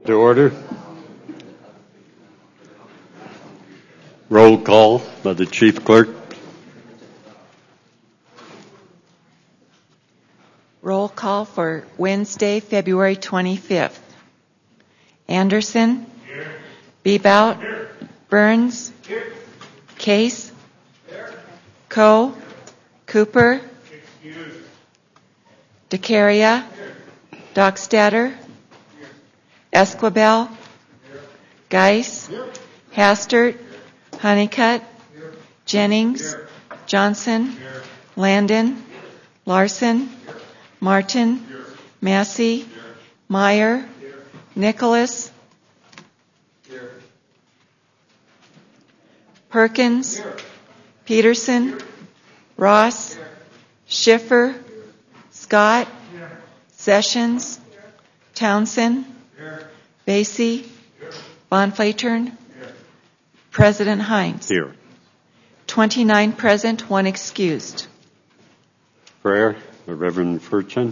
To order. Roll call by the Chief Clerk. Roll call for Wednesday, February 25th. Anderson. Here. Bebout. Here. Burns. Here. Case. Here. Coe. Cooper. Excused. DeCaria. Here. Dockstader. Here. Esquibel. Here. Geis. Here. Hastert. Honeycutt. Here. Jennings. Here. Johnson. Here. Landon. Here. Larson. Here. Martin. Here. Massey. Here. Meyer. Here. Nicholas. Here. Perkins. Here. Peterson. Here. Ross. Here. Schiffer. Here. Scott. Here. Sessions. Here. Townsend. Here. Basie. Here. Bonflatern. Here. President Hines. Here. 29 present, 1 excused. Prayer, the Reverend Furchin.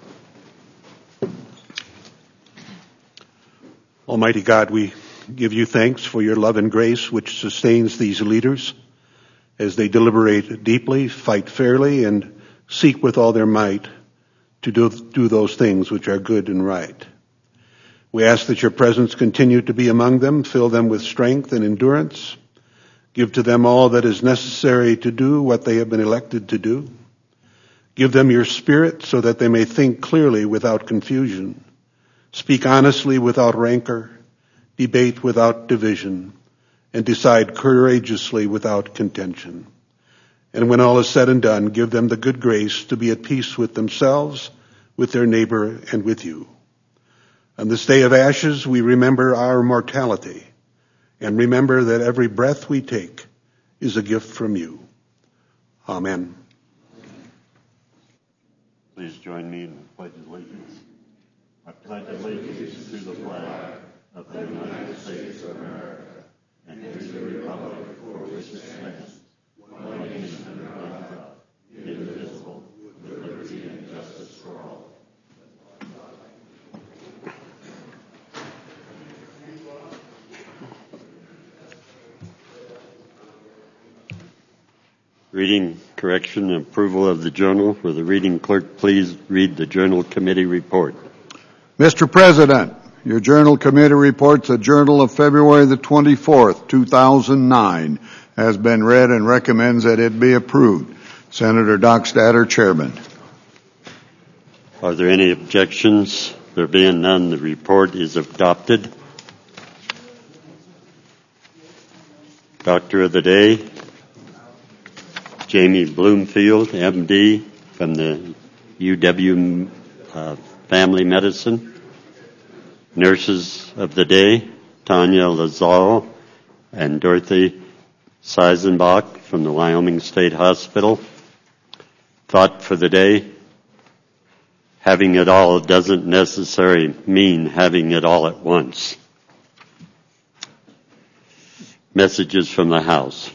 Almighty God, we give you thanks for your love and grace which sustains these leaders as they deliberate deeply, fight fairly, and seek with all their might to do those things which are good and right. We ask that your presence continue to be among them, fill them with strength and endurance, give to them all that is necessary to do what they have been elected to do. Give them your spirit so that they may think clearly without confusion, speak honestly without rancor, debate without division, and decide courageously without contention. And when all is said and done, give them the good grace to be at peace with themselves, with their neighbor, and with you. On this day of ashes, we remember our mortality and remember that every breath we take is a gift from you. Amen. Please join me in the Pledge of Allegiance. I pledge allegiance to the flag of the United States of America and to the republic for which it stands, one nation under God, indivisible, with liberty and justice for all. Reading, correction, and approval of the journal. Will the reading clerk please read the journal committee report? Mr. President, your journal committee report's the journal of February the 24th, 2009, has been read and recommends that it be approved. Senator Dockstader, Chairman. Are there any objections? There being none, the report is adopted. Doctor of the Day, Jamie Bloomfield, MD, from the UW Family Medicine. Nurses of the Day, Tanya Lazaro and Dorothy Seisenbach from the Wyoming State Hospital. Thought for the day, having it all doesn't necessarily mean having it all at once. Messages from the House.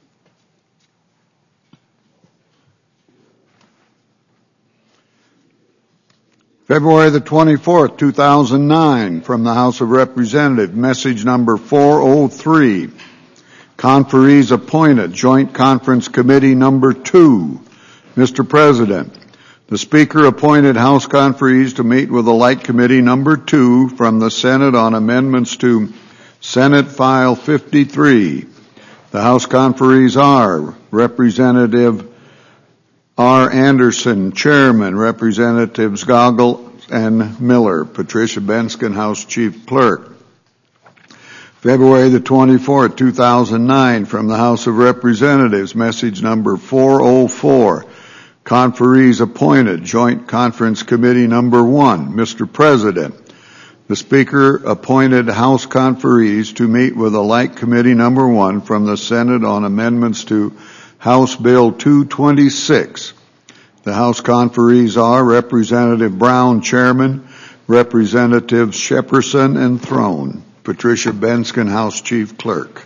February the 24th, 2009, from the House of Representatives, message number 403. Conferees appointed, Joint Conference Committee number 2. Mr. President, the Speaker appointed House conferees to meet with the Light Committee number 2 from the Senate on amendments to Senate File 53. The House conferees are Representative R. Anderson, Chairman, Representatives Goggle and Miller, Patricia Benskin, House Chief Clerk. February the 24th, 2009, from the House of Representatives, message number 404. Conferees appointed, Joint Conference Committee number 1. Mr. President, the Speaker appointed House conferees to meet with the Light Committee number 1 from the Senate on amendments to House Bill 226. The House conferees are Representative Brown, Chairman, Representatives Shepperson and Throne, Patricia Benskin, House Chief Clerk.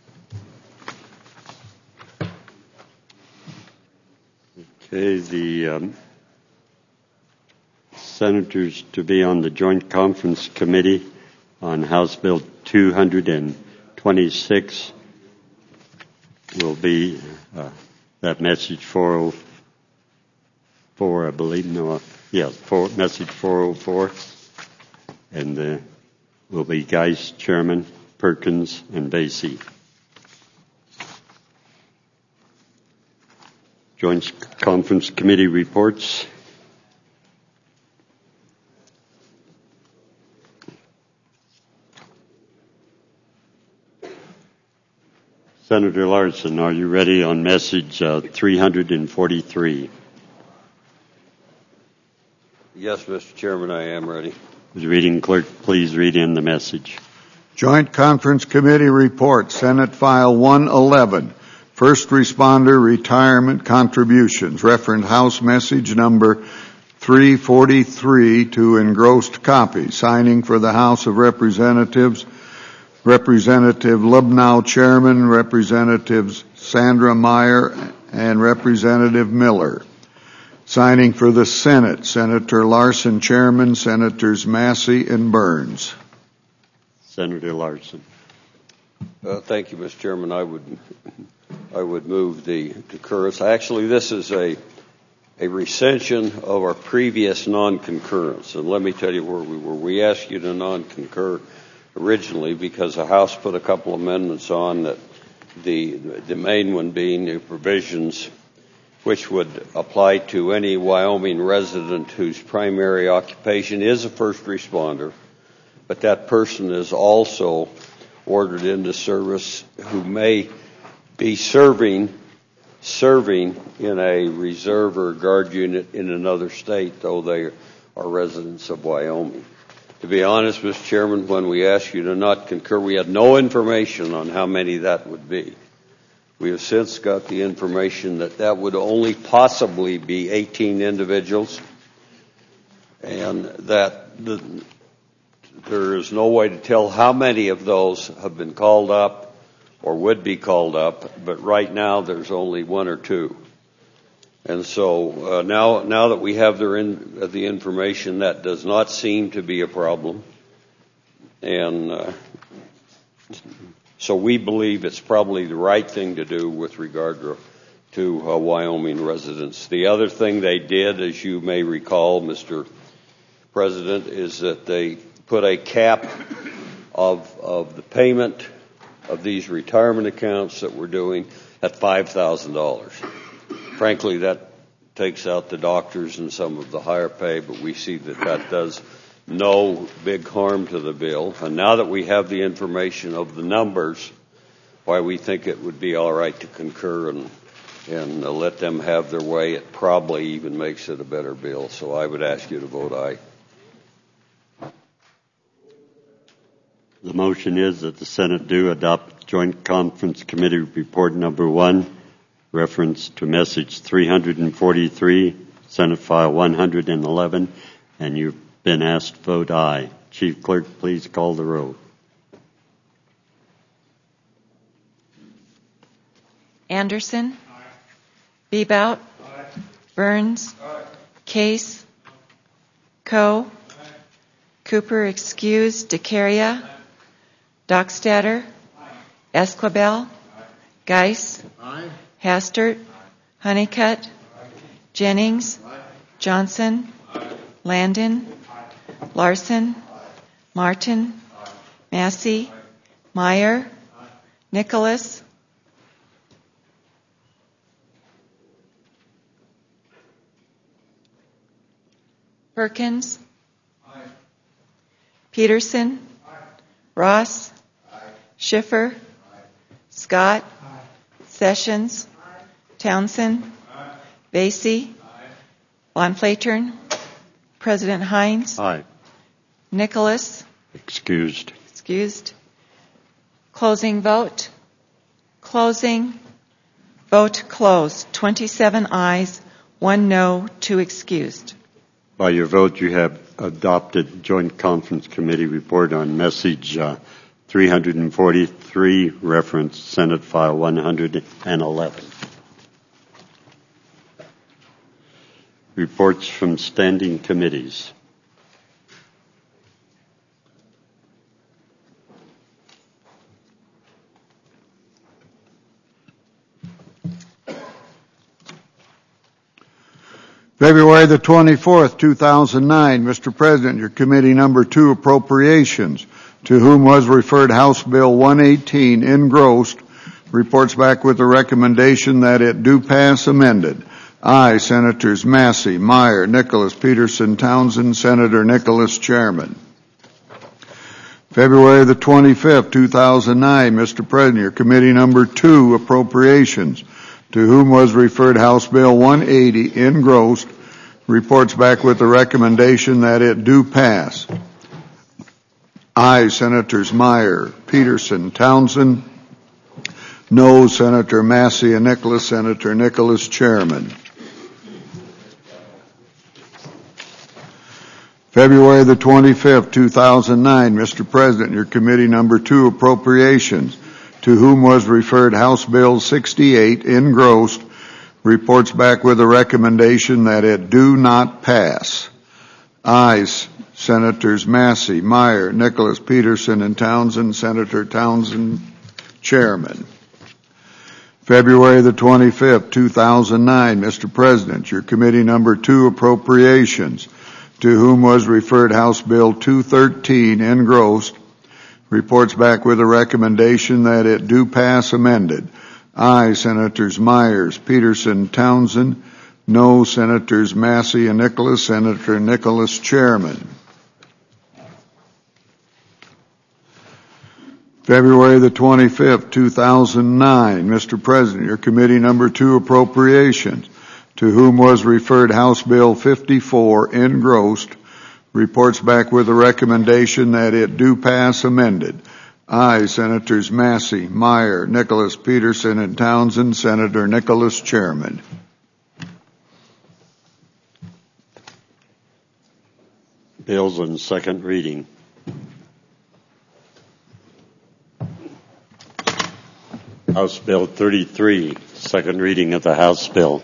Okay, the senators to be on the Joint Conference Committee on House Bill 226 will be that message 404, I believe. Message 404. And will be Geis, Chairman, Perkins, and Basie. Joint Conference Committee reports. Senator Larson, are you ready on message 343? Yes, Mr. Chairman, I am ready. Would the reading clerk please read in the message? Joint Conference Committee report, Senate File 111, First Responder Retirement Contributions, reference House Message number 343 to engrossed copy. Signing for the House of Representatives, Representative Lubnow, Chairman, Representatives Sandra Meyer, and Representative Miller. Signing for the Senate, Senator Larson, Chairman, Senators Massey and Burns. Senator Larson. Thank you, Mr. Chairman. I would move the concurrence. Actually, this is a recension of our previous non-concurrence. And let me tell you where we were. We asked you to non-concur originally because the House put a couple amendments on that the main one being the provisions which would apply to any Wyoming resident whose primary occupation is a first responder, but that person is also ordered into service who may be serving in a reserve or guard unit in another state, though they are residents of Wyoming. To be honest, Mr. Chairman, when we asked you to not concur, we had no information on how many that would be. We have since got the information that would only possibly be 18 individuals, and that there is no way to tell how many of those have been called up or would be called up, but right now there's only one or two. And so now that we have the information, that does not seem to be a problem. And so we believe it's probably the right thing to do with regard to Wyoming residents. The other thing they did, as you may recall, Mr. President, is that they put a cap of the payment of these retirement accounts that we're doing at $5,000. Frankly, that takes out the doctors and some of the higher pay, but we see that does no big harm to the bill. And now that we have the information of the numbers, why we think it would be all right to concur and let them have their way, it probably even makes it a better bill. So I would ask you to vote aye. The motion is that the Senate do adopt Joint Conference Committee Report Number 1, reference to message 343, Senate File 111, and you've been asked to vote aye. Chief Clerk, please call the roll. Anderson. Aye. Bebout. Aye. Burns. Aye. Case. Coe. Aye. Cooper excused. DeCaria. Aye. Dockstader. Aye. Esquibel. Aye. Geis. Aye. Hastert. Aye. Honeycutt. Aye. Jennings. Aye. Johnson. Aye. Landon. Aye. Larson. Aye. Martin. Aye. Massey. Aye. Meyer. Aye. Nicholas. Perkins. Aye. Peterson. Aye. Ross. Aye. Schiffer. Aye. Scott. Aye. Sessions. Aye. Townsend. Aye. Basie. Aye. Von Flatern. President Hines. Aye. Nicholas. Excused. Closing vote. Closing. Vote closed. 27 ayes, 1 no, 2 excused. By your vote, you have adopted Joint Conference Committee Report on message 343, reference Senate File 111. Reports from standing committees. February the 24th, 2009, Mr. President, your committee number 2, Appropriations, to whom was referred House Bill 118, engrossed, reports back with the recommendation that it do pass amended. Aye, Senators Massey, Meyer, Nicholas, Peterson, Townsend, Senator Nicholas, Chairman. February the 25th, 2009, Mr. President, your committee number 2, Appropriations, to whom was referred House Bill 180, engrossed, reports back with the recommendation that it do pass. Aye, Senators Meyer, Peterson, Townsend. No, Senator Massey and Nicholas, Senator Nicholas, Chairman. February the 25th, 2009, Mr. President, your committee number 2, Appropriations, to whom was referred House Bill 68, engrossed, reports back with a recommendation that it do not pass. Ayes, Senators Massey, Meyer, Nicholas, Peterson, and Townsend. Senator Townsend, Chairman. February the 25th, 2009, Mr. President, your committee number 2, Appropriations, to whom was referred House Bill 213, engrossed, reports back with a recommendation that it do pass amended. Aye, Senators Myers, Peterson, Townsend. No, Senators Massey and Nicholas. Senator Nicholas, Chairman. February the 25th, 2009, Mr. President, your committee number 2, Appropriations, to whom was referred House Bill 54, engrossed, reports back with a recommendation that it do pass amended. Aye, Senators Massey, Meyer, Nicholas, Peterson, and Townsend. Senator Nicholas, Chairman. Bills on second reading. House Bill 33, second reading of the House bill.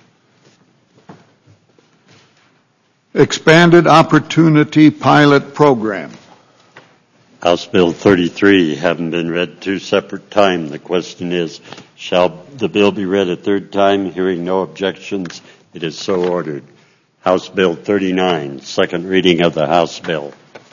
Expanded Opportunity Pilot Program. House Bill 33 having been read 2 separate times. The question is, shall the bill be read a third time? Hearing no objections, it is so ordered. House Bill 39, second reading of the House bill.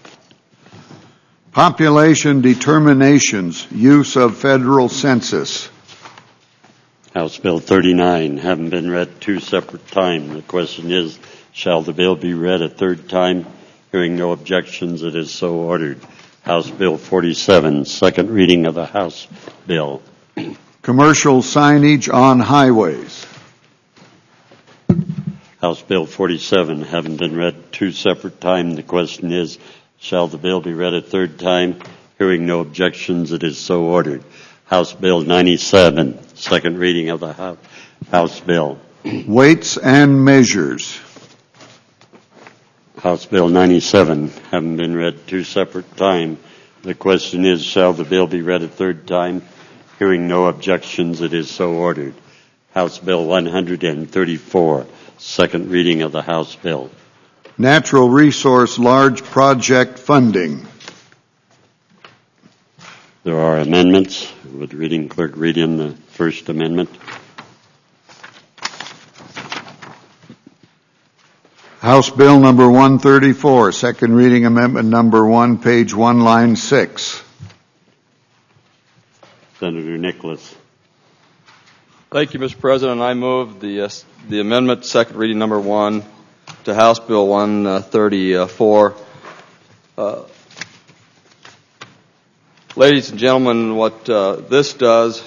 Population Determinations, Use of Federal Census. House Bill 39 having been read 2 separate times. The question is, shall the bill be read a third time? Hearing no objections, it is so ordered. House Bill 47, second reading of the House bill. Commercial Signage on Highways. House Bill 47 having been read 2 separate times. The question is, shall the bill be read a third time? Hearing no objections, it is so ordered. House Bill 97, second reading of the House bill. Weights and Measures. House Bill 97 having been read 2 separate times. The question is, shall the bill be read a third time? Hearing no objections, it is so ordered. House Bill 134, second reading of the House bill. Natural Resource Large Project Funding. There are amendments. Would reading clerk read in the first amendment? House Bill number 134, second reading amendment number 1, page 1, line 6. Senator Nicholas. Thank you, Mr. President. I move the amendment, second reading number 1, to House Bill 134. Ladies and gentlemen, what this does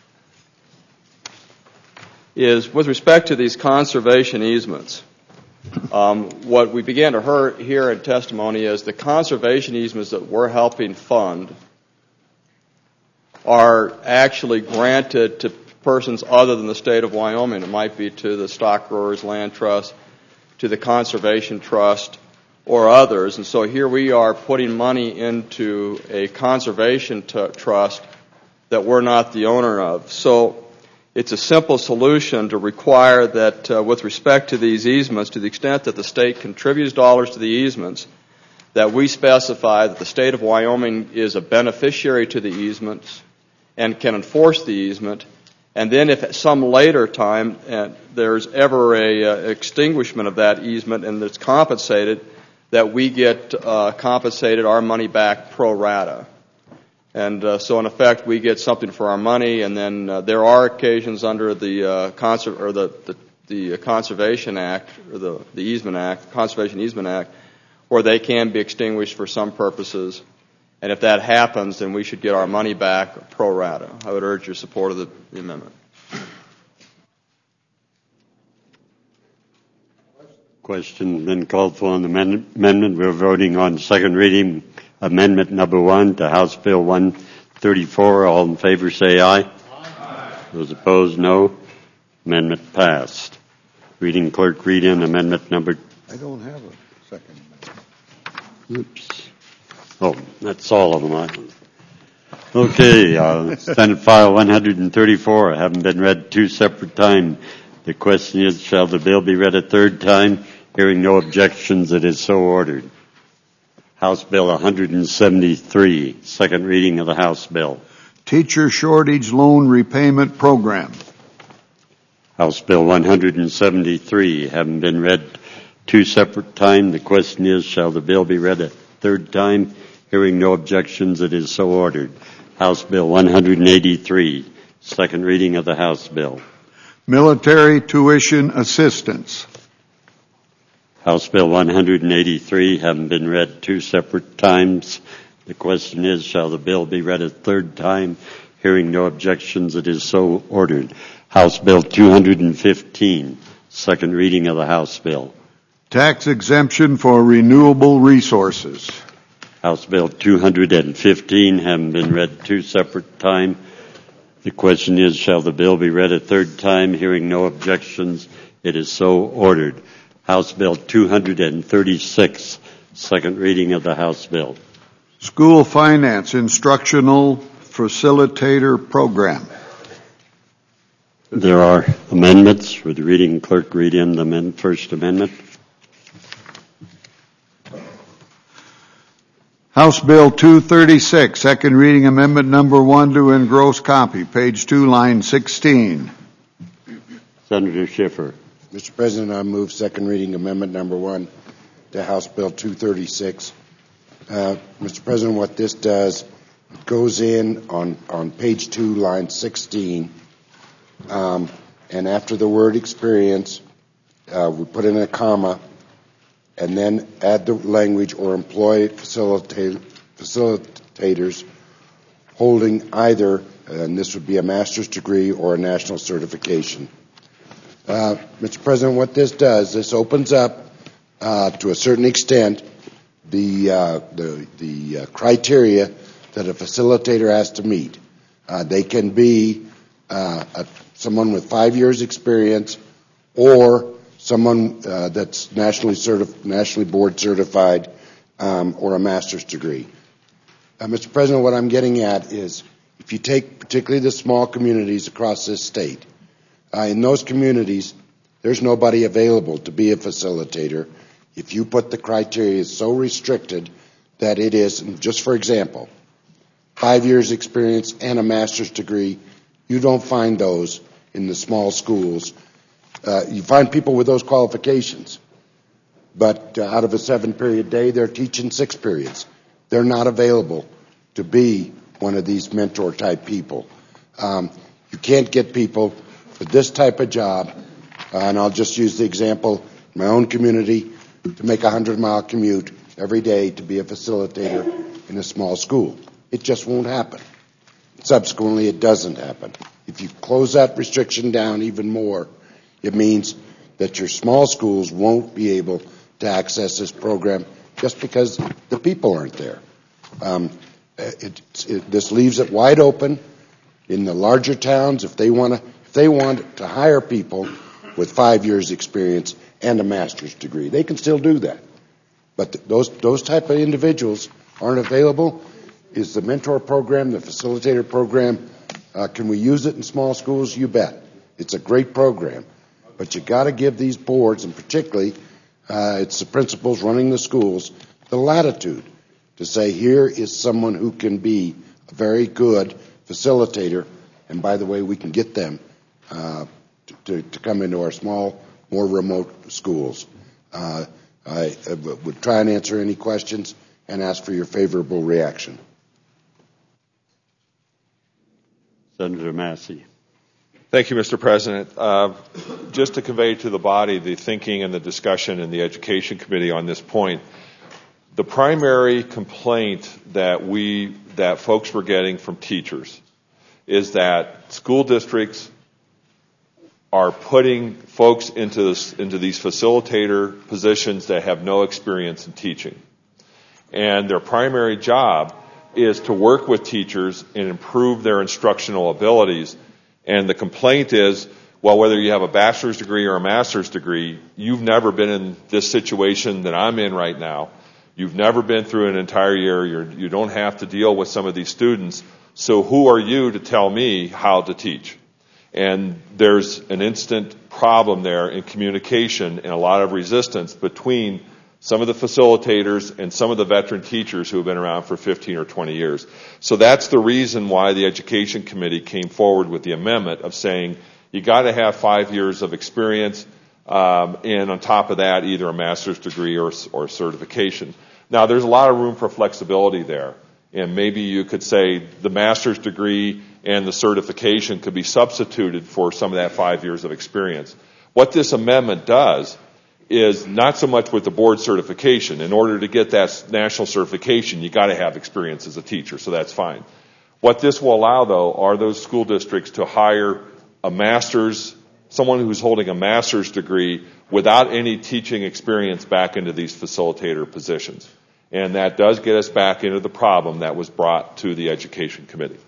is, with respect to these conservation easements, what we began to hear in testimony is the conservation easements that we're helping fund are actually granted to persons other than the state of Wyoming. It might be to the Stock Growers Land Trust, to the Conservation Trust, or others. And so here we are putting money into a conservation trust that we're not the owner of. So it's a simple solution to require that with respect to these easements, to the extent that the state contributes dollars to the easements, that we specify that the state of Wyoming is a beneficiary to the easements and can enforce the easement, And then if at some later time there's ever a extinguishment of that easement and it's compensated, that we get compensated our money back pro rata. And so in effect we get something for our money, and then there are occasions under the Conservation Act, or the Easement Act, Conservation Easement Act, where they can be extinguished for some purposes. And if that happens, then we should get our money back pro rata. I would urge your support of the amendment. Question been called for on the amendment. We're voting on second reading amendment number 1 to House Bill 134. All in favor say aye. Aye. Those opposed, no. Amendment passed. Reading clerk, read in amendment number. I don't have a second. Oops. Oh, that's all of them. Okay, Senate File 134, having been read 2 separate times. The question is, shall the bill be read a third time? Hearing no objections, it is so ordered. House Bill 173, second reading of the House Bill. Teacher Shortage Loan Repayment Program. House Bill 173, having been read 2 separate times. The question is, shall the bill be read a third time? Hearing no objections, it is so ordered. House Bill 183, second reading of the House Bill. Military Tuition Assistance. House Bill 183, having been read 2 separate times. The question is, shall the bill be read a third time? Hearing no objections, it is so ordered. House Bill 215, second reading of the House Bill. Tax exemption for renewable resources. House Bill 215, having been read 2 separate times. The question is, shall the bill be read a third time? Hearing no objections, it is so ordered. House Bill 236, second reading of the House Bill. School Finance Instructional Facilitator Program. There are amendments. Would the reading clerk read in the first amendment? House Bill 236, second reading amendment number 1 to engross copy, page 2, line 16. Senator Schiffer. Mr. President, I move second reading amendment number 1 to House Bill 236. Mr. President, what this does, it goes in on page 2, line 16, and after the word experience, we put in a comma, and then add the language or employ facilitators holding either, and this would be a master's degree or a national certification. Mr. President, what this does, this opens up to a certain extent the criteria that a facilitator has to meet. They can be someone with 5 years experience or someone that's nationally board certified or a master's degree. Mr. President, what I'm getting at is if you take particularly the small communities across this state, in those communities, there's nobody available to be a facilitator if you put the criteria so restricted that it is, just for example, 5 years experience and a master's degree. You don't find those in the small schools. You find people with those qualifications, but out of a 7-period day, they're teaching 6 periods. They're not available to be one of these mentor-type people. You can't get people for this type of job, and I'll just use the example in my own community, to make a 100-mile commute every day to be a facilitator in a small school. It just won't happen. Subsequently, it doesn't happen. If you close that restriction down even more, it means that your small schools won't be able to access this program just because the people aren't there. This leaves it wide open in the larger towns. If they want to hire people with 5 years experience and a master's degree, they can still do that. But those type of individuals aren't available. Is the mentor program, the facilitator program, can we use it in small schools? You bet. It's a great program. But you got to give these boards, and particularly it's the principals running the schools, the latitude to say, here is someone who can be a very good facilitator, and by the way, we can get them to come into our small, more remote schools. I would try and answer any questions and ask for your favorable reaction. Senator Massey. Thank you, Mr. President. Just to convey to the body the thinking and the discussion in the Education Committee on this point, the primary complaint that folks were getting from teachers is that school districts are putting folks into these facilitator positions that have no experience in teaching. And their primary job is to work with teachers and improve their instructional abilities. And the complaint is, well, whether you have a bachelor's degree or a master's degree, you've never been in this situation that I'm in right now. You've never been through an entire year. You don't have to deal with some of these students. So who are you to tell me how to teach? And there's an instant problem there in communication and a lot of resistance between some of the facilitators and some of the veteran teachers who have been around for 15 or 20 years. So that's the reason why the Education Committee came forward with the amendment of saying you got to have 5 years of experience, and on top of that, either a master's degree or certification. Now, there's a lot of room for flexibility there, and maybe you could say the master's degree and the certification could be substituted for some of that 5 years of experience. What this amendment does is not so much with the board certification. In order to get that national certification, you got to have experience as a teacher, so that's fine. What this will allow, though, are those school districts to hire a master's, someone who's holding a master's degree without any teaching experience back into these facilitator positions. And that does get us back into the problem that was brought to the Education Committee.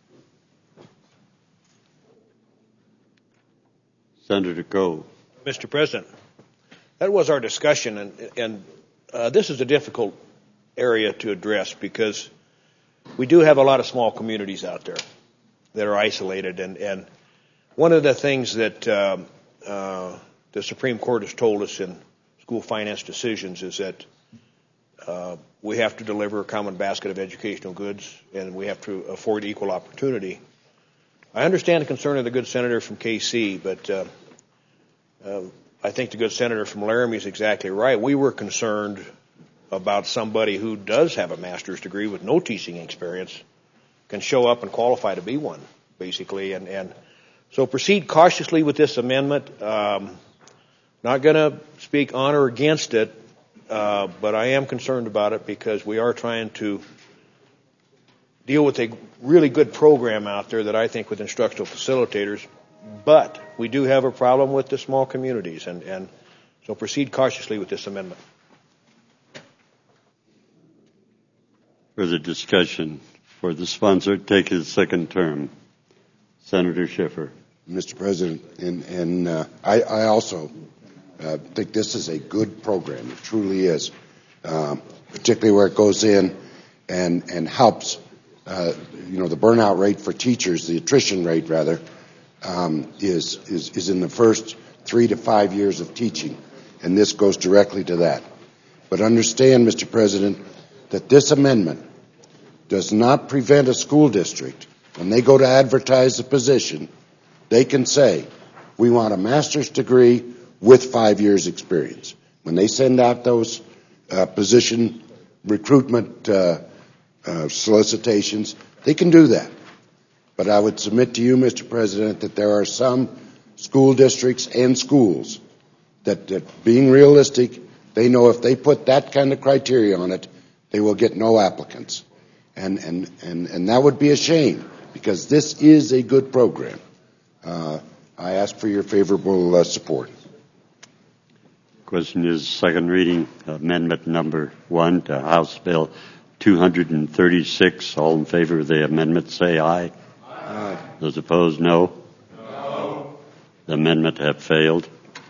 Senator Goh. Mr. President, that was our discussion, and this is a difficult area to address because we do have a lot of small communities out there that are isolated, and one of the things that the Supreme Court has told us in school finance decisions is that we have to deliver a common basket of educational goods, and we have to afford equal opportunity. I understand the concern of the good senator from KC, but I think the good senator from Laramie is exactly right. We were concerned about somebody who does have a master's degree with no teaching experience can show up and qualify to be one, basically. And so proceed cautiously with this amendment. Not going to speak on or against it, but I am concerned about it because we are trying to deal with a really good program out there that I think with instructional facilitators, but we do have a problem with the small communities, and so proceed cautiously with this amendment. Further discussion for the sponsor to take his second term. Senator Schiffer. Mr. President, and I also think this is a good program. It truly is, particularly where it goes in and helps. The burnout rate for teachers, the attrition rate rather, is in the first 3 to 5 years of teaching, and this goes directly to that. But understand, Mr. President, that this amendment does not prevent a school district, when they go to advertise the position, they can say, we want a master's degree with 5 years experience. When they send out those position recruitment solicitations, they can do that. But I would submit to you, Mr. President, that there are some school districts and schools that being realistic, they know if they put that kind of criteria on it, they will get no applicants. And that would be a shame, because this is a good program. I ask for your favorable support. Question is second reading, amendment number 1 to House Bill 236. All in favor of the amendment say aye. Aye. Those opposed, no. No. The amendment have failed.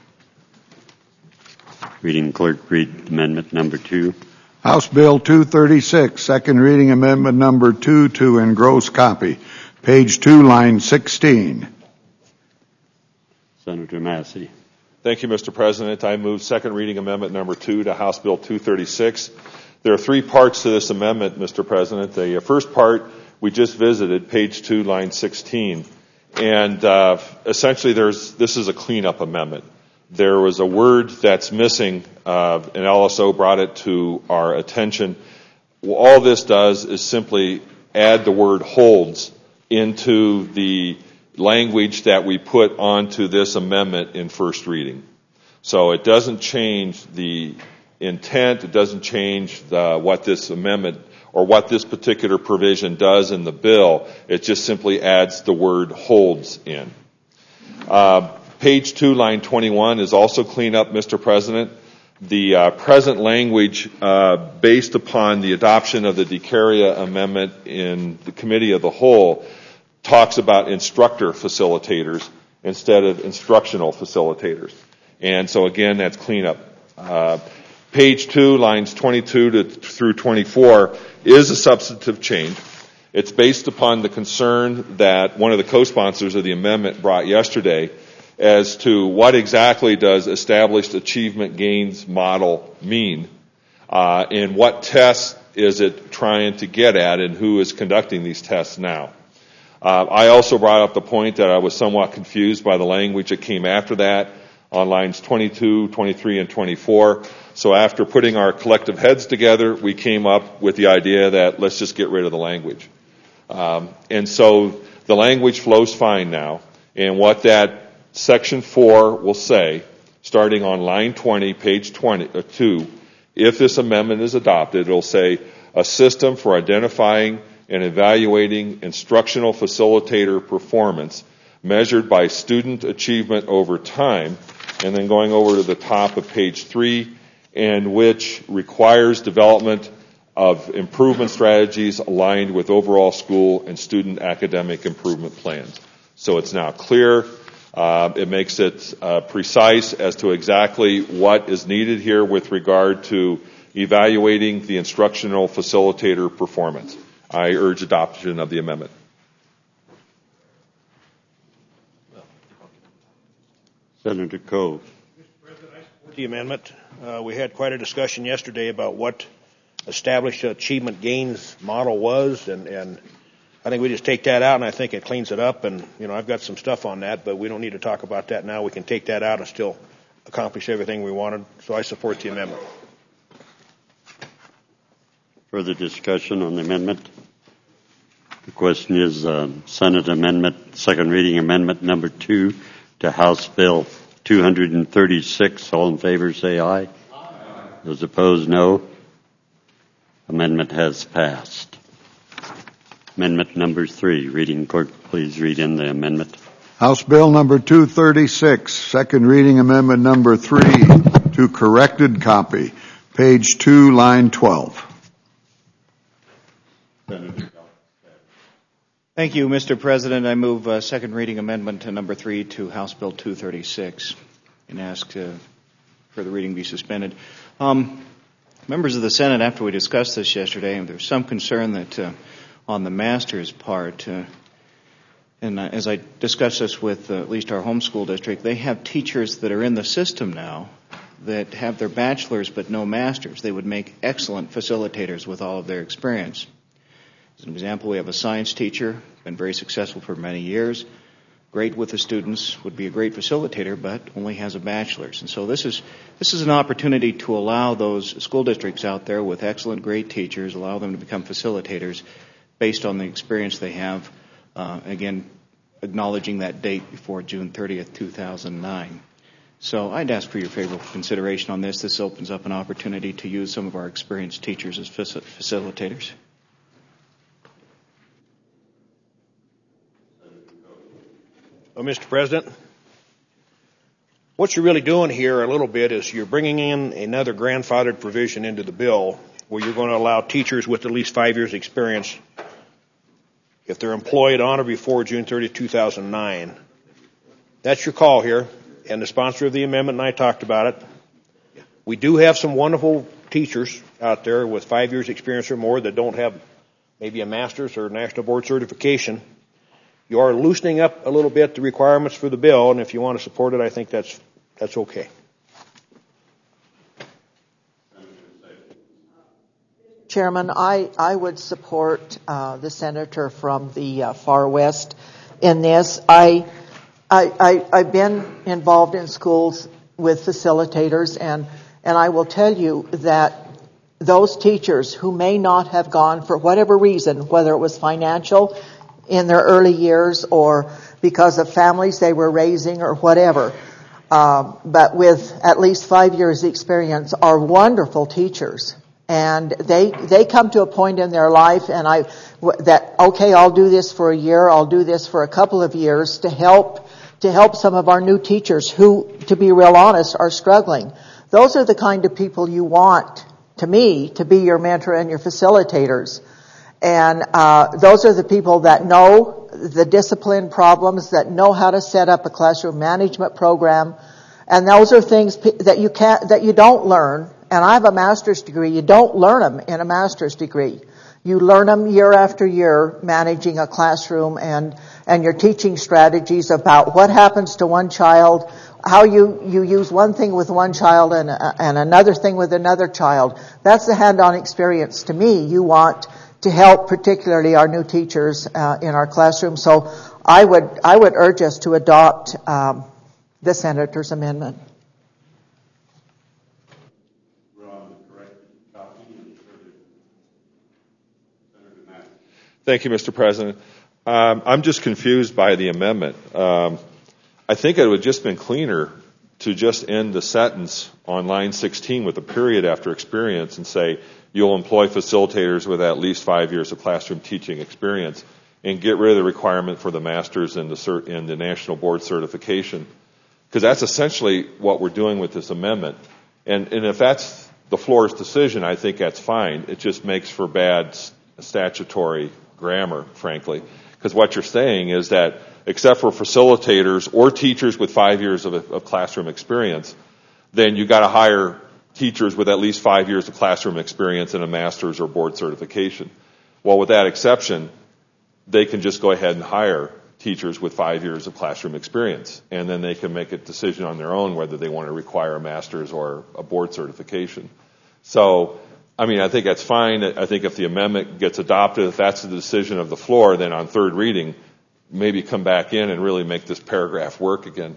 Reading clerk, read amendment number 2. House Bill 236, second reading amendment number 2 to engross copy. Page 2, line 16. Senator Massey. Thank you, Mr. President. I move second reading amendment number 2 to House Bill 236. There are 3 parts to this amendment, Mr. President. The first part we just visited, page 2, line 16. And essentially, this is a cleanup amendment. There was a word that's missing, and LSO brought it to our attention. All this does is simply add the word holds into the language that we put onto this amendment in first reading. So it doesn't change the intent, it doesn't change what this amendment or what this particular provision does in the bill. It just simply adds the word holds in. Page 2, line 21 is also cleanup, Mr. President. The present language, based upon the adoption of the DeCaria amendment in the Committee of the Whole, talks about instructor facilitators instead of instructional facilitators. And so again, that's cleanup. Page 2, lines 22 through 24 is a substantive change. It's based upon the concern that one of the co-sponsors of the amendment brought yesterday as to what exactly does established achievement gains model mean, and what tests is it trying to get at, and who is conducting these tests now. I also brought up the point that I was somewhat confused by the language that came after that on lines 22, 23, and 24. So after putting our collective heads together, we came up with the idea that let's just get rid of the language. And so the language flows fine now. And what that section 4 will say, starting on line 20, page 2, if this amendment is adopted, it will say a system for identifying and evaluating instructional facilitator performance measured by student achievement over time, and then going over to the top of page 3, and which requires development of improvement strategies aligned with overall school and student academic improvement plans. So it's now clear. It makes it precise as to exactly what is needed here with regard to evaluating the instructional facilitator performance. I urge adoption of the amendment. Senator Cove. Mr. President, I support the amendment. We had quite a discussion yesterday about what established achievement gains model was, and I think we just take that out, and I think it cleans it up. And, I've got some stuff on that, but we don't need to talk about that now. We can take that out and still accomplish everything we wanted. So I support the amendment. Further discussion on the amendment? The question is Senate Amendment, second reading amendment number 2 to House Bill 236. All in favor say aye. Aye. Those opposed, no. Amendment has passed. Amendment number 3. Reading clerk, please read in the amendment. House Bill number 236, second reading amendment number 3 to corrected copy, page 2, line 12. Thank you, Mr. President. I move second reading amendment number 3 to House Bill 236 and ask for the reading be suspended. Members of the Senate, after we discussed this yesterday, there's some concern that on the master's part, and as I discussed this with at least our home school district, they have teachers that are in the system now that have their bachelor's but no master's. They would make excellent facilitators with all of their experience. As an example, we have a science teacher, been very successful for many years, great with the students, would be a great facilitator, but only has a bachelor's. And so this is an opportunity to allow those school districts out there with excellent, great teachers, allow them to become facilitators based on the experience they have, again, acknowledging that date before June 30th, 2009. So I'd ask for your favorable consideration on this. This opens up an opportunity to use some of our experienced teachers as facilitators. Well, Mr. President, what you're really doing here a little bit is you're bringing in another grandfathered provision into the bill where you're going to allow teachers with at least 5 years experience, if they're employed on or before June 30, 2009. That's your call here, and the sponsor of the amendment and I talked about it. We do have some wonderful teachers out there with 5 years experience or more that don't have maybe a master's or national board certification. You are loosening up a little bit the requirements for the bill, and if you want to support it, I think that's okay. Chairman, I would support the senator from the far west in this. I've been involved in schools with facilitators, and I will tell you that those teachers who may not have gone for whatever reason, whether it was financial in their early years or because of families they were raising or whatever, but with at least 5 years experience, are wonderful teachers. And they come to a point in their life okay, I'll do this for a year, I'll do this for a couple of years to help some of our new teachers who, to be real honest, are struggling. Those are the kind of people you want, to me, to be your mentor and your facilitators. And those are the people that know the discipline problems, that know how to set up a classroom management program. And those are things that you don't learn. And I have a master's degree. You don't learn them in a master's degree. You learn them year after year, managing a classroom and your teaching strategies about what happens to one child, how you use one thing with one child and another thing with another child. That's the hand-on experience to me you want to help particularly our new teachers in our classroom. So I would urge us to adopt the Senator's amendment. Thank you, Mr. President. I'm just confused by the amendment. I think it would have just been cleaner to just end the sentence on line 16 with a period after experience and say, you'll employ facilitators with at least 5 years of classroom teaching experience, and get rid of the requirement for the master's and the national board certification. Because that's essentially what we're doing with this amendment. And if that's the floor's decision, I think that's fine. It just makes for bad statutory grammar, frankly. Because what you're saying is that except for facilitators or teachers with 5 years of classroom experience, then you got to hire teachers with at least 5 years of classroom experience and a master's or board certification. Well, with that exception, they can just go ahead and hire teachers with 5 years of classroom experience, and then they can make a decision on their own whether they want to require a master's or a board certification. So, I mean, I think that's fine. I think if the amendment gets adopted, if that's the decision of the floor, then on third reading, maybe come back in and really make this paragraph work again.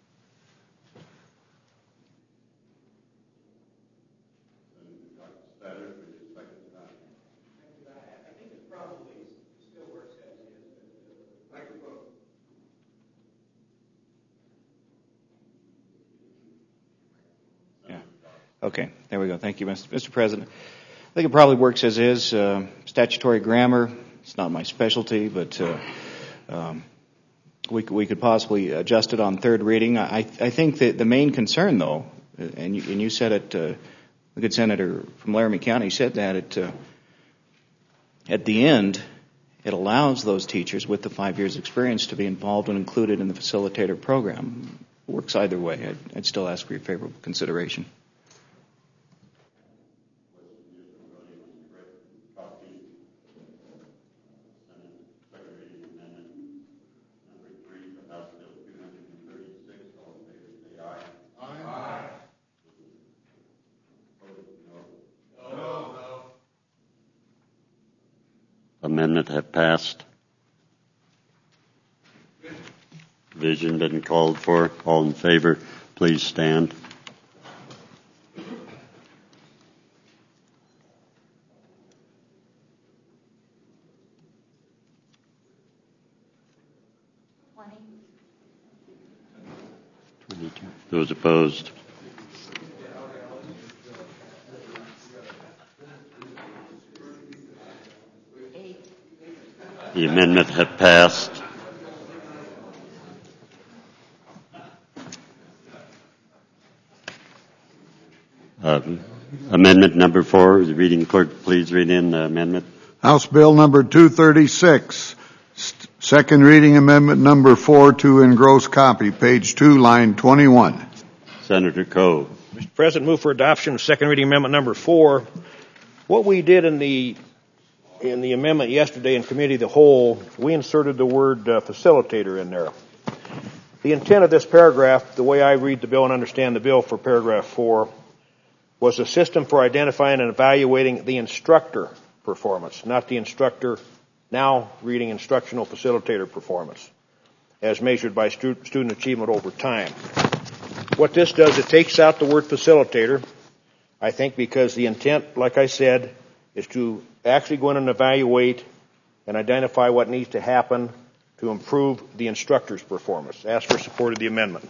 Okay, there we go. Thank you, Mr. President. I think it probably works as is. Statutory grammar, it's not my specialty, but we could possibly adjust it on third reading. I think that the main concern, though, and you said it, the good senator from Laramie County said that at the end, it allows those teachers with the 5 years experience to be involved and included in the facilitator program. It works either way. I'd still ask for your favorable consideration. Amendment have passed. Division been called for. All in favor, please stand. Those opposed? The amendment have passed. Amendment number 4, the reading clerk, please read in the amendment. House Bill number 236, second reading amendment number 4 to engross copy, page 2, line 21. Senator Coe. Mr. President, move for adoption of second reading amendment number 4. What we did in the amendment yesterday in committee of the whole, we inserted the word facilitator in there. The intent of this paragraph, the way I read the bill and understand the bill for paragraph 4, was a system for identifying and evaluating the instructor performance, not the instructor now reading instructional facilitator performance. as measured by student achievement over time. What this does, it takes out the word facilitator, I think, because the intent, like I said, is to actually go in and evaluate and identify what needs to happen to improve the instructor's performance. Ask for support of the amendment.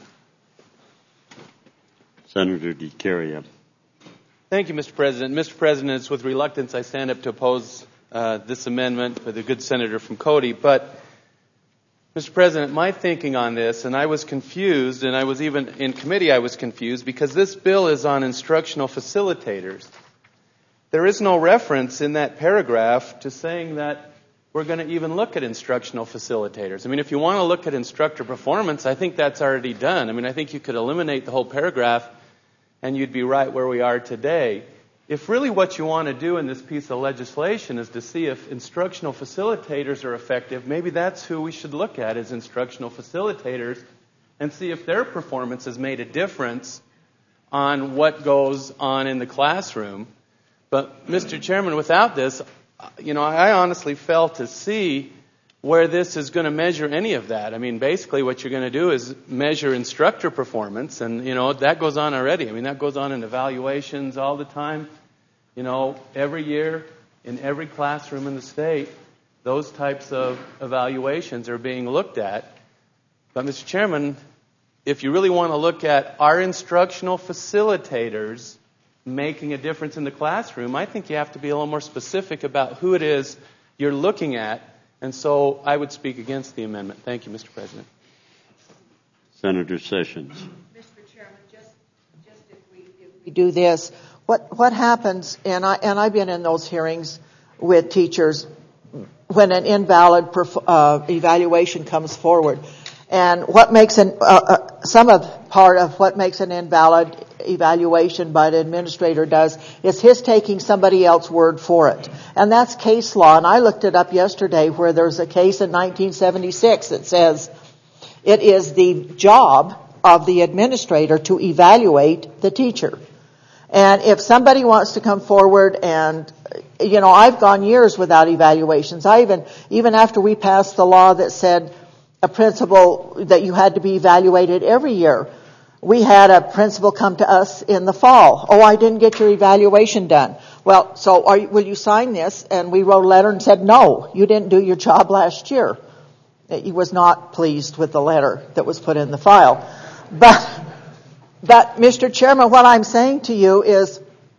Senator DeCaria. Thank you, Mr. President. Mr. President, it's with reluctance I stand up to oppose this amendment for the good senator from Cody. But, Mr. President, my thinking on this, and I was confused, and I was even in committee I was confused, because this bill is on instructional facilitators. There is no reference in that paragraph to saying that we're going to even look at instructional facilitators. I mean, if you want to look at instructor performance, I think that's already done. I mean, I think you could eliminate the whole paragraph and you'd be right where we are today. If really what you want to do in this piece of legislation is to see if instructional facilitators are effective, maybe that's who we should look at as instructional facilitators and see if their performance has made a difference on what goes on in the classroom. But, Mr. Chairman, without this, I honestly fail to see where this is going to measure any of that. I mean, basically what you're going to do is measure instructor performance, and, that goes on already. I mean, that goes on in evaluations all the time. Every year in every classroom in the state, those types of evaluations are being looked at. But, Mr. Chairman, if you really want to look at our instructional facilitators making a difference in the classroom, I think you have to be a little more specific about who it is you're looking at. And so I would speak against the amendment. Thank you, Mr. President. Senator Sessions. Mr. Chairman, just if we do this, what happens, and I've been in those hearings with teachers when an invalid evaluation comes forward. And what makes part of what makes an invalid evaluation by the administrator does is his taking somebody else's word for it. And that's case law. And I looked it up yesterday where there's a case in 1976 that says it is the job of the administrator to evaluate the teacher. And if somebody wants to come forward and, I've gone years without evaluations. Even after we passed the law that said a principal that you had to be evaluated every year, we had a principal come to us in the fall. Oh, I didn't get your evaluation done. Well, so will you sign this? And we wrote a letter and said, no, you didn't do your job last year. He was not pleased with the letter that was put in the file. But Mr. Chairman, what I'm saying to you is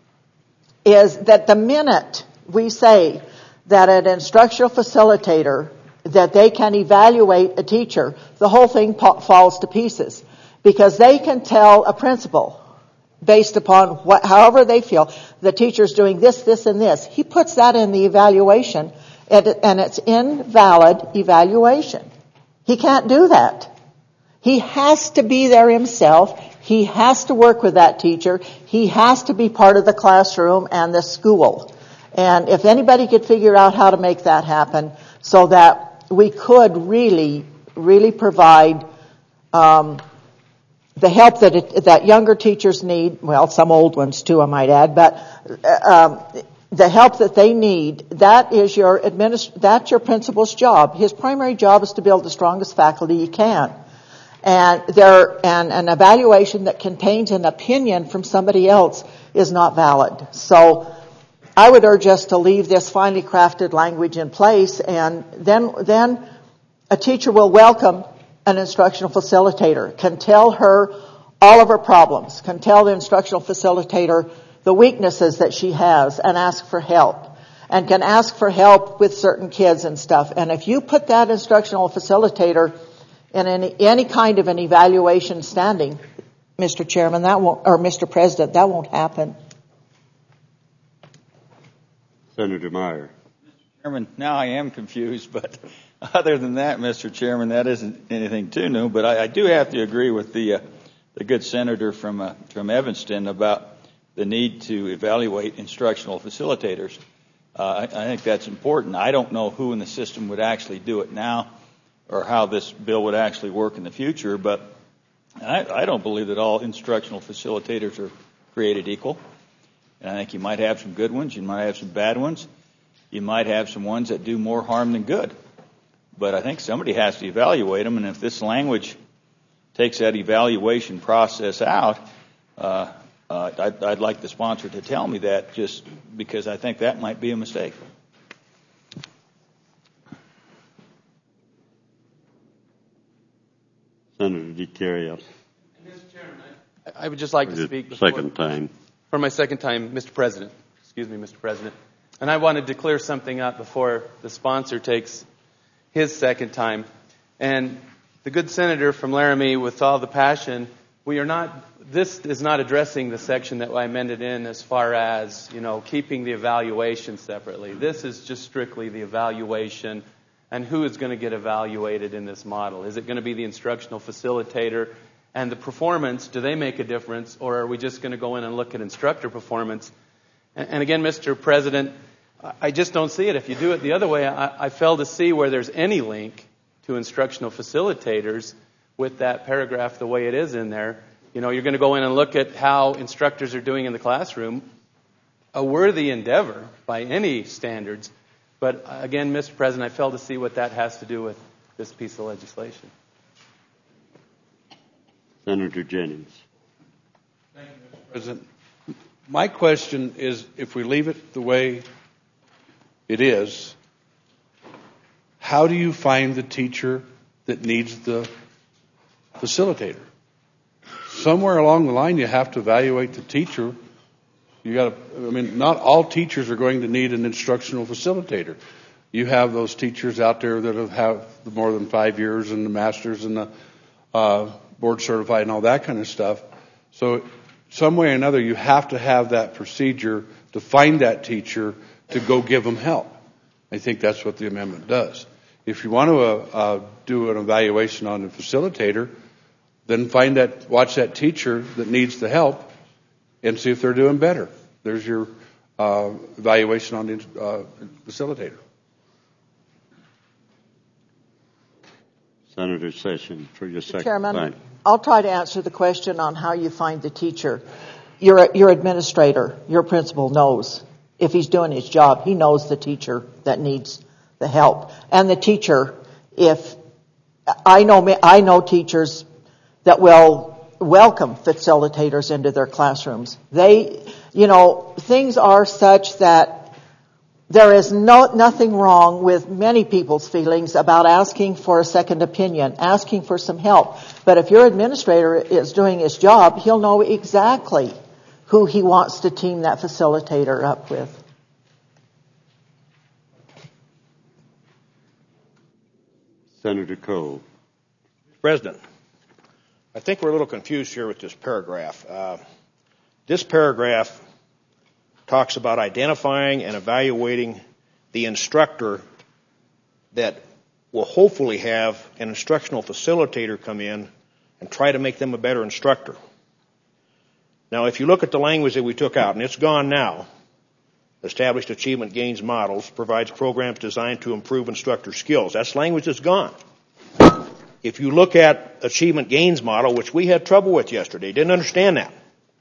that the minute we say that an instructional facilitator, that they can evaluate a teacher, the whole thing falls to pieces. Because they can tell a principal, based upon however they feel, the teacher's doing this, this, and this. He puts that in the evaluation, and it's invalid evaluation. He can't do that. He has to be there himself. He has to work with that teacher. He has to be part of the classroom and the school. And if anybody could figure out how to make that happen so that we could really, really provide the help that younger teachers need, well, some old ones too, I might add, but the help that they need, that's your principal's job. His primary job is to build the strongest faculty you can. And an evaluation that contains an opinion from somebody else is not valid. So I would urge us to leave this finely crafted language in place, and then a teacher will welcome an instructional facilitator, can tell her all of her problems, can tell the instructional facilitator the weaknesses that she has and ask for help, and can ask for help with certain kids and stuff. And if you put that instructional facilitator in any kind of an evaluation standing, Mr. Chairman, Mr. President, that won't happen. Senator Meyer. Mr. Chairman, now I am confused, but other than that, Mr. Chairman, that isn't anything too new. But I do have to agree with the good senator from Evanston about the need to evaluate instructional facilitators. I think that's important. I don't know who in the system would actually do it now or how this bill would actually work in the future, but I don't believe that all instructional facilitators are created equal. And I think you might have some good ones, you might have some bad ones, you might have some ones that do more harm than good. but I think somebody has to evaluate them, and if this language takes that evaluation process out, I'd like the sponsor to tell me that, just because I think that might be a mistake. Senator DiCario. Mr. Chairman, I would just like to speak Second time. For my second time, Mr. President. Excuse me, Mr. President. And I wanted to clear something up before the sponsor takes his second time. And the good senator from Laramie, with all the passion, this is not addressing the section that I amended in as far as, keeping the evaluation separately. This is just strictly the evaluation and who is going to get evaluated in this model. Is it going to be the instructional facilitator? And the performance, do they make a difference? Or are we just going to go in and look at instructor performance? And again, Mr. President, I just don't see it. If you do it the other way, I fail to see where there's any link to instructional facilitators with that paragraph the way it is in there. You're going to go in and look at how instructors are doing in the classroom. A worthy endeavor by any standards. But again, Mr. President, I fail to see what that has to do with this piece of legislation. Senator Jennings. Thank you, Mr. President. My question is, if we leave it the way it is, how do you find the teacher that needs the facilitator? Somewhere along the line, you have to evaluate the teacher. Not all teachers are going to need an instructional facilitator. You have those teachers out there that have more than 5 years and the masters and the board certified and all that kind of stuff. So some way or another, you have to have that procedure to find that teacher to go give them help. I think that's what the amendment does. If you want to do an evaluation on the facilitator, then watch that teacher that needs the help and see if they're doing better. There's your evaluation on the facilitator. Senator Sessions, for your second Chairman, time. I'll try to answer the question on how you find the teacher. Your administrator, your principal knows if he's doing his job. He knows the teacher that needs the help. And the teacher, if I know teachers that will welcome facilitators into their classrooms. Things are such that there is nothing wrong with many people's feelings about asking for a second opinion, asking for some help. But if your administrator is doing his job, he'll know exactly who he wants to team that facilitator up with. Senator Cole. President, I think we're a little confused here with this paragraph. This paragraph talks about identifying and evaluating the instructor that will hopefully have an instructional facilitator come in and try to make them a better instructor. Now, if you look at the language that we took out, and it's gone now, established achievement gains models, provides programs designed to improve instructor skills. That's language that's gone. If you look at achievement gains model, which we had trouble with yesterday, didn't understand that.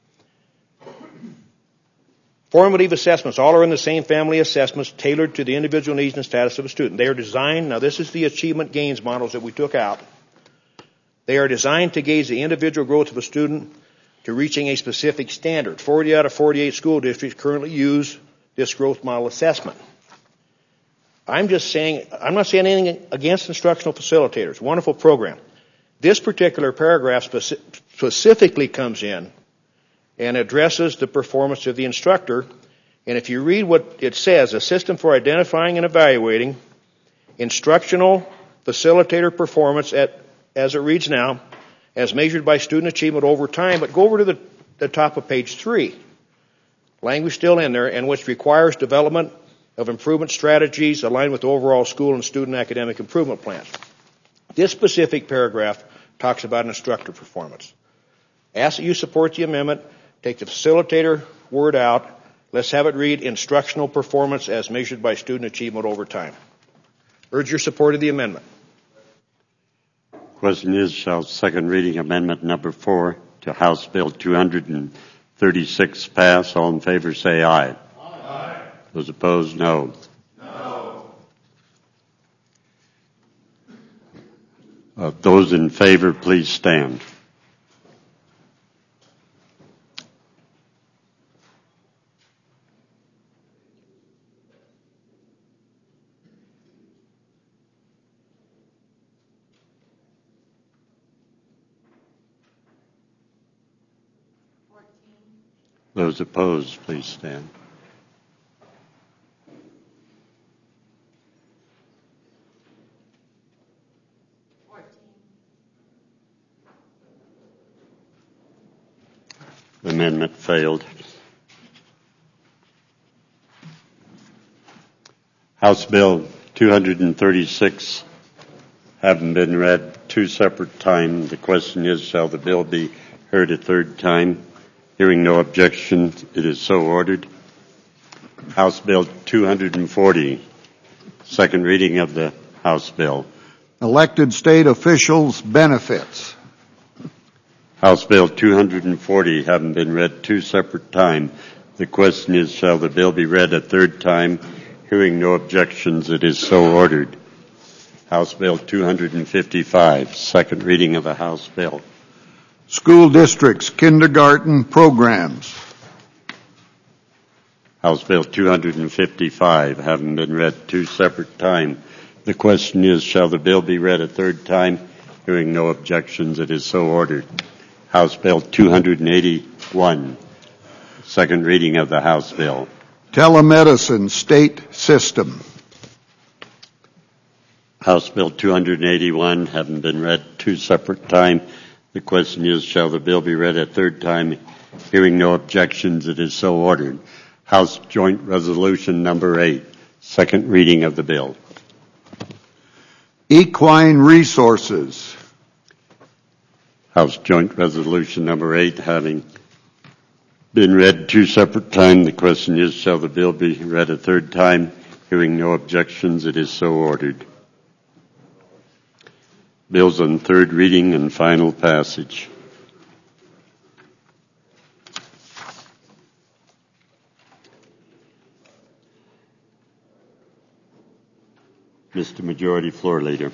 Formative assessments, all are in the same family assessments tailored to the individual needs and status of a student. They are designed, now this is the achievement gains models that we took out. They are designed to gauge the individual growth of a student to reaching a specific standard. 40 out of 48 school districts currently use this growth model assessment. I'm not saying anything against instructional facilitators. Wonderful program. This particular paragraph specifically comes in and addresses the performance of the instructor. And if you read what it says, a system for identifying and evaluating instructional facilitator performance as it reads now, as measured by student achievement over time. But go over to the top of page 3. Language still in there, and which requires development of improvement strategies aligned with overall school and student academic improvement plans. This specific paragraph talks about instructor performance. Ask that you support the amendment. Take the facilitator word out. Let's have it read instructional performance as measured by student achievement over time. Urge your support of the amendment. Question is, shall second reading amendment number 4 to House Bill 236 pass? All in favor say aye. Aye. Those opposed, no. No. Those in favor, please stand. Those opposed, please stand. The amendment failed. House Bill 236 having been read two separate times. The question is, shall the bill be heard a third time? Hearing no objection, it is so ordered. House Bill 240, second reading of the House Bill. Elected state officials' benefits. House Bill 240 having been read two separate times. The question is, shall the bill be read a third time? Hearing no objections, it is so ordered. House Bill 255, second reading of a House Bill. School districts, kindergarten programs. House Bill 255 having been read two separate times. The question is, shall the bill be read a third time? Hearing no objections, it is so ordered. House Bill 281, second reading of the House Bill. Telemedicine state system. House Bill 281 having been read two separate times. The question is, shall the bill be read a third time? Hearing no objections, it is so ordered. House Joint Resolution Number 8, second reading of the bill. Equine resources. House Joint Resolution Number 8 having been read two separate times. The question is, shall the bill be read a third time? Hearing no objections, it is so ordered. Bills on third reading and final passage. Mr. Majority Floor Leader.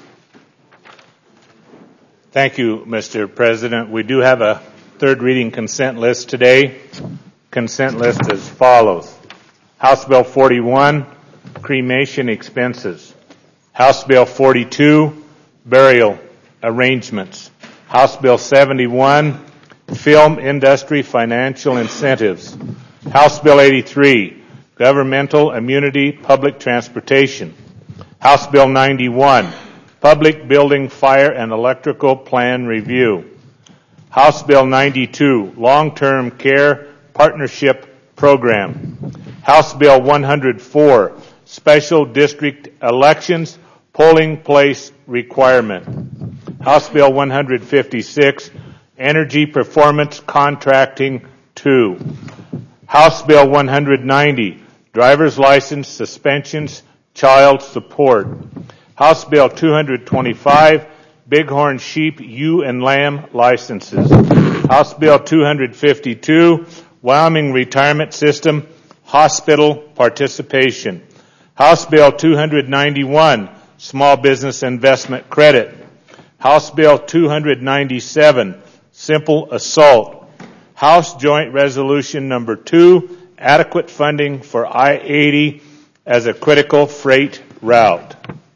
Thank you, Mr. President. We do have a third reading consent list today. Consent list as follows. House Bill 41, cremation expenses. House Bill 42, burial arrangements. House Bill 71, film industry financial incentives. House Bill 83, governmental immunity public transportation. House Bill 91, public building fire and electrical plan review. House Bill 92, long-term care partnership program. House Bill 104, special district elections polling place requirement. House Bill 156, energy performance contracting 2. House Bill 190, driver's license suspensions, child support. House Bill 225, bighorn sheep, ewe and lamb licenses. House Bill 252, Wyoming retirement system, hospital participation. House Bill 291, small business investment credit. House Bill 297, simple assault. House Joint Resolution Number 2, adequate funding for I-80 as a critical freight route.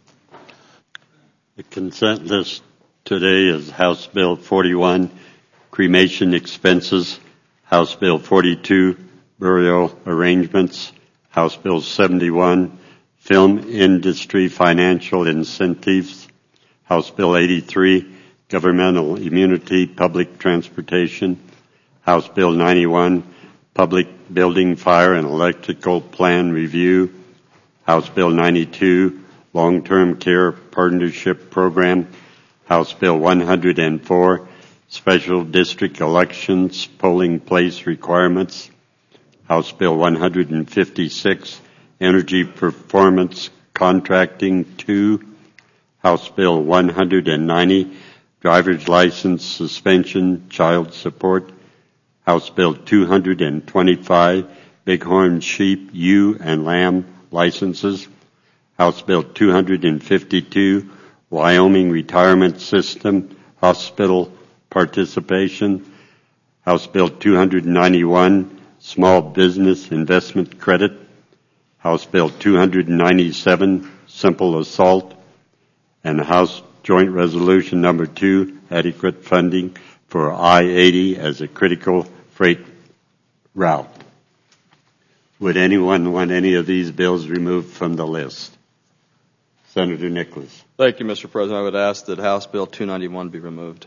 The consent list today is House Bill 41, cremation expenses. House Bill 42, burial arrangements. House Bill 71, film industry financial incentives. House Bill 83, governmental immunity public transportation. House Bill 91, public building fire and electrical plan review. House Bill 92, long-term care partnership program. House Bill 104, special district elections polling place requirements. House Bill 156, energy performance contracting 2. House Bill 190, driver's license suspension, child support. House Bill 225, bighorn sheep, ewe and lamb licenses. House Bill 252, Wyoming Retirement System Hospital Participation, House Bill 291, Small Business Investment Credit, House Bill 297, Simple Assault, and House Joint Resolution Number 2, Adequate Funding for I-80 as a Critical Freight Route. Would anyone want any of these bills removed from the list? Senator Nicholas. Thank you, Mr. President. I would ask that House Bill 291 be removed.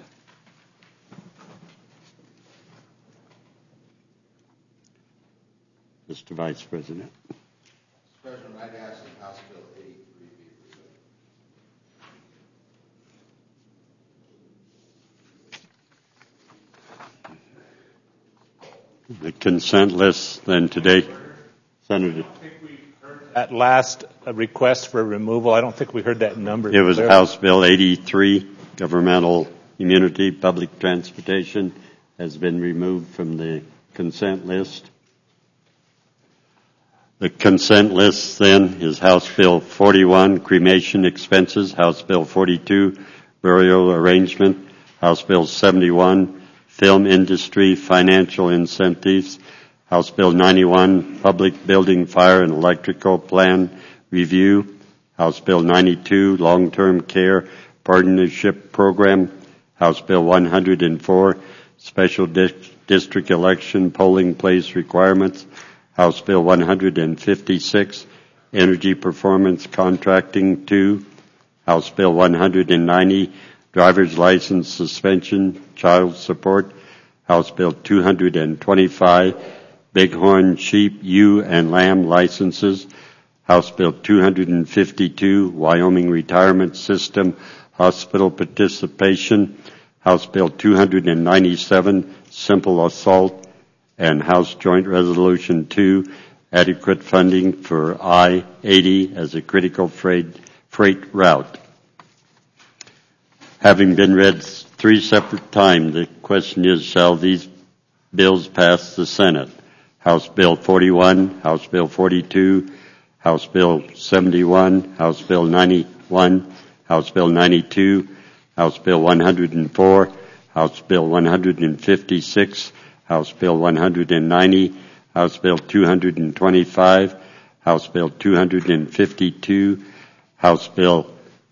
Mr. Vice President. Mr. President, I'd ask that House Bill 83 be removed. The consent list then today, Senator. That last request for removal, I don't think we heard that number. It was House Bill 83, Governmental Immunity, Public Transportation, has been removed from the consent list. The consent list then is House Bill 41, Cremation Expenses, House Bill 42, Burial Arrangement, House Bill 71, Film Industry Financial Incentives, House Bill 91, Public Building Fire and Electrical Plan Review, House Bill 92, Long-Term Care Partnership Program, House Bill 104, Special District Election Polling Place Requirements, House Bill 156, Energy Performance Contracting 2, House Bill 190, Driver's License Suspension, Child Support, House Bill 225, Bighorn Sheep, Ewe, and Lamb Licenses, House Bill 252, Wyoming Retirement System Hospital Participation, House Bill 297, Simple Assault, and House Joint Resolution 2, Adequate Funding for I-80 as a Critical Freight Route. Having been read 3 separate times, the question is, shall these bills pass the Senate? House Bill 41, House Bill 42, House Bill 71, House Bill 91, House Bill 92, House Bill 104, House Bill 156, House Bill 190, House Bill 225, House Bill 252, House Bill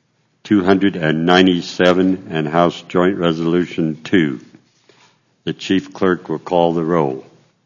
297, and House Joint Resolution 2. The Chief Clerk will call the roll.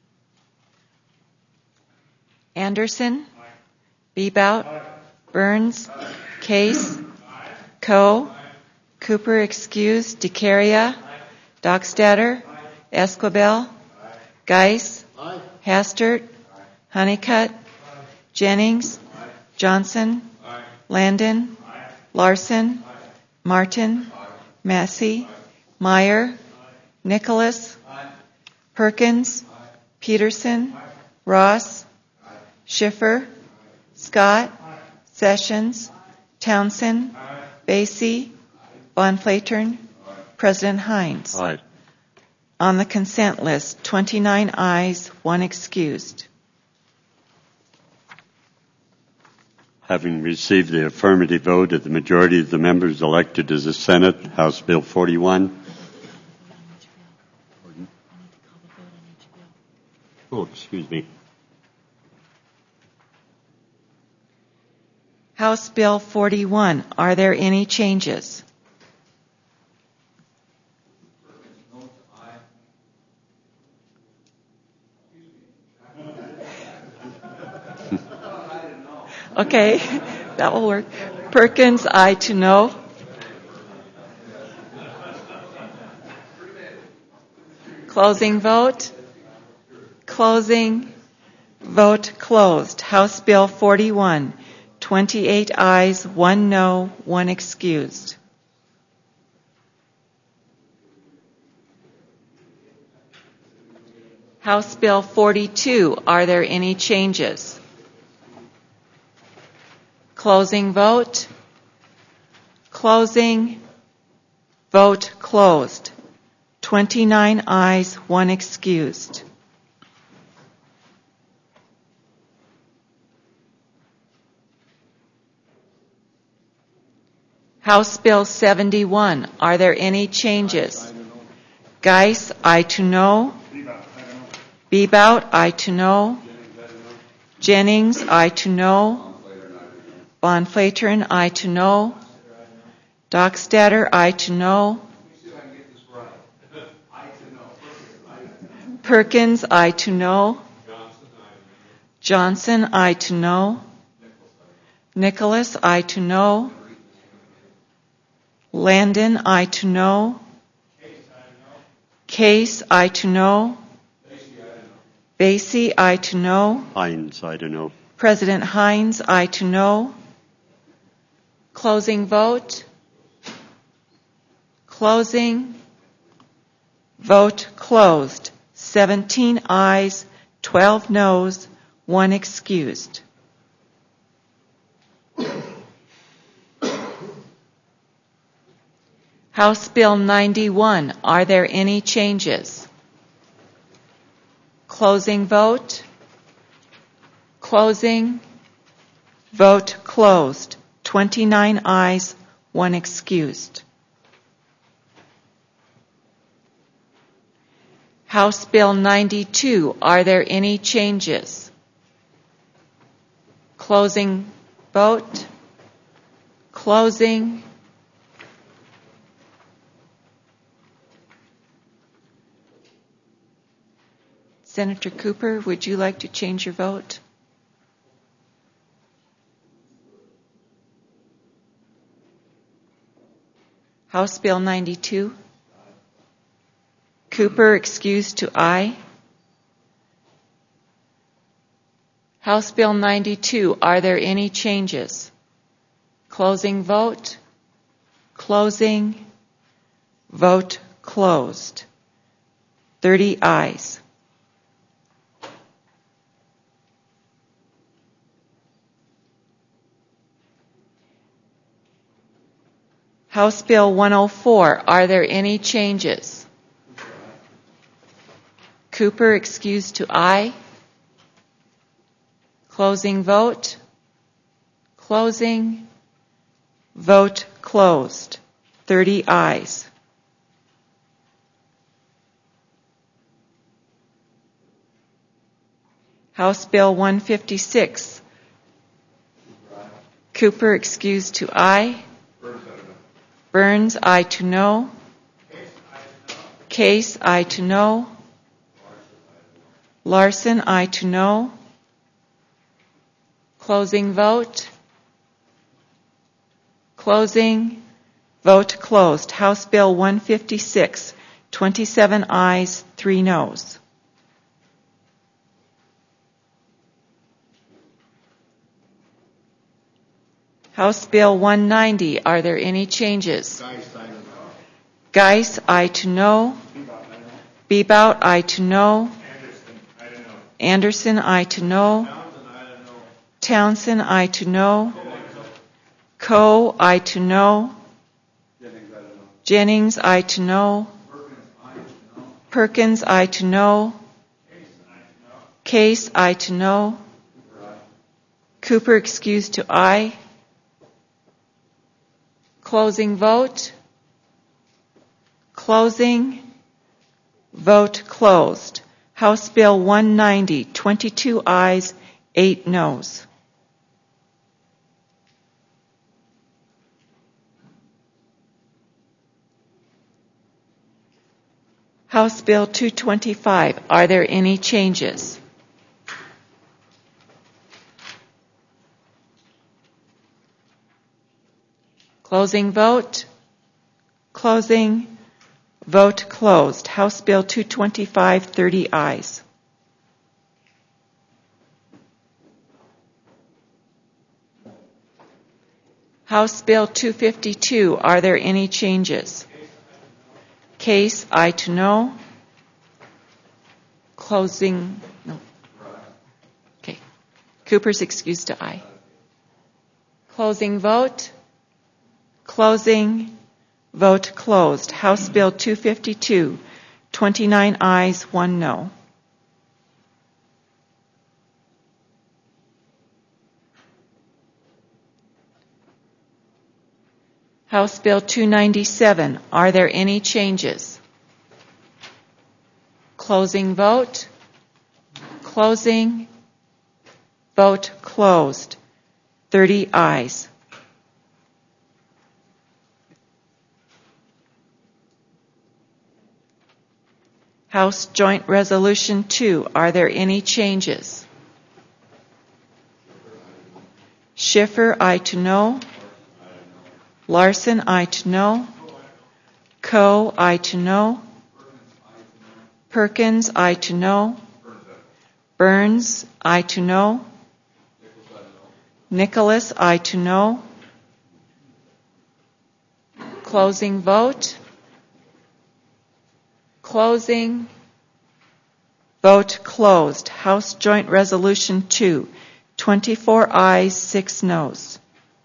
Anderson, Bebout, Burns, Case, Coe, Cooper excused, DeCaria, Dockstader, Esquibel, Geis, Hastert, Honeycutt, Jennings, Johnson, Landon, Larson, Martin, Massey, Meyer, Nicholas, Perkins, Peterson, Ross, Schiffer, Scott, Sessions, Townsend, Basie, Von Flatern, President Hines. Aye. On the consent list, 29 ayes, 1 excused. Having received the affirmative vote of the majority of the members elected to the Senate, House Bill 41. Oh, excuse me. House Bill 41, are there any changes? Okay, that will work. Perkins, aye to no. Closing vote. Closing vote closed. House Bill 41, 28 ayes, 1 no, 1 excused. House Bill 42, are there any changes? Closing vote. Closing vote closed. 29 ayes, 1 excused. House Bill 71. Are there any changes? Geis, aye to no. Bebout, aye to no. Jennings, aye to no. Von Flateren, aye to no. Dockstader, aye to no. Perkins, aye to no. Johnson, aye to no. Nicholas, aye to no. Landon, aye to no. Case, aye to no. Basie, aye to no. Hines, I don't know. President Hines, aye to no. Closing vote. Closing. Vote closed. 17 ayes, 12 noes, 1 excused. House Bill 91. Are there any changes? Closing vote. Closing. Vote closed. 29 ayes, 1 excused. House Bill 92. Are there any changes? Closing vote. Closing. Senator Cooper, would you like to change your vote? House Bill 92. Cooper excused to aye. House Bill 92. Are there any changes? Closing vote. Closing. Vote closed. 30 ayes. House Bill 104. Are there any changes? Cooper excused to aye. Closing vote. Closing. Vote closed. 30 ayes. House Bill 156. Cooper excused to aye. Burns, aye to no. Case, aye to no. Larson, aye to no. Closing vote. Closing. Vote closed. House Bill 156. 27 ayes, 3 noes. House Bill 190. Are there any changes? Geis, aye to no. Bebout, aye to no. Anderson, aye to no. Townsend, aye to no. Coe, aye to no. Jennings, aye to no. Perkins, aye to no. Case, aye to no. Cooper excused to aye. Closing vote. Closing. Vote closed. House Bill 190, 22 ayes, 8 noes. House Bill 225. Are there any changes? Closing vote. Closing. Vote closed. House Bill 225, 30 ayes. House Bill 252. Are there any changes? Case, aye to no. Closing. No. Okay. Cooper's excused to aye. Closing vote. Closing. Vote closed. House Bill 252. 29 ayes, 1 no. House Bill 297. Are there any changes? Closing vote. Closing. Vote closed. 30 ayes. House Joint Resolution 2. Are there any changes? Schiffer, aye to no. Larson, aye to no. Coe, aye to no. Perkins, aye to no. Burns, aye to no. Nicholas, aye to no. Closing vote. Closing. Vote closed. House Joint Resolution 2. 24 ayes, 6 noes.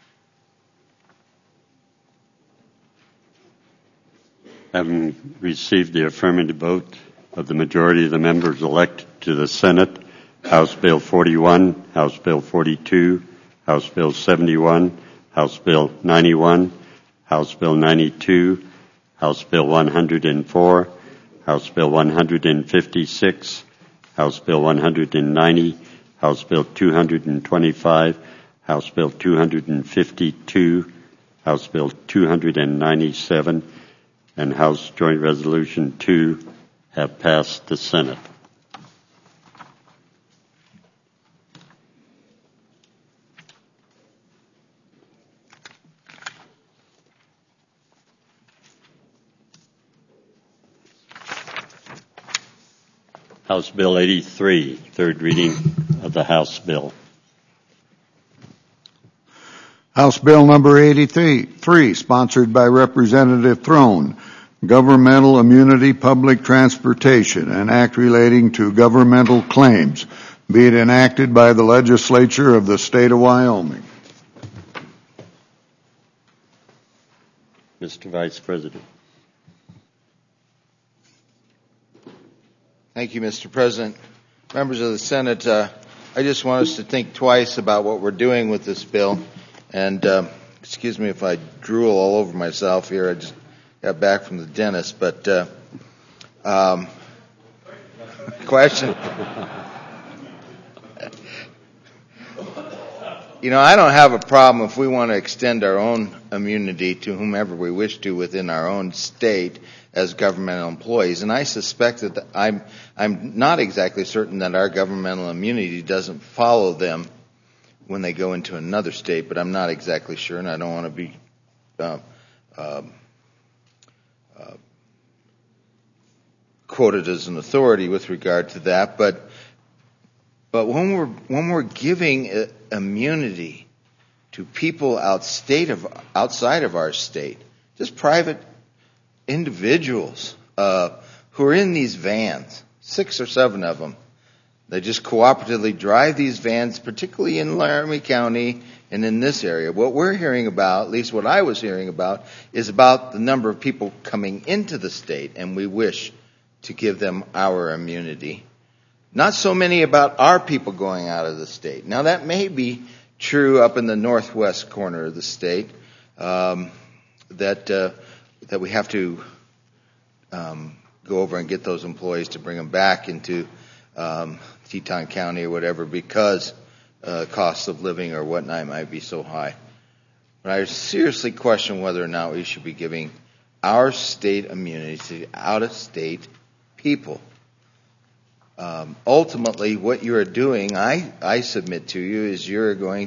Having received the affirmative vote of the majority of the members elected to the Senate, House Bill 41, House Bill 42, House Bill 71, House Bill 91, House Bill 92, House Bill 104, House Bill 156, House Bill 190, House Bill 225, House Bill 252, House Bill 297, and House Joint Resolution 2 have passed the Senate. House Bill 83, third reading of the House bill. House Bill number 83, sponsored by Representative Throne, Governmental Immunity Public Transportation, an act relating to governmental claims, be it enacted by the legislature of the state of Wyoming. Mr. Vice President. Thank you, Mr. President. Members of the Senate, I just want us to think twice about what we're doing with this bill. And excuse me if I drool all over myself here. I just got back from the dentist. But question. I don't have a problem if we want to extend our own immunity to whomever we wish to within our own state as governmental employees. And I suspect that I'm not exactly certain that our governmental immunity doesn't follow them when they go into another state, but I'm not exactly sure, and I don't want to be quoted as an authority with regard to that. But when we're giving immunity to people outside of our state, just private individuals who are in these vans, 6 or 7 of them, they just cooperatively drive these vans, particularly in Laramie County and in this area. What we're hearing about, at least what I was hearing about, is about the number of people coming into the state, and we wish to give them our immunity. Not so many about our people going out of the state. Now, that may be true up in the northwest corner of the state, that we have to go over and get those employees to bring them back into Teton County or whatever because costs of living or whatnot might be so high. But I seriously question whether or not we should be giving our state immunity to out-of-state people. Ultimately, what you are doing, I submit to you, is you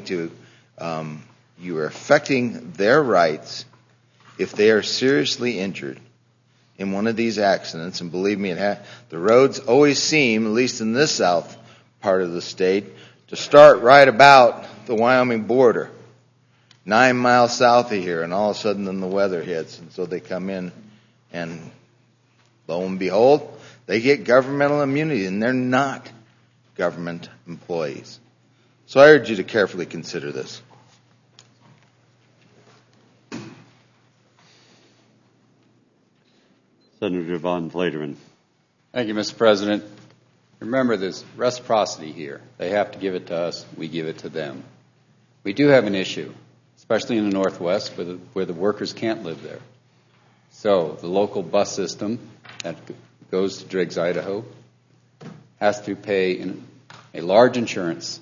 are affecting their rights if they are seriously injured in one of these accidents. And believe me, the roads always seem, at least in this south part of the state, to start right about the Wyoming border, 9 miles south of here, and all of a sudden then the weather hits, and so they come in, and lo and behold, they get governmental immunity, and they're not government employees. So I urge you to carefully consider this. Senator Von Flateren. Thank you, Mr. President. Remember, there's reciprocity here. They have to give it to us. We give it to them. We do have an issue. especially in the Northwest where the workers can't live there. So the local bus system that goes to Driggs, Idaho, has to pay a large insurance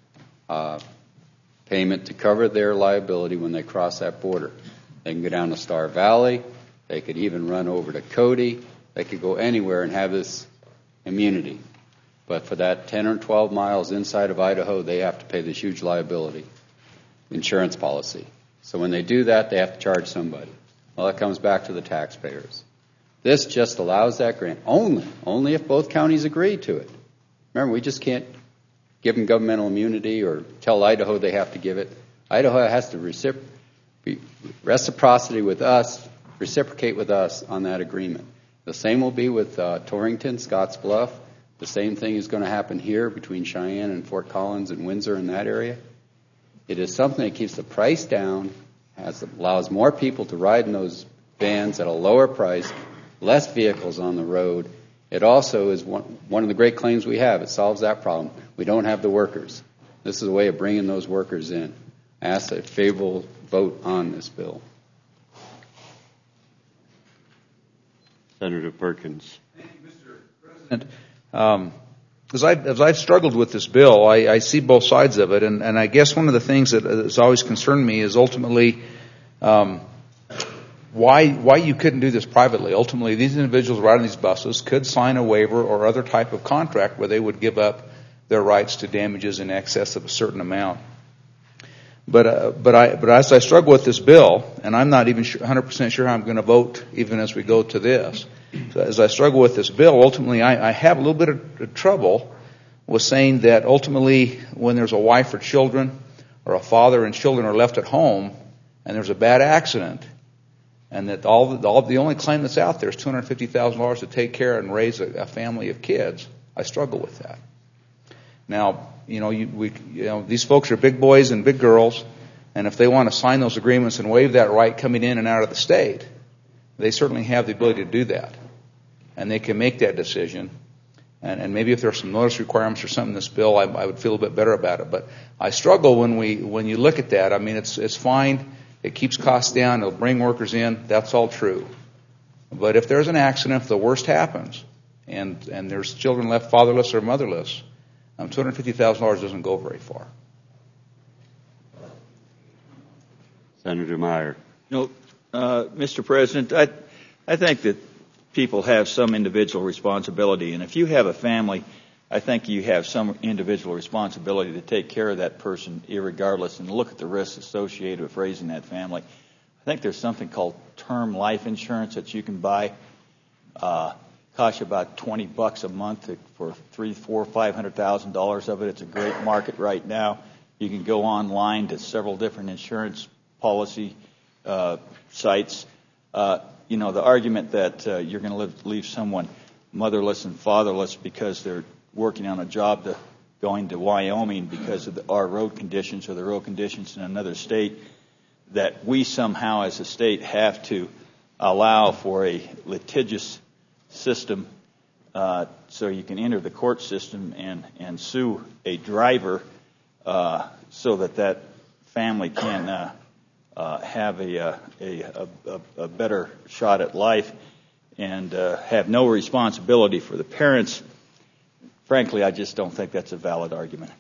payment to cover their liability when they cross that border. They can go down to Star Valley. They could even run over to Cody. They could go anywhere and have this immunity. But for that 10 or 12 miles inside of Idaho, they have to pay this huge liability insurance policy. So when they do that, they have to charge somebody. Well, that comes back to the taxpayers. This just allows that grant only if both counties agree to it. Remember, we just can't give them governmental immunity or tell Idaho they have to give it. Idaho has to reciprocity with us, reciprocate with us on that agreement. The same will be with Torrington, Scotts Bluff. The same thing is going to happen here between Cheyenne and Fort Collins and Windsor in that area. It is something that keeps the price down, allows more people to ride in those vans at a lower price, less vehicles on the road. It also is one of the great claims we have. It solves that problem. We don't have the workers. This is a way of bringing those workers in. I ask a favorable vote on this bill. Senator Perkins. Thank you, Mr. President. As I've struggled with this bill, I see both sides of it, and I guess one of the things that has always concerned me is ultimately why you couldn't do this privately. Ultimately, these individuals riding these buses could sign a waiver or other type of contract where they would give up their rights to damages in excess of a certain amount. But as I struggle with this bill, and I'm not even 100% sure how I'm going to vote even as we go to this, so as I struggle with this bill, ultimately I have a little bit of trouble with saying that ultimately when there's a wife or children or a father and children are left at home and there's a bad accident and that the only claim that's out there is $250,000 to take care and raise a family of kids, I struggle with that. Now, these folks are big boys and big girls, and if they want to sign those agreements and waive that right coming in and out of the state, they certainly have the ability to do that. And they can make that decision. And maybe if there are some notice requirements or something in this bill, I would feel a bit better about it. But I struggle when you look at that. I mean, it's fine. It keeps costs down. It'll bring workers in. That's all true. But if there's an accident, if the worst happens, and there's children left fatherless or motherless, $250,000 doesn't go very far. Senator Meyer. Mr. President, I think that people have some individual responsibility, and if you have a family, I think you have some individual responsibility to take care of that person irregardless and look at the risks associated with raising that family. I think there's something called term life insurance that you can buy. Costs you about $20 a month for $300,000, $400,000, $500,000 of it. It's a great market right now. You can go online to several different insurance policy sites. The argument that you're going to leave someone motherless and fatherless because they're working on a job going to Wyoming because of our road conditions or the road conditions in another state, that we somehow as a state have to allow for a litigious system so you can enter the court system and sue a driver so that family can have a better shot at life and have no responsibility for the parents. Frankly, I just don't think that's a valid argument.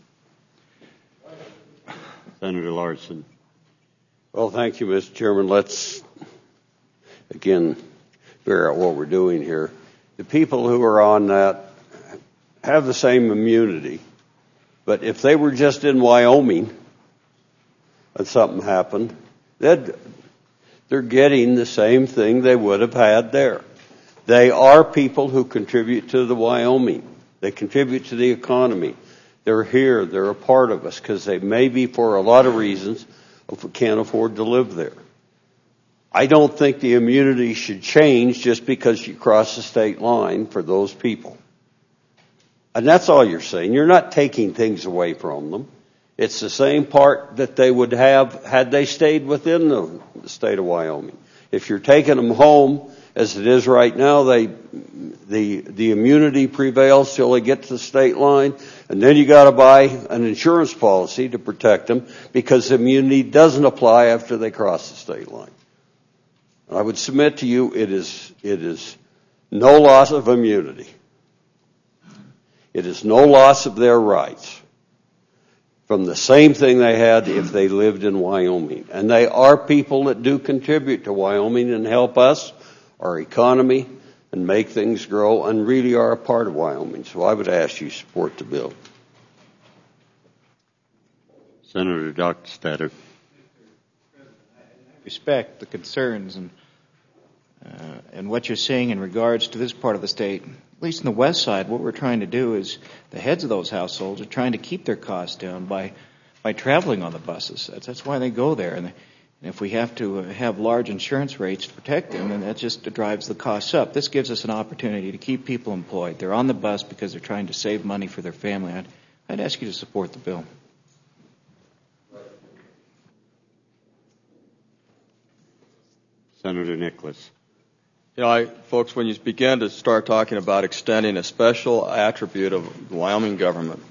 Senator Larson. Well, thank you, Mr. Chairman. Let's, again, figure out what we're doing here. The people who are on that have the same immunity, but if they were just in Wyoming and something happened, they're getting the same thing they would have had there. They are people who contribute to the Wyoming. They contribute to the economy. They're here. They're a part of us because they maybe, for a lot of reasons, can't afford to live there. I don't think the immunity should change just because you cross the state line for those people. And that's all you're saying. You're not taking things away from them. It's the same part that they would have had they stayed within the state of Wyoming. If you're taking them home As it is right now, the immunity prevails till they get to the state line, and then you got to buy an insurance policy to protect them because the immunity doesn't apply after they cross the state line. I would submit to you it is no loss of immunity. It is no loss of their rights from the same thing they had if they lived in Wyoming. And they are people that do contribute to Wyoming and help us, our economy, and make things grow, and really are a part of Wyoming. So I would ask you to support the bill. Senator Dockstader. Respect the concerns and what you're saying in regards to this part of the state. At least in the west side, what we're trying to do is the heads of those households are trying to keep their costs down by traveling on the buses. That's why they go there. And if we have to have large insurance rates to protect them, then that just drives the costs up. This gives us an opportunity to keep people employed. They're on the bus because they're trying to save money for their family. I'd ask you to support the bill. Senator Nicholas. Folks, when you begin to start talking about extending a special attribute of the Wyoming government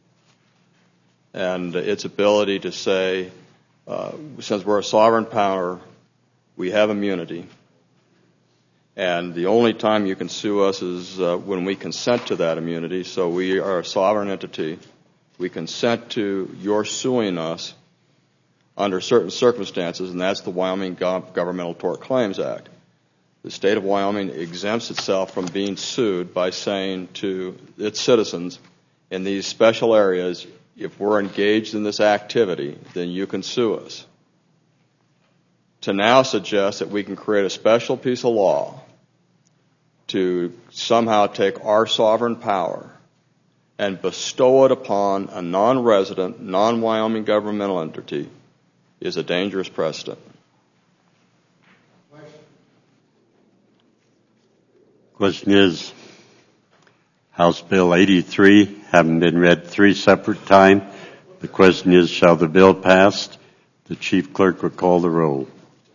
and its ability to say, since we're a sovereign power, we have immunity, and the only time you can sue us is when we consent to that immunity, so we are a sovereign entity. We consent to your suing us under certain circumstances, and that's the Wyoming Governmental Tort Claims Act. The state of Wyoming exempts itself from being sued by saying to its citizens, in these special areas, if we're engaged in this activity, then you can sue us. To now suggest that we can create a special piece of law to somehow take our sovereign power and bestow it upon a non-resident, non-Wyoming governmental entity is a dangerous precedent. Question is, House Bill 83 having been read 3 separate times. The question is, shall the bill pass? The chief clerk will call the roll.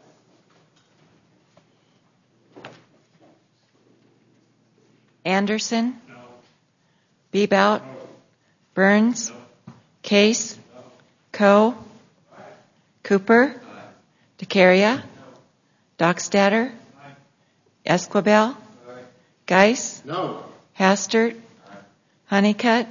Anderson? No. Bebout? No. Burns? No. Case? No. Coe? Aye. Cooper? Aye. DeCaria? No. Dockstader? Aye. Esquivel? Aye. Geis? No. Hastert? Aye. Honeycutt? Aye.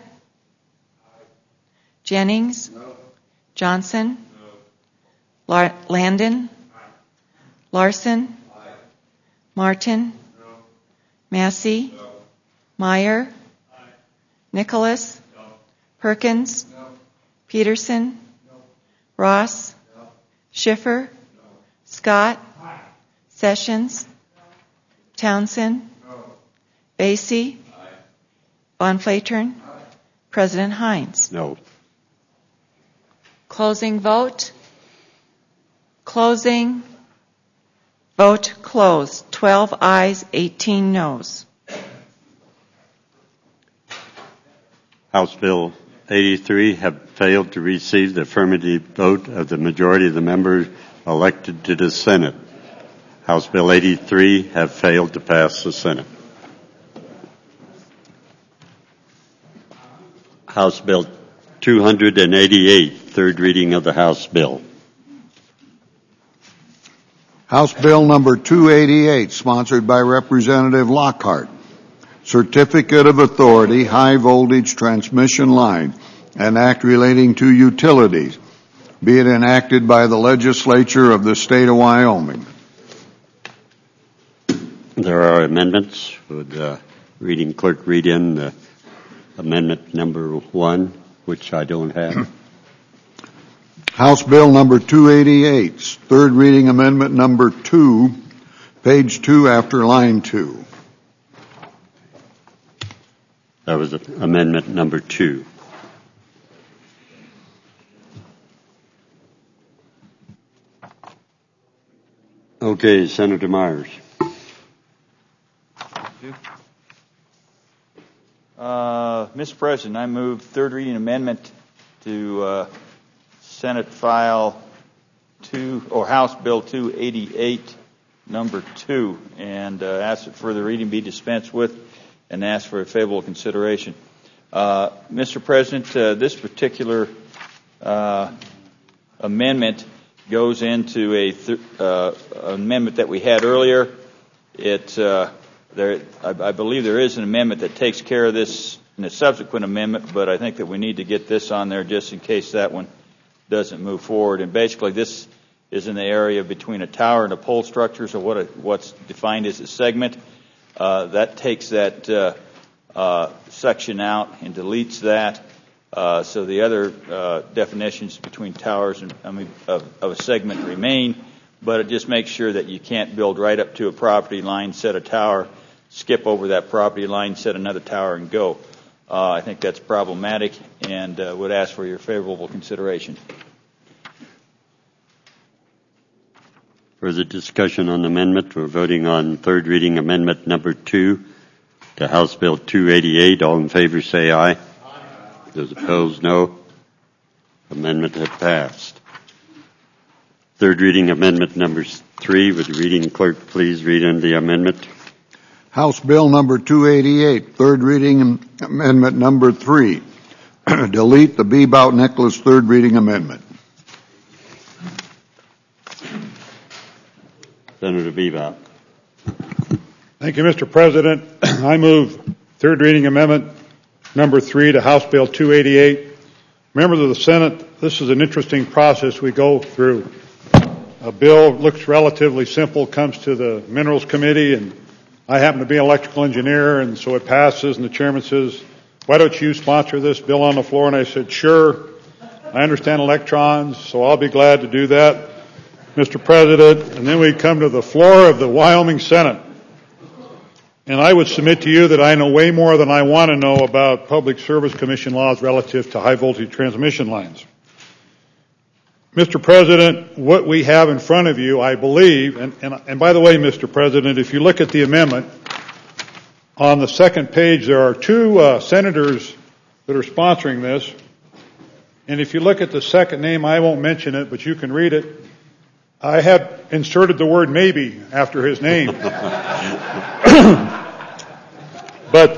Jennings? No. Johnson? No. Landon? Aye. Larson? Aye. Martin? No. Massey? No. Meyer? Aye. Nicholas? No. Perkins? No. Peterson? No. Ross? No. Schiffer? No. Scott? Aye. Sessions? No. Townsend? No. Basie? Aye. Von Flatern? Aye. President Hines? No. Closing vote. Closing. Vote closed. 12 ayes, 18 noes. House Bill 83 have failed to receive the affirmative vote of the majority of the members elected to the Senate. House Bill 83 have failed to pass the Senate. House Bill 288, third reading of the House bill. House Bill number 288, sponsored by Representative Lockhart. Certificate of Authority, High Voltage Transmission Line, an act relating to utilities, be it enacted by the legislature of the state of Wyoming. There are amendments. Would reading clerk read in amendment number 1, which I don't have. House Bill number 288, third reading amendment number 2, page 2 after line 2. That was amendment number 2. Okay, Senator Myers. Mr. President, I move third reading amendment to Senate File 2 or House Bill 288 number 2, and ask that further reading be dispensed with and ask for a favorable consideration. Mr. President, this particular amendment goes into an amendment that we had earlier. I believe there is an amendment that takes care of this in a subsequent amendment, but I think that we need to get this on there just in case that one doesn't move forward. And basically, this is in the area between a tower and a pole structure, so what's defined as a segment. That takes that section out and deletes that. So the other definitions between towers of a segment remain, but it just makes sure that you can't build right up to a property line, set a tower, skip over that property line, set another tower, and go. I think that's problematic and would ask for your favorable consideration. Further discussion on the amendment. We're voting on third reading amendment number 2 to House Bill 288. All in favor say aye. Aye. Those opposed, no. Amendment has passed. Third reading amendment number 3. Would the reading clerk please read in the amendment? House Bill number 288, third reading amendment number 3. Delete the Bebout-Nicholas third reading amendment. Senator Bebout. Thank you, Mr. President. I move third reading amendment number 3 to House Bill 288. Members of the Senate, this is an interesting process we go through. A bill looks relatively simple, comes to the Minerals Committee, and I happen to be an electrical engineer, and so it passes, and the chairman says, why don't you sponsor this bill on the floor? And I said, sure. I understand electrons, so I'll be glad to do that, Mr. President. And then we come to the floor of the Wyoming Senate. And I would submit to you that I know way more than I want to know about Public Service Commission laws relative to high voltage transmission lines. Mr. President, what we have in front of you, I believe, and by the way, Mr. President, if you look at the amendment, on the second page there are 2 senators that are sponsoring this. And if you look at the second name, I won't mention it, but you can read it. I have inserted the word maybe after his name. But,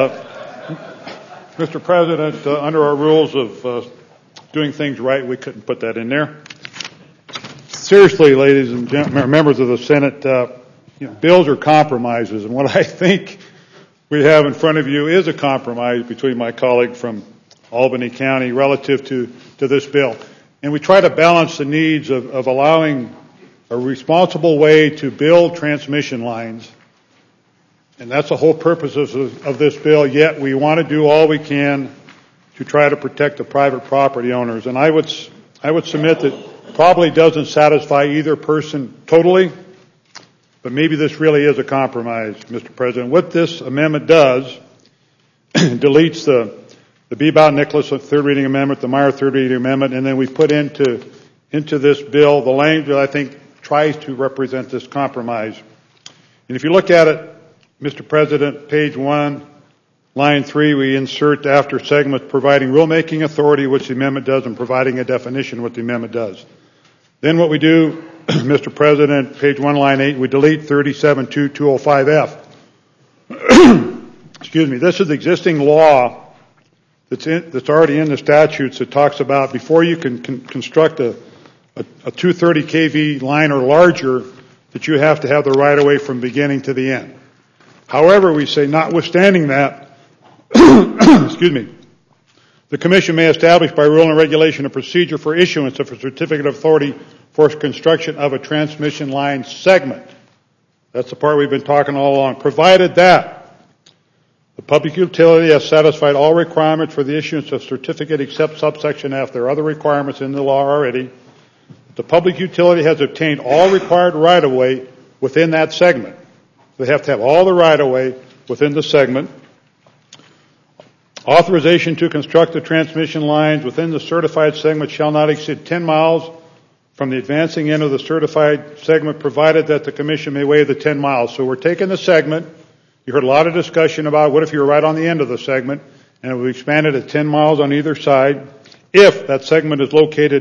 Mr. President, under our rules of doing things right, we couldn't put that in there. Seriously, ladies and gentlemen, members of the Senate, bills are compromises, and what I think we have in front of you is a compromise between my colleague from Albany County relative to this bill. And we try to balance the needs of allowing a responsible way to build transmission lines. And that's the whole purpose of this bill, yet we want to do all we can to try to protect the private property owners. And I would submit that probably doesn't satisfy either person totally, but maybe this really is a compromise, Mr. President. What this amendment does, deletes the Bebout-Nicholas third reading amendment, the Meyer third reading amendment, and then we put into this bill the language that I think tries to represent this compromise. And if you look at it, Mr. President, page 1, line 3, we insert after segment providing rulemaking authority, which the amendment does, and providing a definition, what the amendment does. Then what we do, Mr. President, page 1, line 8, we delete 37.2.205F. Excuse me. This is existing law that's already in the statutes that talks about before you can construct a 230 kV line or larger, that you have to have the right of way from beginning to the end. However, we say notwithstanding that, excuse me, the Commission may establish by rule and regulation a procedure for issuance of a certificate of authority for construction of a transmission line segment. That's the part we've been talking all along. Provided that the public utility has satisfied all requirements for the issuance of certificate except subsection F. There are other requirements in the law already. The public utility has obtained all required right-of-way within that segment. They have to have all the right-of-way within the segment. Authorization to construct the transmission lines within the certified segment shall not exceed 10 miles from the advancing end of the certified segment, provided that the Commission may waive the 10 miles. So we're taking the segment. You heard a lot of discussion about what if you're right on the end of the segment, and it would be expanded at 10 miles on either side if that segment is located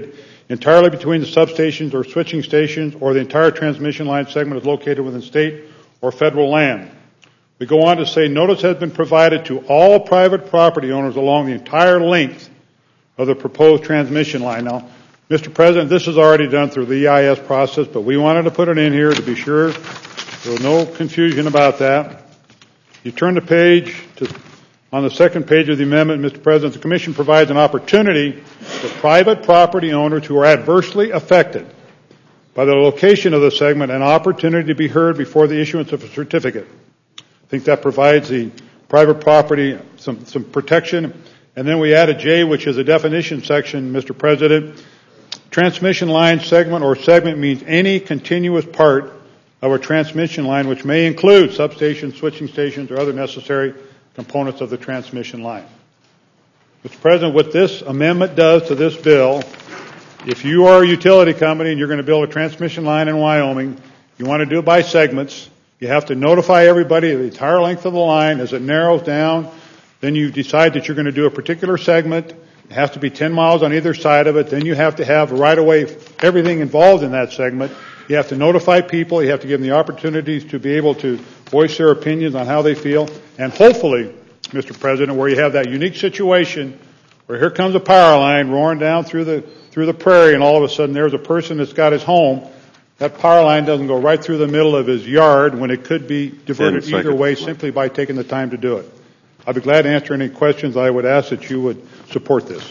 entirely between the substations or switching stations, or the entire transmission line segment is located within state or federal land. We go on to say notice has been provided to all private property owners along the entire length of the proposed transmission line. Now, Mr. President, this is already done through the EIS process, but we wanted to put it in here to be sure there was no confusion about that. You turn the page on the second page of the amendment, Mr. President, the Commission provides an opportunity for private property owners who are adversely affected by the location of the segment an opportunity to be heard before the issuance of a certificate. I think that provides the private property some protection. And then we add a J, which is a definition section, Mr. President. Transmission line segment or segment means any continuous part of a transmission line, which may include substations, switching stations, or other necessary components of the transmission line. Mr. President, what this amendment does to this bill, if you are a utility company and you're going to build a transmission line in Wyoming, you want to do it by segments. You have to notify everybody of the entire length of the line. As it narrows down, then you decide that you're going to do a particular segment. It has to be 10 miles on either side of it. Then you have to have right away everything involved in that segment. You have to notify people. You have to give them the opportunities to be able to voice their opinions on how they feel. And hopefully, Mr. President, where you have that unique situation where here comes a power line roaring down through the prairie, and all of a sudden there's a person that's got his home. That power line doesn't go right through the middle of his yard when it could be diverted either way simply by taking the time to do it. I'd be glad to answer any questions. I would ask that you would support this.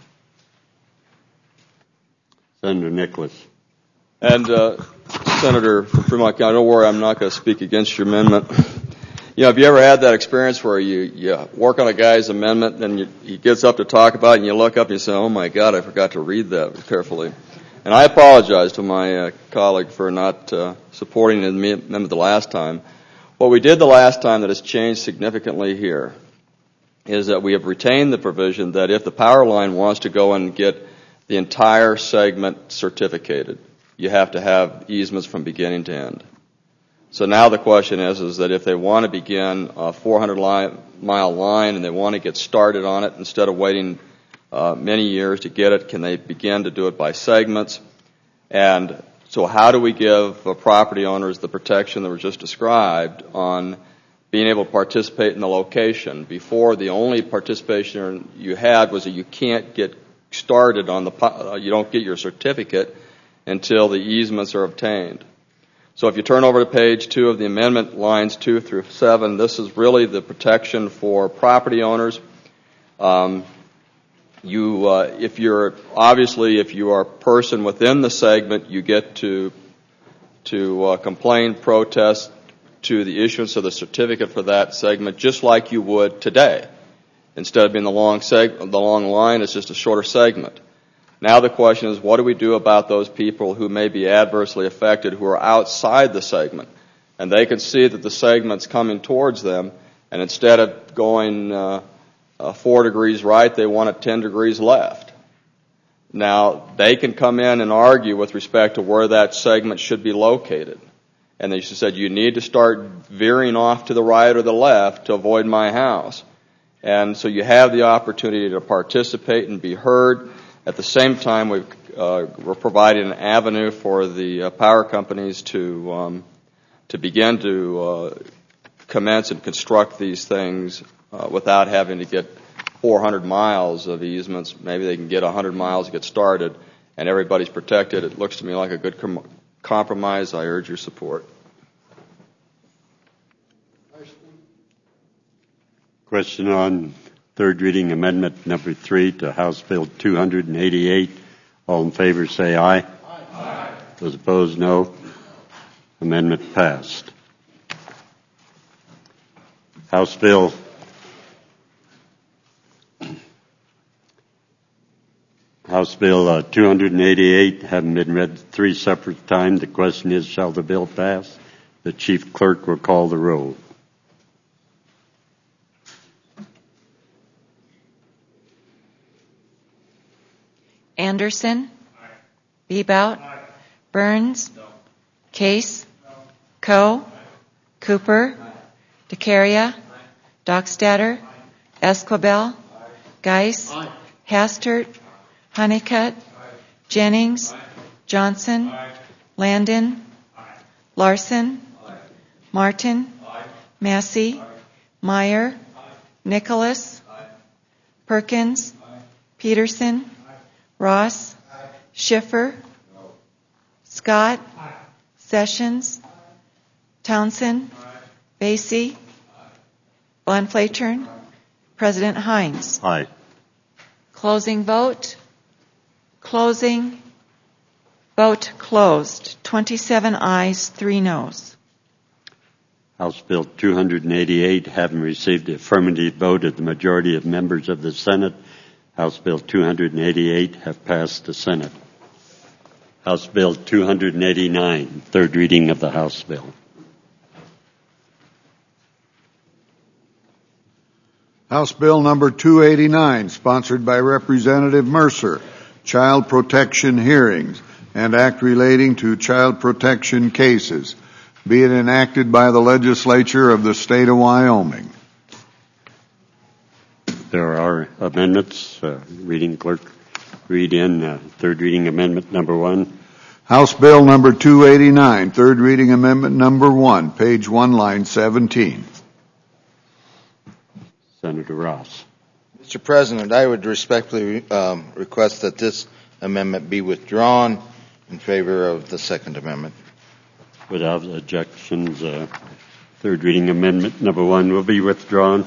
Senator Nicholas. And Senator from Fremont County, don't worry, I'm not going to speak against your amendment. You know, have you ever had that experience where you work on a guy's amendment and he gets up to talk about it and you look up and you say, oh my God, I forgot to read that carefully. And I apologize to my colleague for not supporting the amendment the last time. What we did the last time that has changed significantly here is that we have retained the provision that if the power line wants to go and get the entire segment certificated, you have to have easements from beginning to end. So now the question is that if they want to begin a 400-mile line and they want to get started on it instead of waiting many years to get it, can they begin to do it by segments? And so how do we give property owners the protection that was just described on being able to participate in the location? Before, the only participation you had was that you can't get started on you don't get your certificate until the easements are obtained. So if you turn over to page 2 of the amendment, lines 2 through 7, this is really the protection for property owners. If you are a person within the segment, you get to complain, protest to the issuance of the certificate for that segment, just like you would today. Instead of being the long line, it's just a shorter segment. Now the question is, what do we do about those people who may be adversely affected, who are outside the segment, and they can see that the segment's coming towards them, and instead of going 4 degrees right, they want it 10 degrees left. Now, they can come in and argue with respect to where that segment should be located. And they said, you need to start veering off to the right or the left to avoid my house. And so you have the opportunity to participate and be heard. At the same time, we're providing an avenue for the power companies to begin to commence and construct these things without having to get 400 miles of easements. Maybe they can get 100 miles to get started, and everybody's protected. It looks to me like a good compromise. I urge your support. Question on third reading amendment number 3 to House Bill 288. All in favor say aye. Aye. Those opposed, no. Amendment passed. House Bill 288 having been read 3 separate times. The question is, shall the bill pass? The chief clerk will call the roll. Anderson? Aye. Bebout? Aye. Burns? No. Case? No. Coe? Aye. Cooper? Aye. DeCaria? Aye. Dockstader? Aye. Esquibel? Aye. Geis? Aye. Hastert? Honeycutt? Aye. Jennings. Johnson. Landon. Larson. Martin. Massey. Meyer. Nicholas. Perkins. Peterson. Ross. Schiffer. Scott. Sessions. Townsend. Basie. Von Flatern. President Hines. Aye. Closing vote. Closing. Vote closed. 27 ayes, 3 noes. House Bill 288, having received the affirmative vote of the majority of members of the Senate, House Bill 288 have passed the Senate. House Bill 289, third reading of the House bill. House Bill number 289, sponsored by Representative Mercer, Child Protection Hearings, and Act relating to child protection cases, be it enacted by the legislature of the state of Wyoming. There are amendments. Reading clerk, read in third reading amendment number 1. House Bill number 289, third reading amendment number 1, page 1, line 17. Senator Ross. Mr. President, I would respectfully request that this amendment be withdrawn in favor of the Second Amendment. Without objections, third reading amendment number 1 will be withdrawn.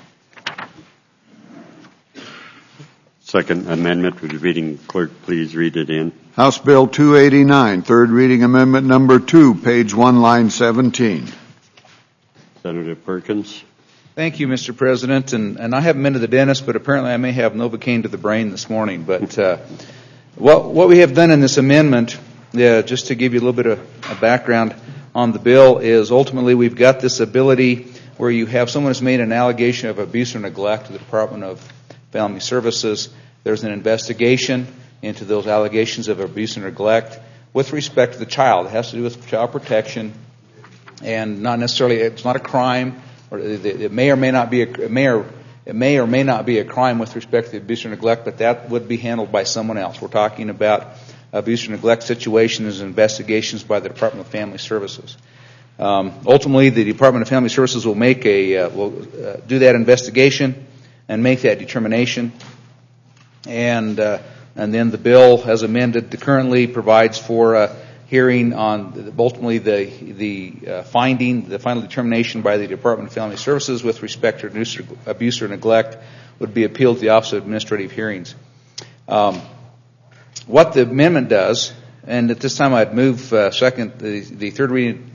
Second amendment, would the reading clerk please read it in? House Bill 289, third reading amendment number 2, page 1, line 17. Senator Perkins. Thank you, Mr. President. And I haven't been to the dentist, but apparently I may have Novocaine to the brain this morning. But what we have done in this amendment, just to give you a little bit of background on the bill, is ultimately we've got this ability where you have someone who's made an allegation of abuse or neglect to the Department of Family Services. There's an investigation into those allegations of abuse and neglect with respect to the child. It has to do with child protection, and not necessarily, it's not a crime, or it may or may not be a crime with respect to abuse or neglect, but that would be handled by someone else. We're talking about abuse or neglect situations and investigations by the Department of Family Services. Ultimately, the Department of Family Services will make will do that investigation and make that determination, and then the bill, as amended, currently provides for a hearing on ultimately the final determination by the Department of Family Services with respect to abuse or neglect would be appealed to the Office of Administrative Hearings. What the amendment does, and at this time I'd move the third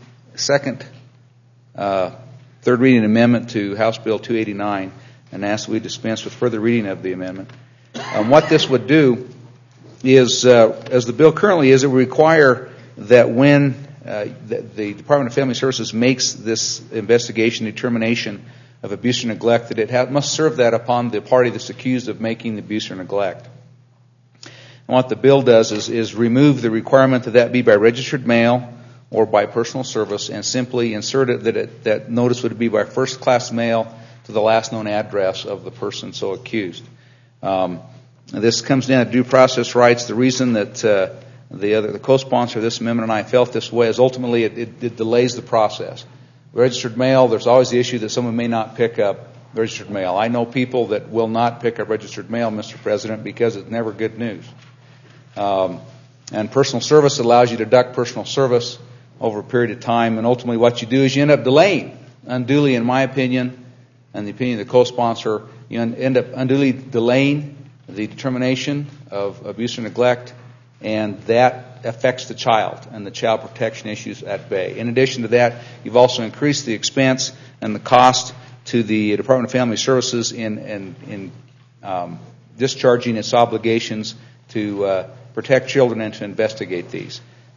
reading amendment to House Bill 289 and ask that we dispense with further reading of the amendment. What this would do is, as the bill currently is, it would require that when the Department of Family Services makes this investigation determination of abuse or neglect, that it must serve that upon the party that's accused of making the abuse or neglect. And what the bill does is remove the requirement that be by registered mail or by personal service, and simply insert it that notice would be by first-class mail to the last known address of the person so accused. This comes down to due process rights. The reason that the co-sponsor of this amendment and I felt this way is ultimately it delays the process. Registered mail, there's always the issue that someone may not pick up registered mail. I know people that will not pick up registered mail, Mr. President, because it's never good news. And personal service allows you to deduct personal service over a period of time, and ultimately what you do is you end up delaying unduly, in my opinion, and the opinion of the co-sponsor, you end up unduly delaying the determination of abuse or neglect, and that affects the child and the child protection issues at bay. In addition to that, you've also increased the expense and the cost to the Department of Family Services in discharging its obligations to protect children and to investigate these.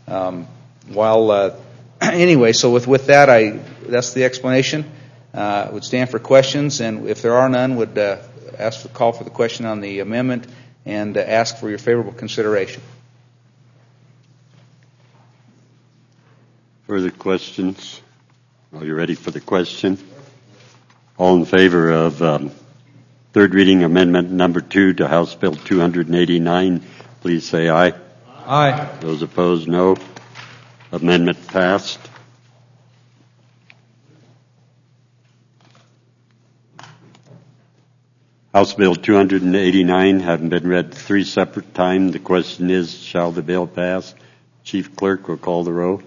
Anyway, so with that, that's the explanation. Would stand for questions, and if there are none, would call for the question on the amendment and ask for your favorable consideration. Further questions? Are you ready for the question? All in favor of third reading amendment number 2 to House Bill 289, please say aye. Aye. Those opposed, no. Amendment passed. House Bill 289 having been read 3 separate times. The question is, shall the bill pass? Chief Clerk will call the roll.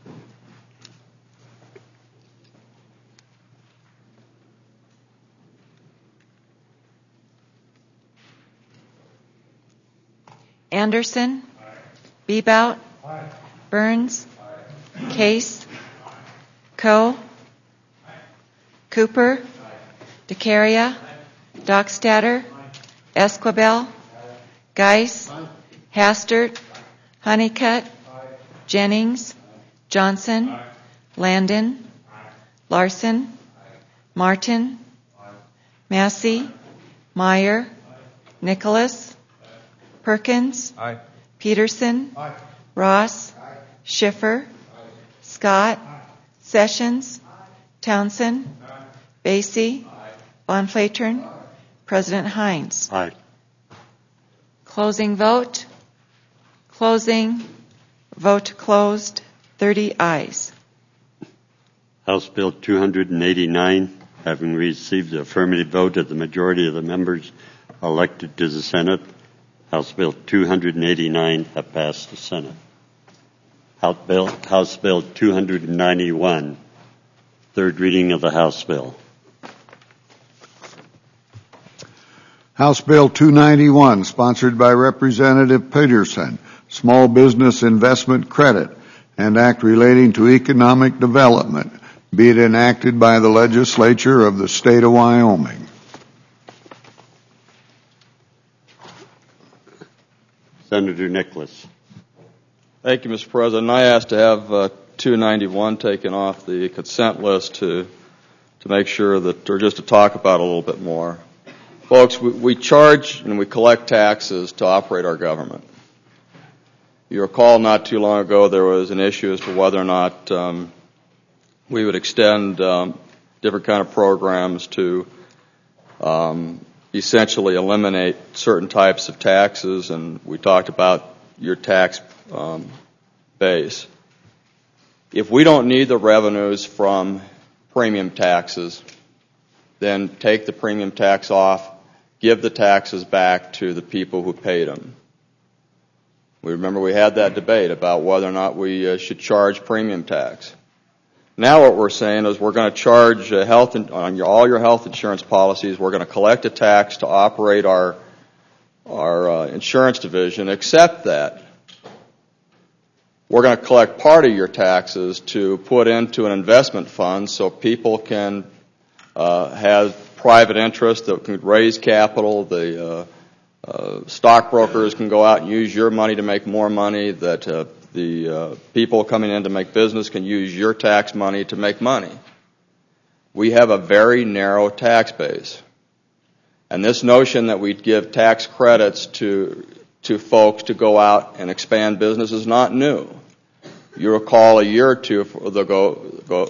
Anderson? Bebout? Burns? Case? Coe? Cooper? DeCaria? Dockstader? Esquibel? Geis? Hastert? Honeycutt? Jennings? Johnson? Landon? Larson? Martin? Massey? Meyer? Nicholas? Perkins? Peterson? Ross? Schiffer? Scott? Sessions? Townsend? Basie? Von Flatern? President Hines. Aye. Closing vote. Closing. Vote closed. 30 ayes. House Bill 289 having received the affirmative vote of the majority of the members elected to the Senate. House Bill 289 have passed the Senate. House Bill 291, third reading of the House Bill. House Bill 291, sponsored by Representative Peterson, Small Business Investment Credit, and Act relating to economic development, be it enacted by the legislature of the state of Wyoming. Senator Nicholas. Thank you, Mr. President. I asked to have 291 taken off the consent list to make sure that, or just to talk about it a little bit more. Folks, we charge and we collect taxes to operate our government. You recall not too long ago there was an issue as to whether or not we would extend different kind of programs to essentially eliminate certain types of taxes, and we talked about your tax base. If we don't need the revenues from premium taxes, then take the premium tax off, give the taxes back to the people who paid them. We remember we had that debate about whether or not we should charge premium tax. Now what we're saying is we're going to charge on all your health insurance policies, we're going to collect a tax to operate our insurance division, except that we're going to collect part of your taxes to put into an investment fund so people can have private interest that can raise capital. The stockbrokers can go out and use your money to make more money, that the people coming in to make business can use your tax money to make money. We have a very narrow tax base. And this notion that we'd give tax credits to folks to go out and expand business is not new. You recall a year or two ago,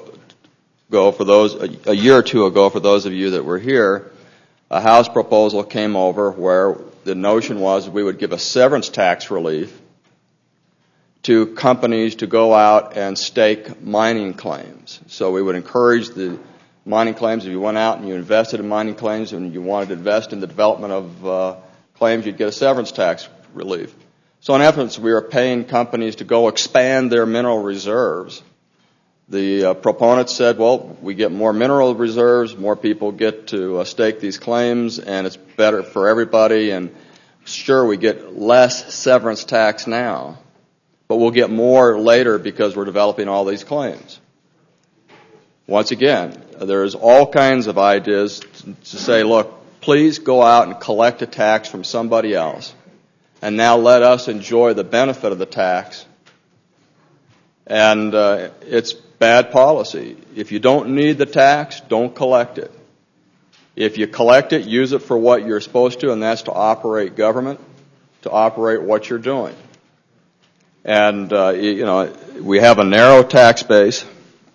for those of you that were here, a House proposal came over where the notion was we would give a severance tax relief to companies to go out and stake mining claims. So we would encourage the mining claims. If you went out and you invested in mining claims and you wanted to invest in the development of claims, you'd get a severance tax relief. So in essence, we are paying companies to go expand their mineral reserves. The proponents said, well, we get more mineral reserves, more people get to stake these claims, and it's better for everybody. And sure, we get less severance tax now, but we'll get more later because we're developing all these claims. Once again, there's all kinds of ideas to say, look, please go out and collect a tax from somebody else, and now let us enjoy the benefit of the tax. And it's bad policy. If you don't need the tax, don't collect it. If you collect it, use it for what you're supposed to, and that's to operate government, to operate what you're doing. And, we have a narrow tax base.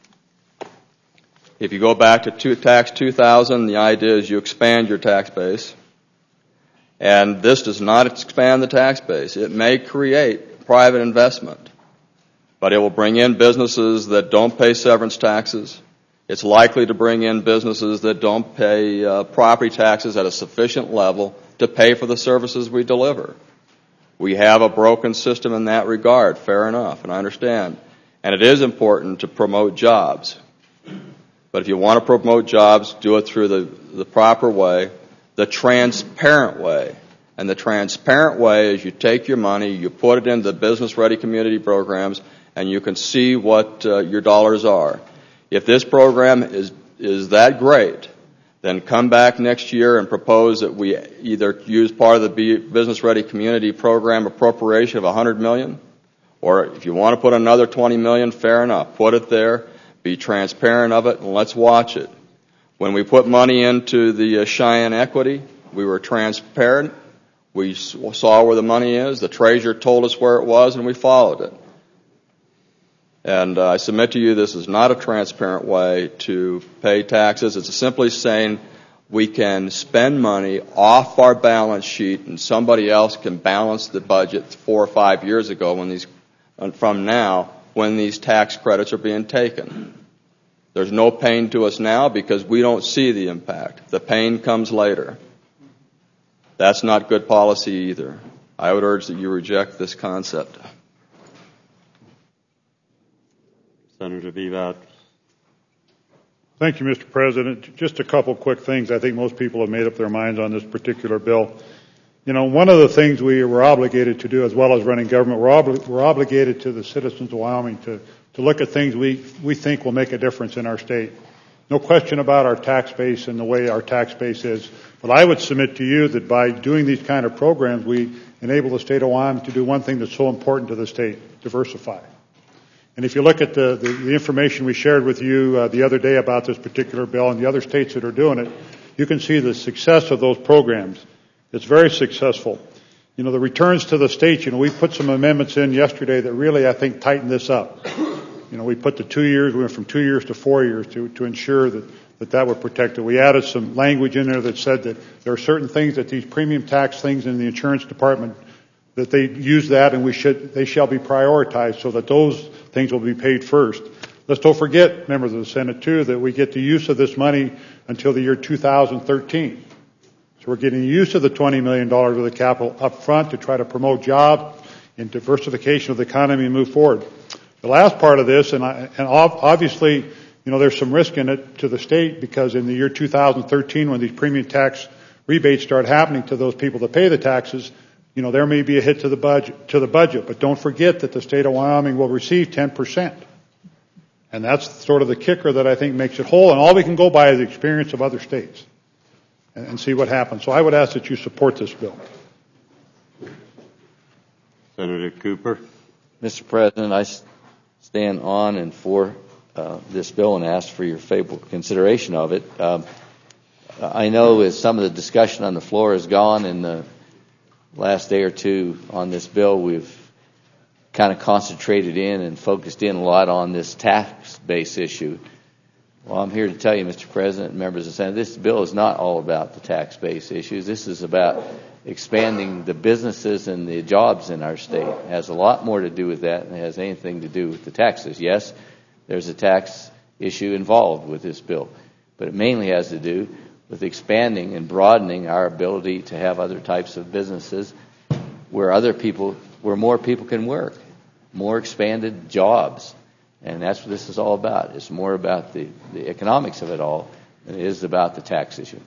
If you go back to Tax 2000, the idea is you expand your tax base. And this does not expand the tax base. It may create private investment. But it will bring in businesses that don't pay severance taxes. It's likely to bring in businesses that don't pay property taxes at a sufficient level to pay for the services we deliver. We have a broken system in that regard, fair enough, and I understand. And it is important to promote jobs. But if you want to promote jobs, do it through the proper way, the transparent way. And the transparent way is you take your money, you put it into business-ready community programs, and you can see what your dollars are. If this program is that great, then come back next year and propose that we either use part of the Business Ready Community Program appropriation of $100 million, or if you want to put another $20 million, fair enough. Put it there, be transparent of it, and let's watch it. When we put money into the Cheyenne Equity, we were transparent. We saw where the money is. The treasurer told us where it was, and we followed it. And I submit to you this is not a transparent way to pay taxes. It's simply saying we can spend money off our balance sheet and somebody else can balance the budget 4 or 5 years ago from now when these tax credits are being taken. There's no pain to us now because we don't see the impact. The pain comes later. That's not good policy either. I would urge that you reject this concept. Senator Bevat. Thank you, Mr. President. Just a couple quick things. I think most people have made up their minds on this particular bill. You know, one of the things we were obligated to do as well as running government, we're obligated to the citizens of Wyoming to look at things we think will make a difference in our state. No question about our tax base and the way our tax base is. But I would submit to you that by doing these kind of programs, we enable the state of Wyoming to do one thing that's so important to the state, diversify. And if you look at the information we shared with you the other day about this particular bill and the other states that are doing it, you can see the success of those programs. It's very successful. You know, the returns to the states, you know, we put some amendments in yesterday that really, I think, tighten this up. You know, we put the 2 years, we went from 2 years to 4 years to ensure that would protect it. We added some language in there that said that there are certain things that these premium tax things in the insurance department, that they use that and they shall be prioritized so that those things will be paid first. Let's don't forget, members of the Senate, too, that we get the use of this money until the year 2013. So we're getting use of the $20 million of the capital up front to try to promote jobs and diversification of the economy and move forward. The last part of this, and obviously, you know, there's some risk in it to the state because in the year 2013, when these premium tax rebates start happening to those people that pay the taxes, you know, there may be a hit to the budget. But don't forget that the state of Wyoming will receive 10%. And that's sort of the kicker that I think makes it whole. And all we can go by is the experience of other states and see what happens. So I would ask that you support this bill. Senator Cooper. Mr. President, I stand on and for this bill and ask for your favorable consideration of it. I know as some of the discussion on the floor has gone in the last day or two on this bill, we've kind of concentrated in and focused in a lot on this tax base issue. Well, I'm here to tell you, Mr. President and members of the Senate, this bill is not all about the tax base issues. This is about expanding the businesses and the jobs in our state. It has a lot more to do with that than it has anything to do with the taxes. Yes, there's a tax issue involved with this bill, but it mainly has to do with expanding and broadening our ability to have other types of businesses where more people can work, more expanded jobs. And that's what this is all about. It's more about the economics of it all than it is about the tax issue.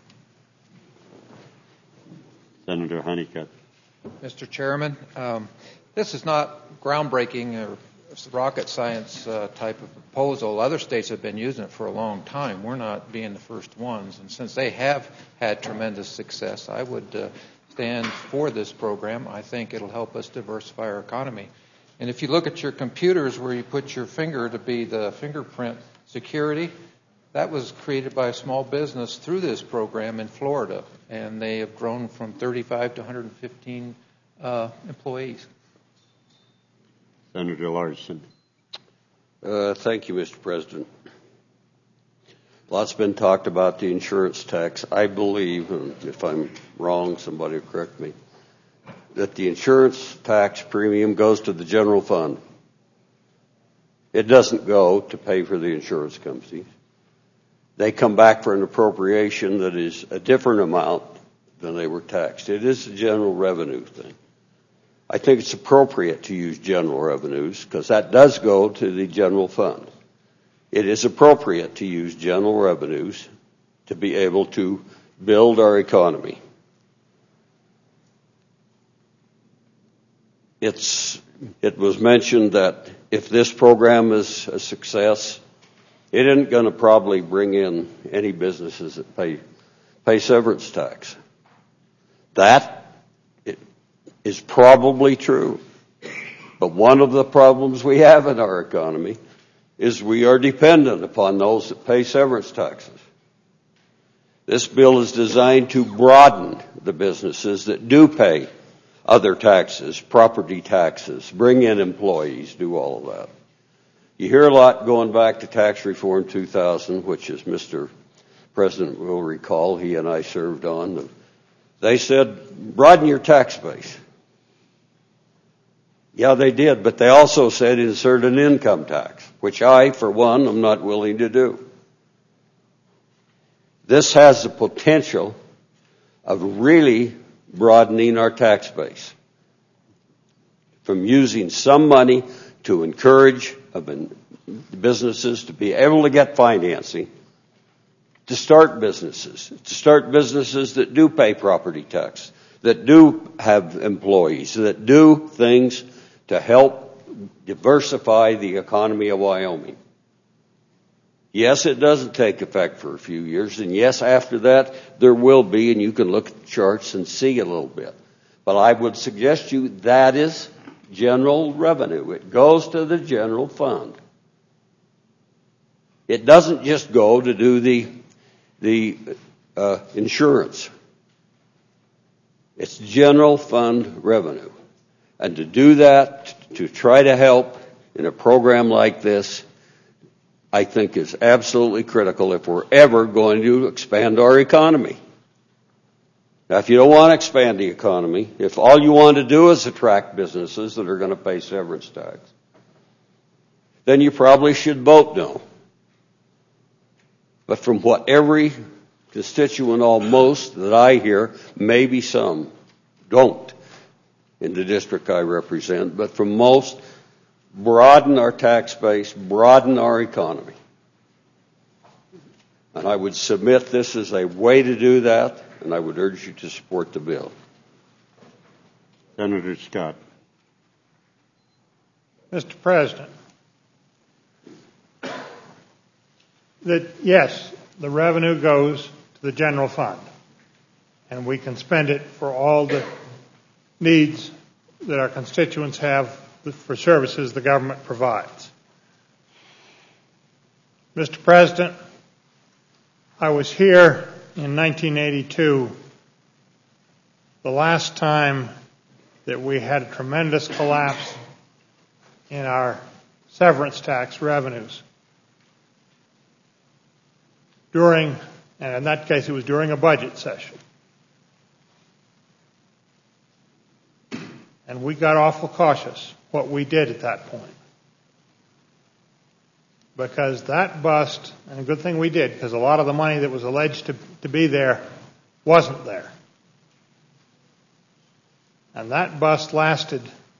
Senator Honeycutt. Mr. Chairman, this is not groundbreaking or rocket science type of proposal. Other states have been using it for a long time. We're not being the first ones. And since they have had tremendous success, I would stand for this program. I think it'll help us diversify our economy. And if you look at your computers where you put your finger to be the fingerprint security, that was created by a small business through this program in Florida. And they have grown from 35 to 115 employees. Senator Larson. Thank you, Mr. President. Lots been talked about the insurance tax. I believe, if I'm wrong, somebody will correct me, that the insurance tax premium goes to the general fund. It doesn't go to pay for the insurance companies. They come back for an appropriation that is a different amount than they were taxed. It is a general revenue thing. I think it's appropriate to use general revenues because that does go to the general fund. It is appropriate to use general revenues to be able to build our economy. It was mentioned that if this program is a success, it isn't going to probably bring in any businesses that pay severance tax. That is probably true. But one of the problems we have in our economy is we are dependent upon those that pay severance taxes. This bill is designed to broaden the businesses that do pay other taxes, property taxes, bring in employees, do all of that. You hear a lot going back to Tax Reform 2000, which, as Mr. President will recall, he and I served on. They said, broaden your tax base. Yeah, they did, but they also said insert an income tax, which I, for one, am not willing to do. This has the potential of really broadening our tax base from using some money to encourage businesses to be able to get financing, to start businesses that do pay property tax, that do have employees, that do things to help diversify the economy of Wyoming. Yes, it doesn't take effect for a few years, and yes, after that, there will be, and you can look at the charts and see a little bit. But I would suggest to you that is general revenue. It goes to the general fund. It doesn't just go to do the insurance. It's general fund revenue. And to do that, to try to help in a program like this, I think is absolutely critical if we're ever going to expand our economy. Now, if you don't want to expand the economy, if all you want to do is attract businesses that are going to pay severance tax, then you probably should vote no. But from what every constituent almost that I hear, maybe some don't in the district I represent, but from most, broaden our tax base, broaden our economy. And I would submit this is a way to do that, and I would urge you to support the bill. Senator Scott. Mr. President, yes, the revenue goes to the general fund, and we can spend it for all the needs that our constituents have for services the government provides. Mr. President, I was here in 1982, the last time that we had a tremendous collapse in our severance tax revenues. And in that case, it was during a budget session. And we got awful cautious what we did at that point. Because that bust, and a good thing we did, because a lot of the money that was alleged to be there wasn't there. And that bust lasted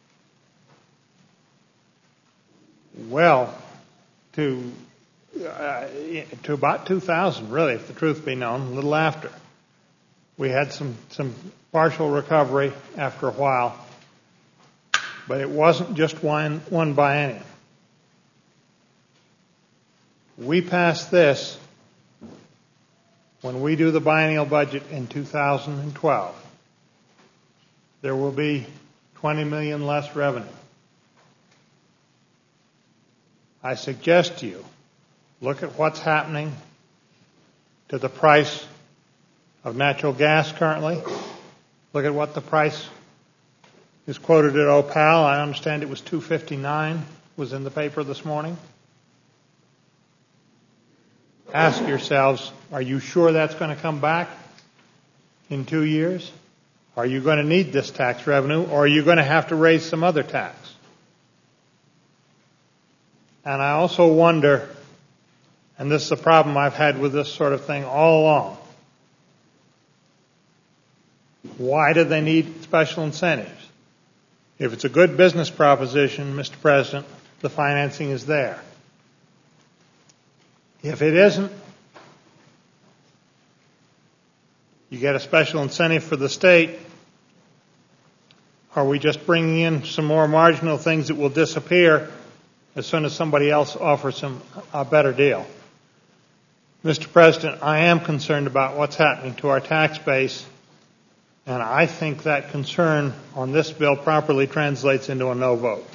well to about 2000, really, if the truth be known, a little after. We had some partial recovery after a while, but it wasn't just one biennium. We pass this when we do the biennial budget in 2012. There will be $20 million less revenue. I suggest to you, look at what's happening to the price of natural gas currently. Look at what the price is quoted at Opal. I understand it was $2.59, was in the paper this morning. Ask yourselves, are you sure that's going to come back in 2 years? Are you going to need this tax revenue, or are you going to have to raise some other tax? And I also wonder, and this is a problem I've had with this sort of thing all along, why do they need special incentives? If it's a good business proposition, Mr. President, the financing is there. If it isn't, you get a special incentive for the state. Are we just bringing in some more marginal things that will disappear as soon as somebody else offers them a better deal? Mr. President, I am concerned about what's happening to our tax base, and I think that concern on this bill properly translates into a no vote.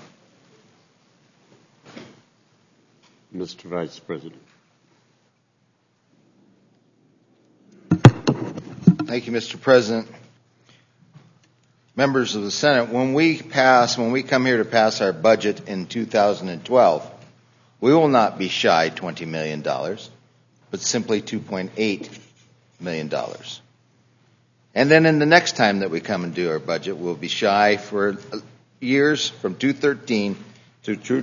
Mr. Vice President. Thank you, Mr. President. Members of the Senate, when we come here to pass our budget in 2012, we will not be shy $20 million, but simply $2.8 million. And then in the next time that we come and do our budget, we'll be shy for years from 2013 through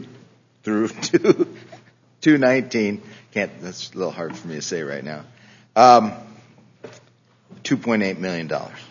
2019. That's a little hard for me to say right now. $2.8 million.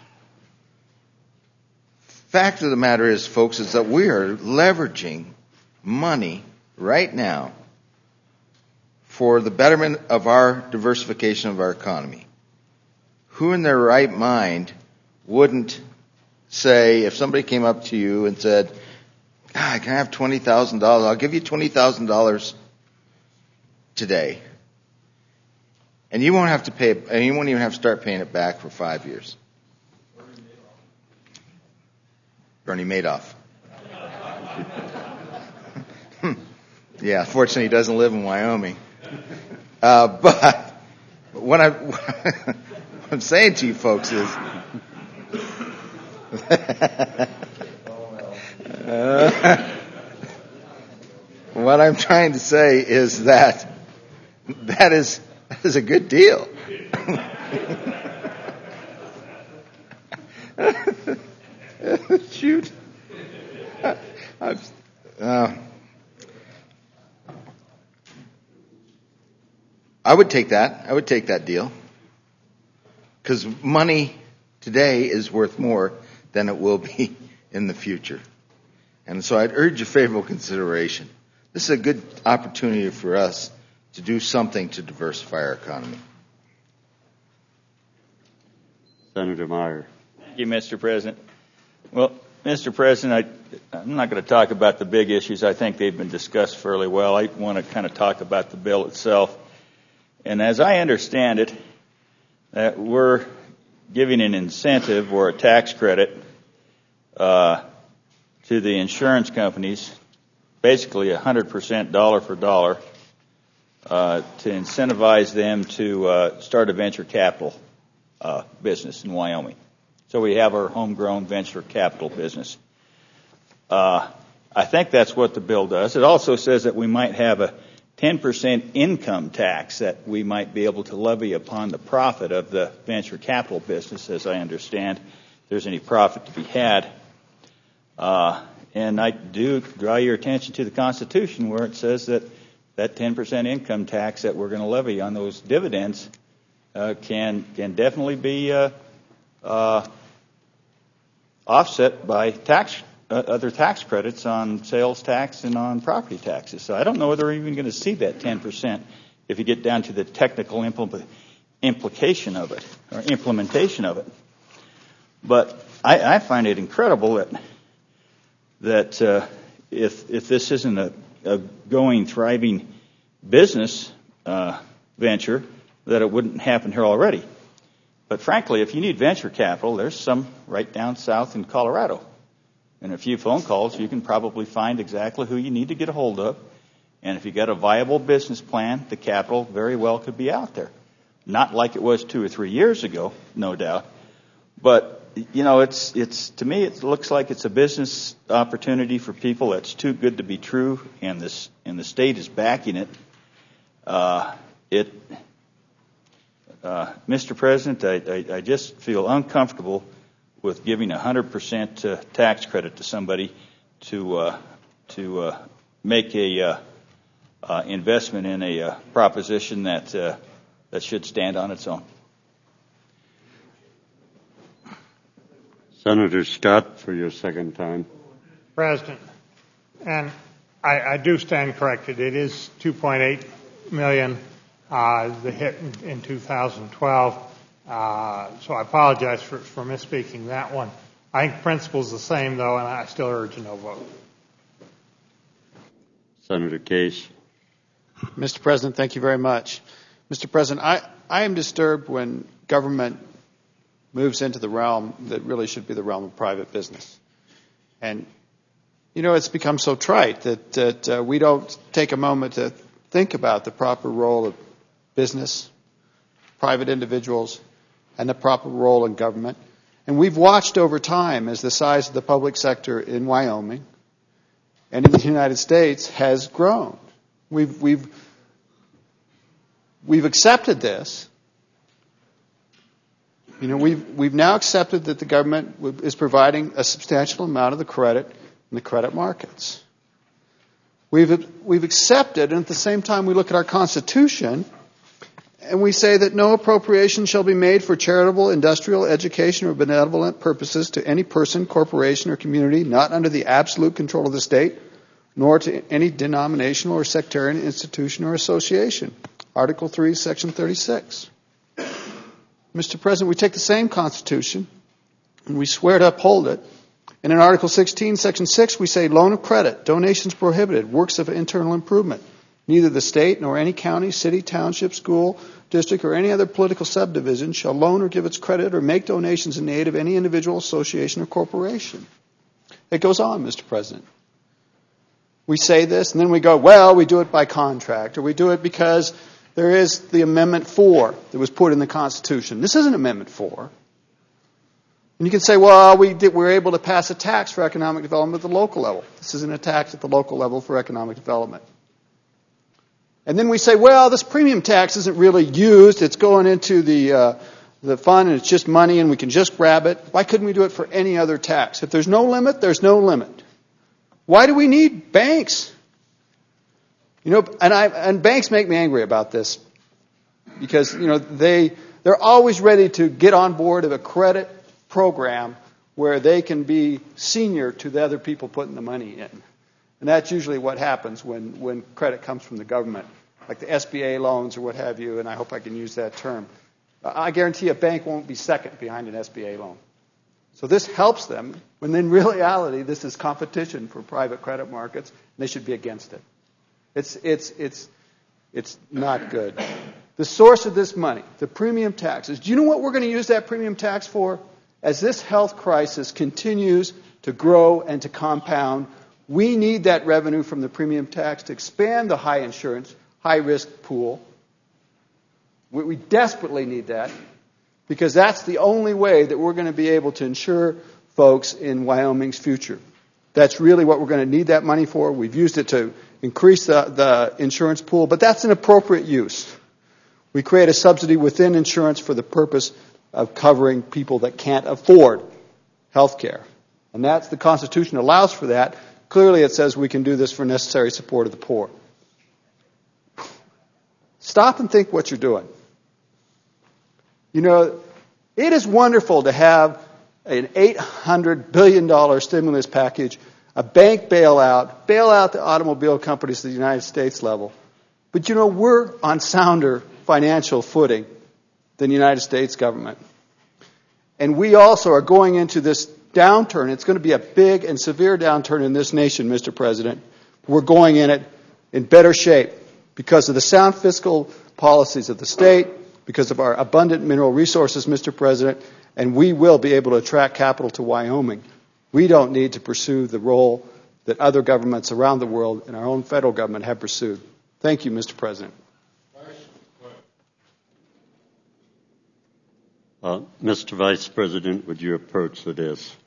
Fact of the matter is, folks, is that we are leveraging money right now for the betterment of our diversification of our economy. Who in their right mind wouldn't say, if somebody came up to you and said, "God, can I have $20,000? I'll give you $20,000 today. And you won't have to pay it, and you won't even have to start paying it back for 5 years." Bernie Madoff. Yeah, fortunately he doesn't live in Wyoming. But what I'm saying to you folks is, what I'm trying to say is that is a good deal. Shoot. I would take that. I would take that deal. Because money today is worth more than it will be in the future. And so I'd urge a favorable consideration. This is a good opportunity for us to do something to diversify our economy. Senator Meyer. Thank you, Mr. President. Well, Mr. President, I'm not going to talk about the big issues. I think they've been discussed fairly well. I want to kind of talk about the bill itself. And as I understand it, that we're giving an incentive or a tax credit to the insurance companies, basically 100% dollar for dollar, to incentivize them to start a venture capital business in Wyoming. So we have our homegrown venture capital business. I think that's what the bill does. It also says that we might have a 10% income tax that we might be able to levy upon the profit of the venture capital business, as I understand, if there's any profit to be had. And I do draw your attention to the Constitution, where it says that 10% income tax that we're going to levy on those dividends can definitely be offset by other tax credits on sales tax and on property taxes. So I don't know whether we're even going to see that 10% if you get down to the technical implication of it or implementation of it. But I find it incredible that if this isn't a going, thriving business venture, that it wouldn't happen here already. But frankly, if you need venture capital, there's some right down south in Colorado. In a few phone calls, you can probably find exactly who you need to get a hold of. And if you got a viable business plan, the capital very well could be out there. Not like it was 2 or 3 years ago, no doubt. But, you know, it's to me, it looks like it's a business opportunity for people that's too good to be true, and the state is backing it. Mr. President, I just feel uncomfortable with giving 100% tax credit to somebody to make a investment in a proposition that should stand on its own. Senator Scott, for your second time. President, and I do stand corrected. It is 2.8 million, the hit in 2012. So I apologize for misspeaking that one. I think the principle's the same, though, and I still urge a no vote. Senator Case. Mr. President, thank you very much. Mr. President, I am disturbed when government moves into the realm that really should be the realm of private business. And, you know, it's become so trite that we don't take a moment to think about the proper role of business, private individuals, and the proper role in government. And we've watched over time as the size of the public sector in Wyoming and in the United States has grown. We've accepted this. You know, we've now accepted that the government is providing a substantial amount of the credit in the credit markets. We've accepted, and at the same time we look at our Constitution, and we say that no appropriation shall be made for charitable, industrial, education, or benevolent purposes to any person, corporation, or community not under the absolute control of the state, nor to any denominational or sectarian institution or association. Article 3, Section 36. Mr. President, we take the same Constitution and we swear to uphold it. And in Article 16, Section 6, we say loan of credit, donations prohibited, works of internal improvement. Neither the state nor any county, city, township, school, district, or any other political subdivision shall loan or give its credit or make donations in aid of any individual, association, or corporation. It goes on, Mr. President. We say this, and then we go, well, we do it by contract, or we do it because there is the Amendment 4 that was put in the Constitution. This isn't Amendment 4. And you can say, well, we're able to pass a tax for economic development at the local level. This isn't a tax at the local level for economic development. And then we say, well, this premium tax isn't really used. It's going into the fund, and it's just money, and we can just grab it. Why couldn't we do it for any other tax? If there's no limit, there's no limit. Why do we need banks? You know, and banks make me angry about this because, you know, they're always ready to get on board of a credit program where they can be senior to the other people putting the money in. And that's usually what happens when credit comes from the government, like the SBA loans or what have you, and I hope I can use that term. I guarantee a bank won't be second behind an SBA loan. So this helps them, when in reality this is competition for private credit markets, and they should be against it. It's not good. The source of this money, the premium taxes, do you know what we're going to use that premium tax for? As this health crisis continues to grow and to compound, we need that revenue from the premium tax to expand the high insurance, high risk pool. We desperately need that because that's the only way that we're going to be able to insure folks in Wyoming's future. That's really what we're going to need that money for. We've used it to increase the insurance pool, but that's an appropriate use. We create a subsidy within insurance for the purpose of covering people that can't afford health care. And that's the Constitution allows for that. Clearly it says we can do this for necessary support of the poor. Stop and think what you're doing. You know, it is wonderful to have an $800 billion stimulus package, a bank bail out the automobile companies at the United States level. But you know, we're on sounder financial footing than the United States government. And we also are going into this downturn. It's going to be a big and severe downturn in this nation, Mr. President. We're going in it in better shape because of the sound fiscal policies of the state, because of our abundant mineral resources, Mr. President, and we will be able to attract capital to Wyoming. We don't need to pursue the role that other governments around the world and our own federal government have pursued. Thank you, Mr. President. Mr. Vice President, would you approach the desk?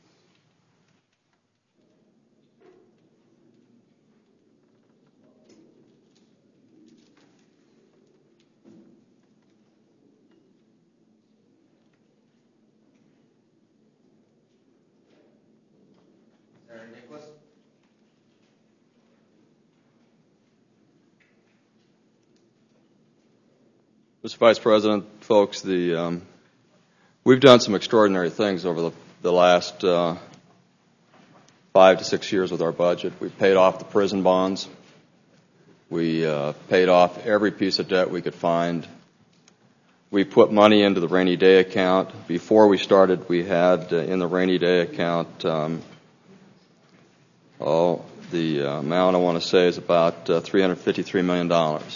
Mr. Vice President, folks, we've done some extraordinary things over the last 5 to 6 years with our budget. We've paid off the prison bonds. We paid off every piece of debt we could find. We put money into the rainy day account. Before we started, we had in the rainy day account, the amount I want to say is about $353 million.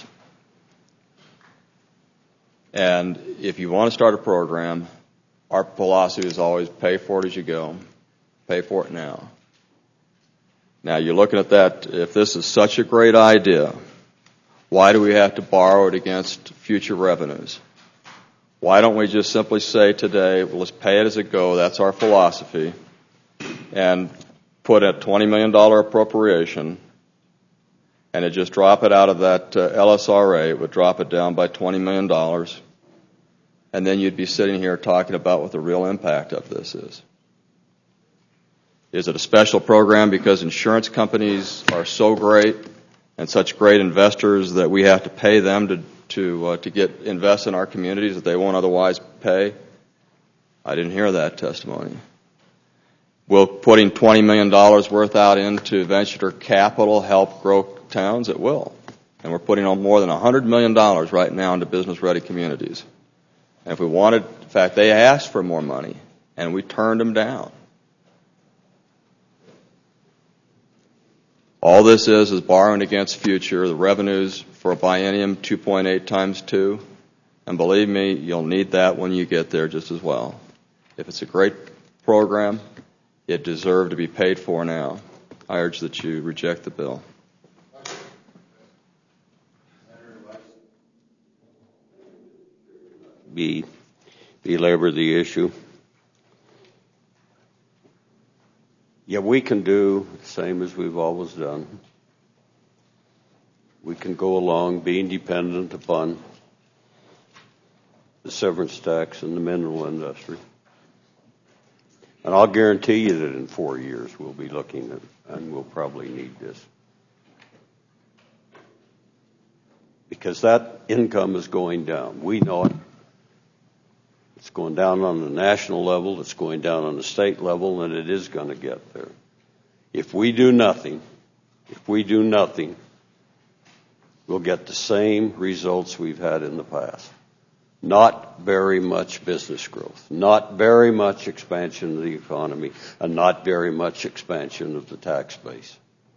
And if you want to start a program, our philosophy is always pay for it as you go. Pay for it now. Now, you're looking at that, if this is such a great idea, why do we have to borrow it against future revenues? Why don't we just simply say today, well, let's pay it as it goes, that's our philosophy, and put a $20 million appropriation, and it just drop it out of that LSRA, it would drop it down by $20 million, and then you'd be sitting here talking about what the real impact of this is. Is it a special program because insurance companies are so great and such great investors that we have to pay them to invest in our communities that they won't otherwise pay? I didn't hear that testimony. Will putting $20 million worth out into venture capital help grow towns? It will. And we're putting on more than $100 million right now into business-ready communities. And if we wanted, in fact, they asked for more money, and we turned them down. All this is borrowing against future, the revenues for a biennium 2.8 times 2. And believe me, you'll need that when you get there just as well. If it's a great program, it deserves to be paid for now. I urge that you reject the bill. Belabor the issue. Yeah, we can do the same as we've always done. We can go along being dependent upon the severance tax in the mineral industry. And I'll guarantee you that in 4 years we'll be looking at, and we'll probably need this. Because that income is going down. We know it. It's going down on the national level, it's going down on the state level, and it is going to get there. If we do nothing, we'll get the same results we've had in the past. Not very much business growth, not very much expansion of the economy, and not very much expansion of the tax base.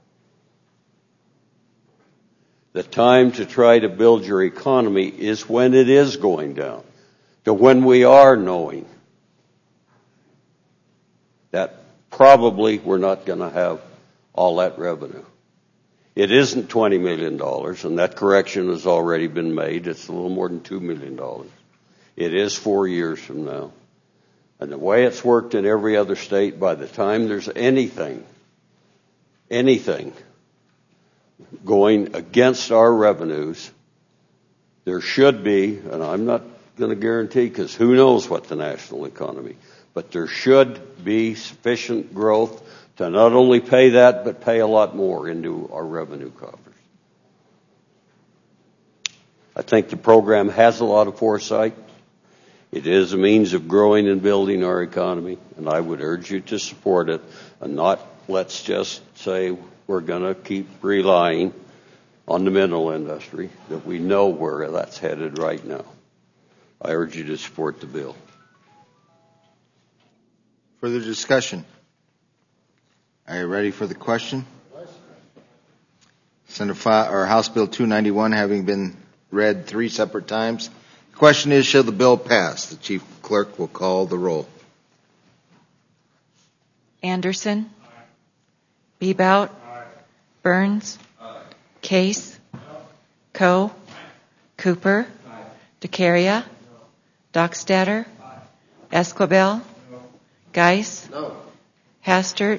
The time to try to build your economy is when it is going down. To when we are knowing that probably we're not going to have all that revenue. It isn't $20 million, and that correction has already been made. It's a little more than $2 million. It is 4 years from now. And the way it's worked in every other state, by the time there's anything going against our revenues, there should be, and I'm not going to guarantee because who knows what the national economy, but there should be sufficient growth to not only pay that, but pay a lot more into our revenue coffers. I think the program has a lot of foresight. It is a means of growing and building our economy, and I would urge you to support it and not let's just say we're going to keep relying on the mineral industry, that we know where that's headed right now. I urge you to support the bill. Further discussion? Are you ready for the question? House Bill 291 having been read 3 separate times. The question is, shall the bill pass? The Chief Clerk will call the roll. Anderson? Bebout? Burns? Case? Coe? Cooper? DeCaria? Dockstader? Esquivel? Geis? Hastert?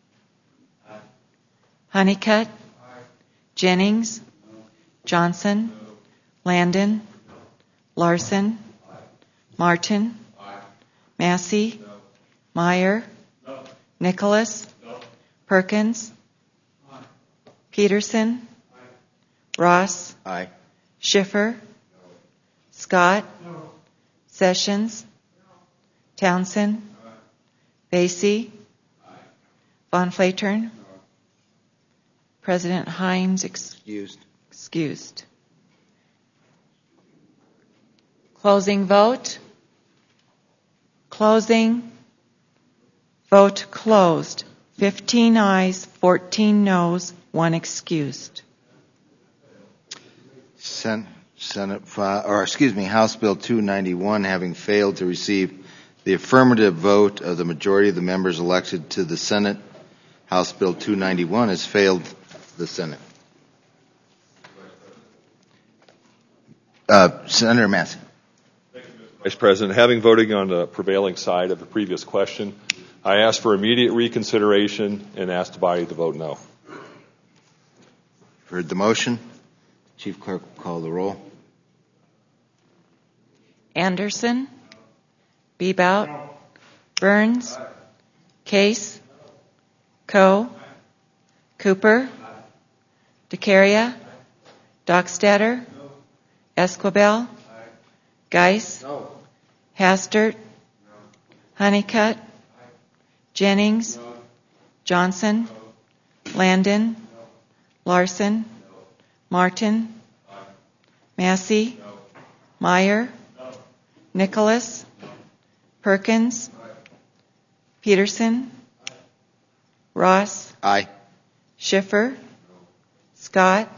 Honeycutt? Jennings? Johnson? Landon? Larson? Martin? Massey? Meyer? Nicholas? Perkins? Peterson? Ross? Aye. Schiffer? Scott? Sessions? Townsend? Basie? Von Flatern? President Hines excused. Closing vote. Closing. Vote closed. 15 ayes, 14 noes, 1 excused. House Bill 291 having failed to receive the affirmative vote of the majority of the members elected to the Senate, House Bill 291 has failed the Senate. Senator Massey. Vice President, having voted on the prevailing side of the previous question, I ask for immediate reconsideration and ask the body to vote no. Heard the motion. Chief Clerk will call the roll. Anderson? Bebout? Burns? Case? Coe? Cooper? DeCaria? Dockstader? Esquivel? Geis? Hastert? Honeycutt? Jennings? Johnson? Landon? Larson? Martin? Massey? Meyer? Nicholas? Perkins? Peterson? Ross? Aye. Schiffer? Scott?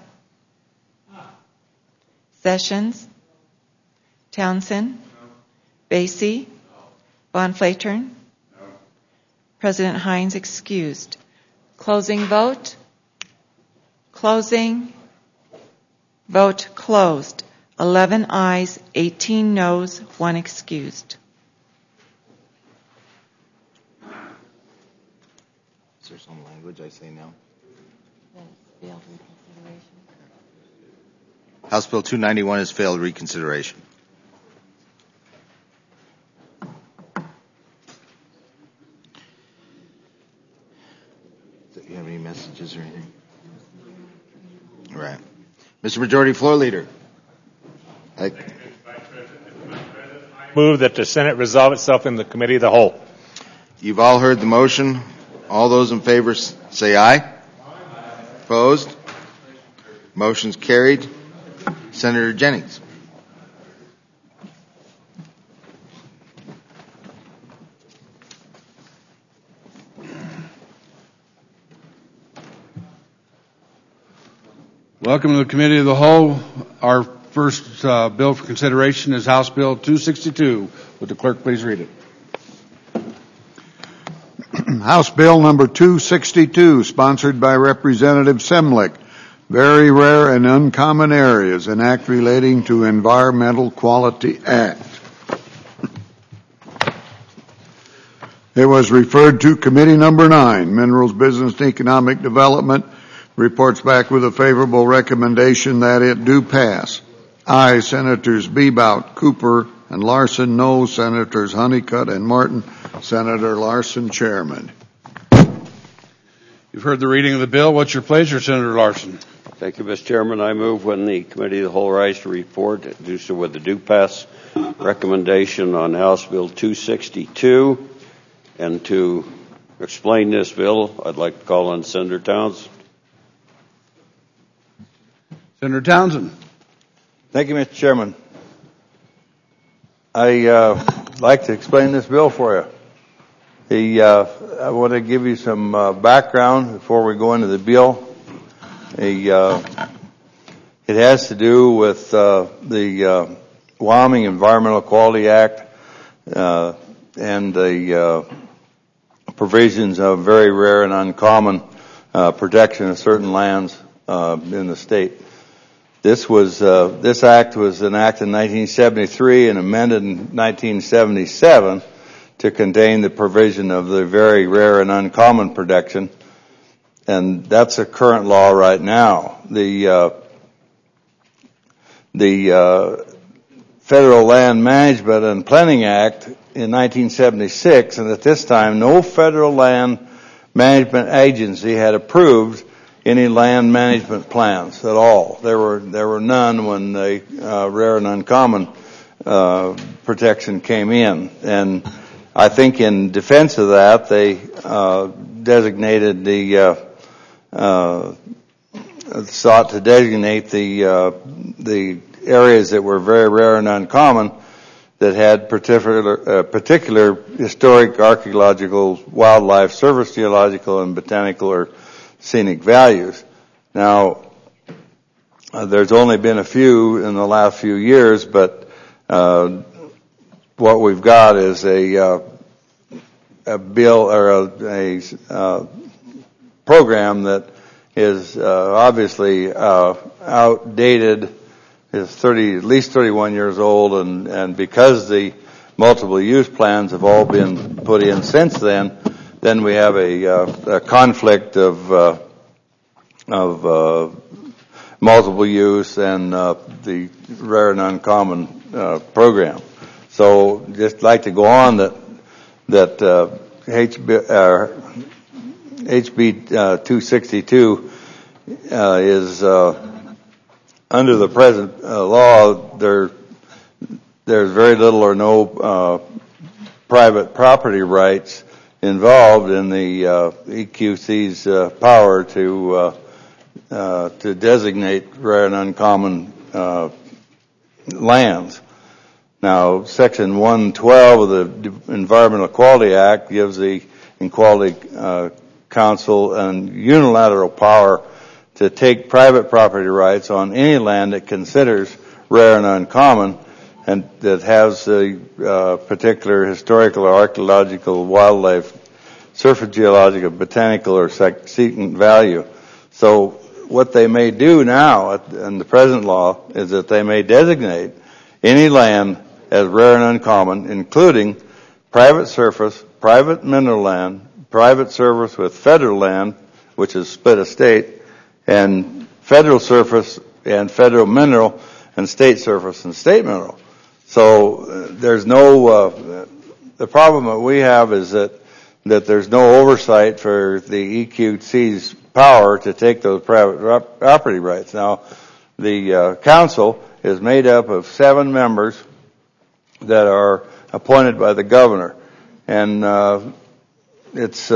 Sessions? Townsend? Basie? Von Flatern? President Hines excused. Closing vote. Closing. Vote closed. 11 ayes, 18 noes, 1 excused. Is there some language I say no? House Bill 291 has failed reconsideration. Do you have any messages or anything? All right. Mr. Majority Floor Leader. Move that the Senate resolve itself in the committee of the whole. You've all heard the motion. All those in favor say aye. Opposed? Motion's carried. Senator Jennings. Welcome to the Committee of the Whole. Our first bill for consideration is House Bill 262. Would the clerk please read it? House Bill number 262, sponsored by Representative Semlich. Very Rare and Uncommon Areas, an act relating to Environmental Quality Act. It was referred to Committee number 9, Minerals, Business, and Economic Development. Reports back with a favorable recommendation that it do pass. Aye, Senators Bebout, Cooper, and Larson. No, Senators Honeycutt and Martin. Senator Larson, Chairman. You've heard the reading of the bill. What's your pleasure, Senator Larson? Thank you, Mr. Chairman. I move when the Committee of the Whole rise to report, do so with the due pass recommendation on House Bill 262. And to explain this bill, I'd like to call on Senator Townsend. Senator Townsend. Thank you, Mr. Chairman. I like to explain this bill for you. I want to give you some background before we go into the bill. It has to do with the Wyoming Environmental Quality Act and the provisions of very rare and uncommon protection of certain lands in the state. This act was enacted in 1973 and amended in 1977 to contain the provision of the very rare and uncommon protection, and that's a current law right now. The Federal Land Management and Planning Act in 1976, and at this time, no federal land management agency had approved any land management plans at all. There were none when the rare and uncommon protection came in. And I think in defense of that, they designated sought to designate the areas that were very rare and uncommon that had particular historic, archaeological, wildlife, surface geological, and botanical or scenic values. Now, there's only been a few in the last few years, but what we've got is a bill or a program that is obviously outdated, is at least 31 years old, and because the multiple use plans have all been put in since then we have a conflict of multiple use and the rare and uncommon program. So just like to go on that HB 262 is under the present law. There's very little or no private property rights involved in the EQC's power to designate rare and uncommon lands. Now, Section 112 of the Environmental Equality Act gives the Equality Council an unilateral power to take private property rights on any land it considers rare and uncommon and that has a particular historical or archaeological, wildlife, surface geological, botanical, or scenic value. So what they may do now in the present law is that they may designate any land as rare and uncommon, including private surface, private mineral land, private surface with federal land, which is split estate, and federal surface and federal mineral, and state surface and state mineral. So there's no, the problem that we have is that there's no oversight for the EQC's power to take those private property rights. Now, the council is made up of 7 members that are appointed by the governor, and it's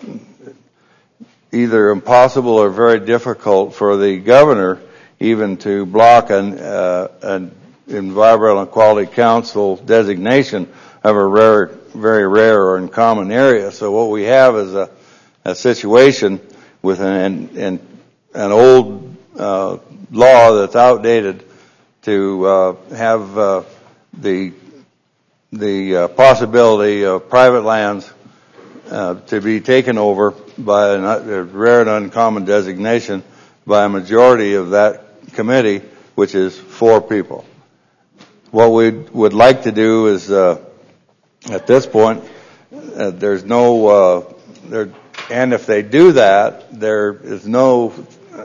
either impossible or very difficult for the governor even to block an Environmental Equality Council designation of a very rare or uncommon area. So what we have is a situation with an old law that's outdated to have the possibility of private lands to be taken over by a rare and uncommon designation by a majority of that committee, which is 4 people. What we would like to do is, at this point, there's no, and if they do that, there is no,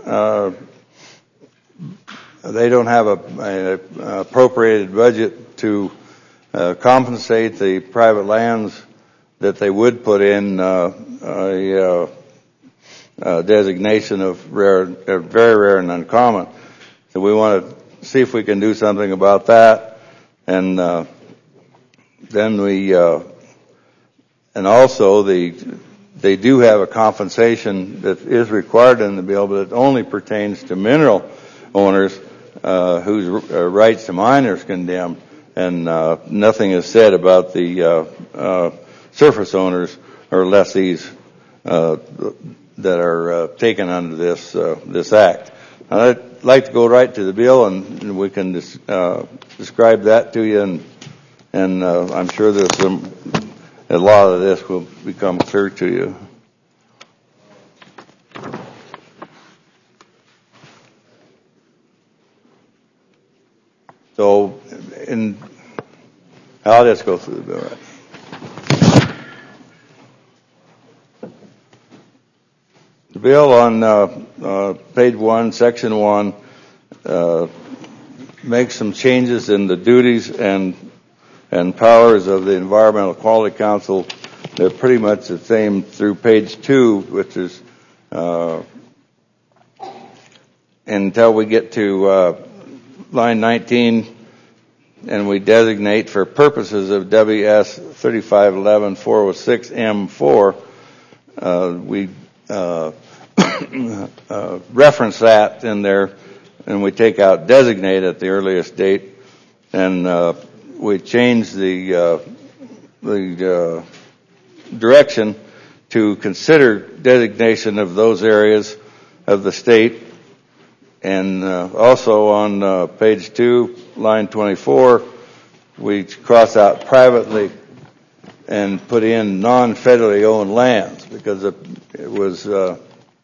they don't have an appropriated budget to compensate the private lands that they would put in a designation of very rare and uncommon. So we want to see if we can do something about that. And then and also they do have a compensation that is required in the bill, but it only pertains to mineral owners whose rights to mine are condemned, and nothing is said about the surface owners or lessees that are taken under this act. I'd like to go right to the bill, and we can describe that to you, and I'm sure there's a lot of this will become clear to you. So, I'll just go through the bill. Right. The bill on page 1, section 1, makes some changes in the duties and powers of the Environmental Quality Council. They're pretty much the same through page 2, which is until we get to line 19, and we designate for purposes of WS 3511-406M4, we reference that in there, and we take out designate at the earliest date, and we change the direction to consider designation of those areas of the state. And also on page 2, line 24, we cross out privately and put in non-federally owned lands, because it was the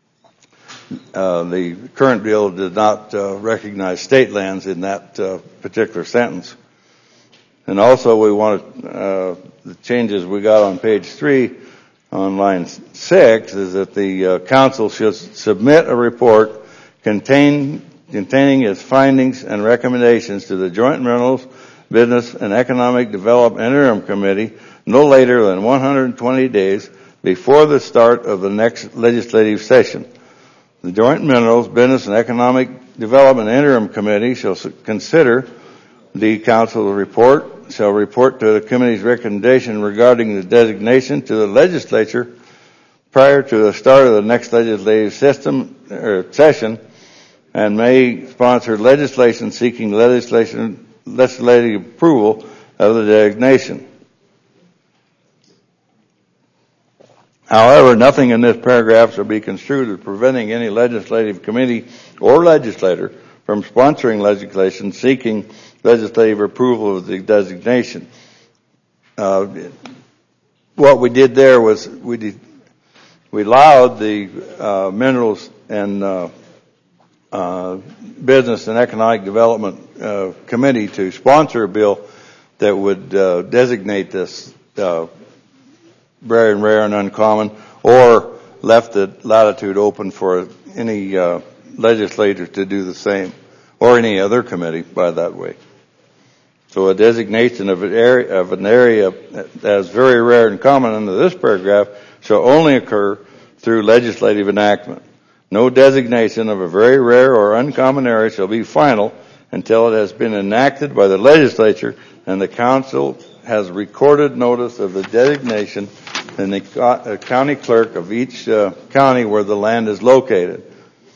current bill did not recognize state lands in that particular sentence. And also we want the changes we got on page 3 on line 6 is that the council should submit a report containing its findings and recommendations to the Joint Minerals, Business, and Economic Development Interim Committee no later than 120 days before the start of the next legislative session. The Joint Minerals, Business, and Economic Development Interim Committee shall consider the council's report, shall report to the committee's recommendation regarding the designation to the legislature prior to the start of the next legislative session, and may sponsor legislation seeking legislative approval of the designation. However, nothing in this paragraph shall be construed as preventing any legislative committee or legislator from sponsoring legislation seeking legislative approval of the designation. What we did there was we allowed the Minerals and Business and Economic Development Committee to sponsor a bill that would designate this very rare and uncommon, or left the latitude open for any legislator to do the same, or any other committee by that way. So a designation of an area that is very rare and common under this paragraph shall only occur through legislative enactment. No designation of a very rare or uncommon area shall be final until it has been enacted by the legislature and the council has recorded notice of the designation in the county clerk of each county where the land is located.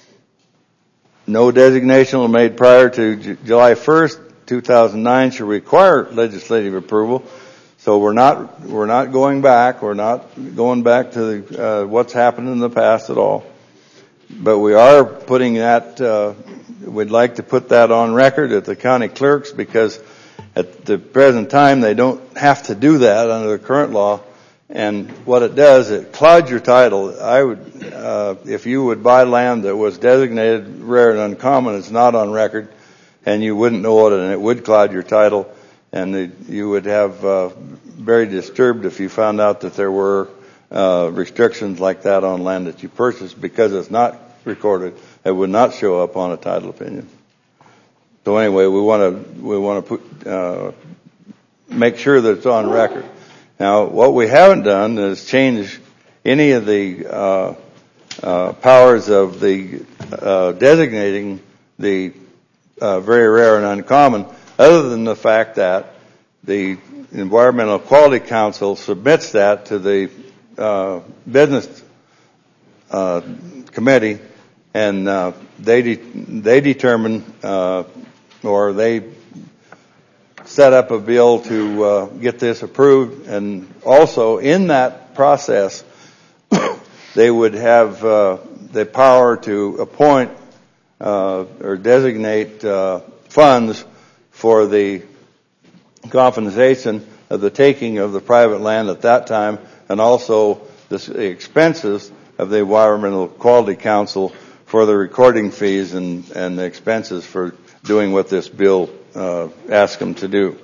No designation was made prior to July 1st, 2009 shall require legislative approval. So we're not going back. We're not going back to what's happened in the past at all. But we are putting that, we'd like to put that on record at the county clerks, because at the present time they don't have to do that under the current law. And what it does, it clouds your title. I would, if you would buy land that was designated rare and uncommon, it's not on record, and you wouldn't know it, and it would cloud your title, and you would have very disturbed if you found out that there were restrictions like that on land that you purchased, because it's not recorded. It would not show up on a title opinion. So anyway, we want to put make sure that it's on record. Now, what we haven't done is change any of the powers of the designating the very rare and uncommon, other than the fact that the Environmental Quality Council submits that to the Business Committee, and they determine or they set up a bill to get this approved. And also in that process, they would have the power to appoint or designate funds for the compensation of the taking of the private land at that time, and also the expenses of the Environmental Quality Council for the recording fees and the expenses for doing what this bill asks them to do.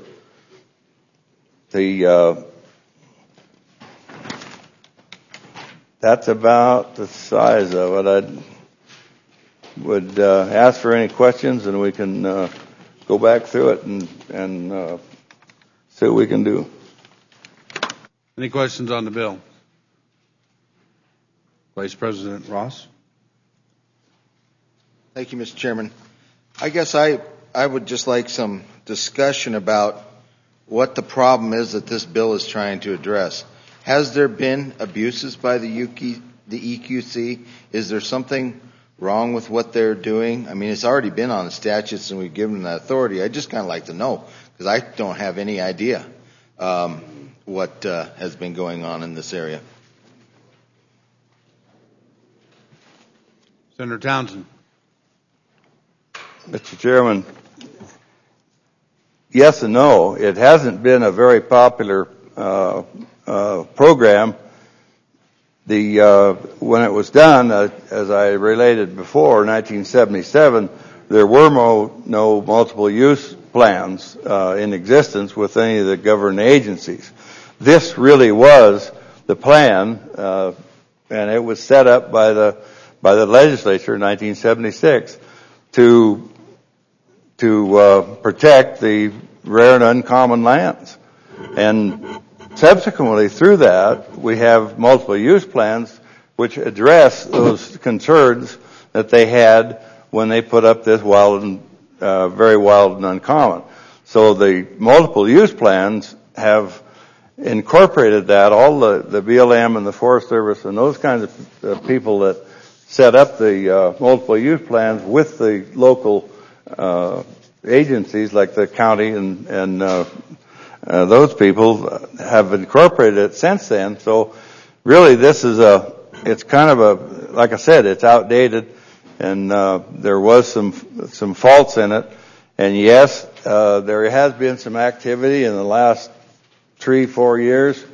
That's about the size of it. I would ask for any questions, and we can go back through it and see what we can do. Any questions on the bill? Vice President Ross. Thank you, Mr. Chairman. I guess I I would just like some discussion about what the problem is that this bill is trying to address. Has there been abuses by the EQC? Is there something wrong with what they're doing? I mean, it's already been on the statutes and we've given them that authority. I just kind of like to know, because I don't have any idea what has been going on in this area. Senator Townsend. Mr. Chairman, yes and no. It hasn't been a very popular program. When it was done, as I related before, 1977, there were no multiple use plans in existence with any of the government agencies. This really was the plan, and it was set up by the legislature in 1976 to protect the rare and uncommon lands. And subsequently, through that, we have multiple use plans which address those concerns that they had when they put up this very wild and uncommon. So the multiple use plans have incorporated that. All the BLM and the Forest Service and those kinds of people that set up the multiple use plans with the local agencies like the county and those people have incorporated it since then. So really it's kind of like I said, it's outdated, and there was some faults in it. And yes, there has been some activity in the last 3-4 years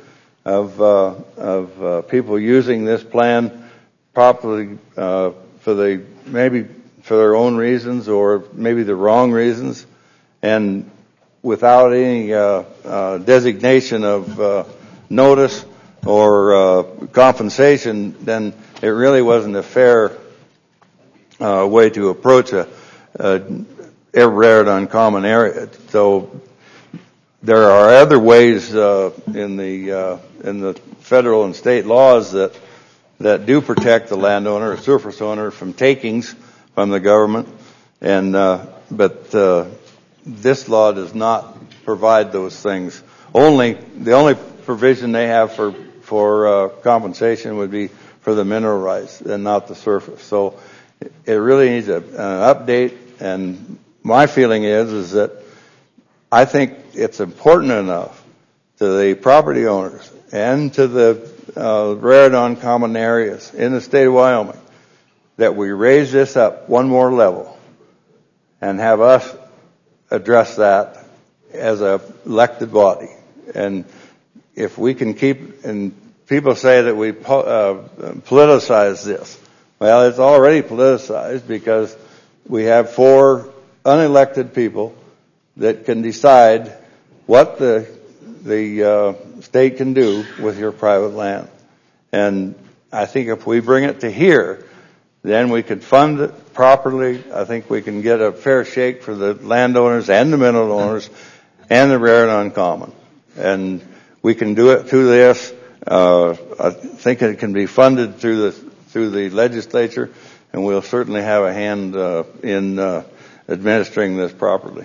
of people using this plan properly maybe for their own reasons or maybe the wrong reasons, and without any designation of notice or compensation, then it really wasn't a fair way to approach a rare and uncommon area. So there are other ways in the federal and state laws that do protect the landowner or surface owner from takings from the government, but this law does not provide those things. The only provision they have for compensation would be for the mineral rights and not the surface. So it really needs an update. And my feeling is that I think it's important enough to the property owners and to the rare and uncommon areas in the state of Wyoming that we raise this up one more level and have us address that as a elected body. And if we can and people say that we politicize this. Well, it's already politicized because we have 4 unelected people that can decide what the state can do with your private land. And I think if we bring it to here, then we can fund it properly. I think we can get a fair shake for the landowners and the mineral owners and the rare and uncommon. And we can do it through this. I think it can be funded through the legislature, and we'll certainly have a hand in administering this properly.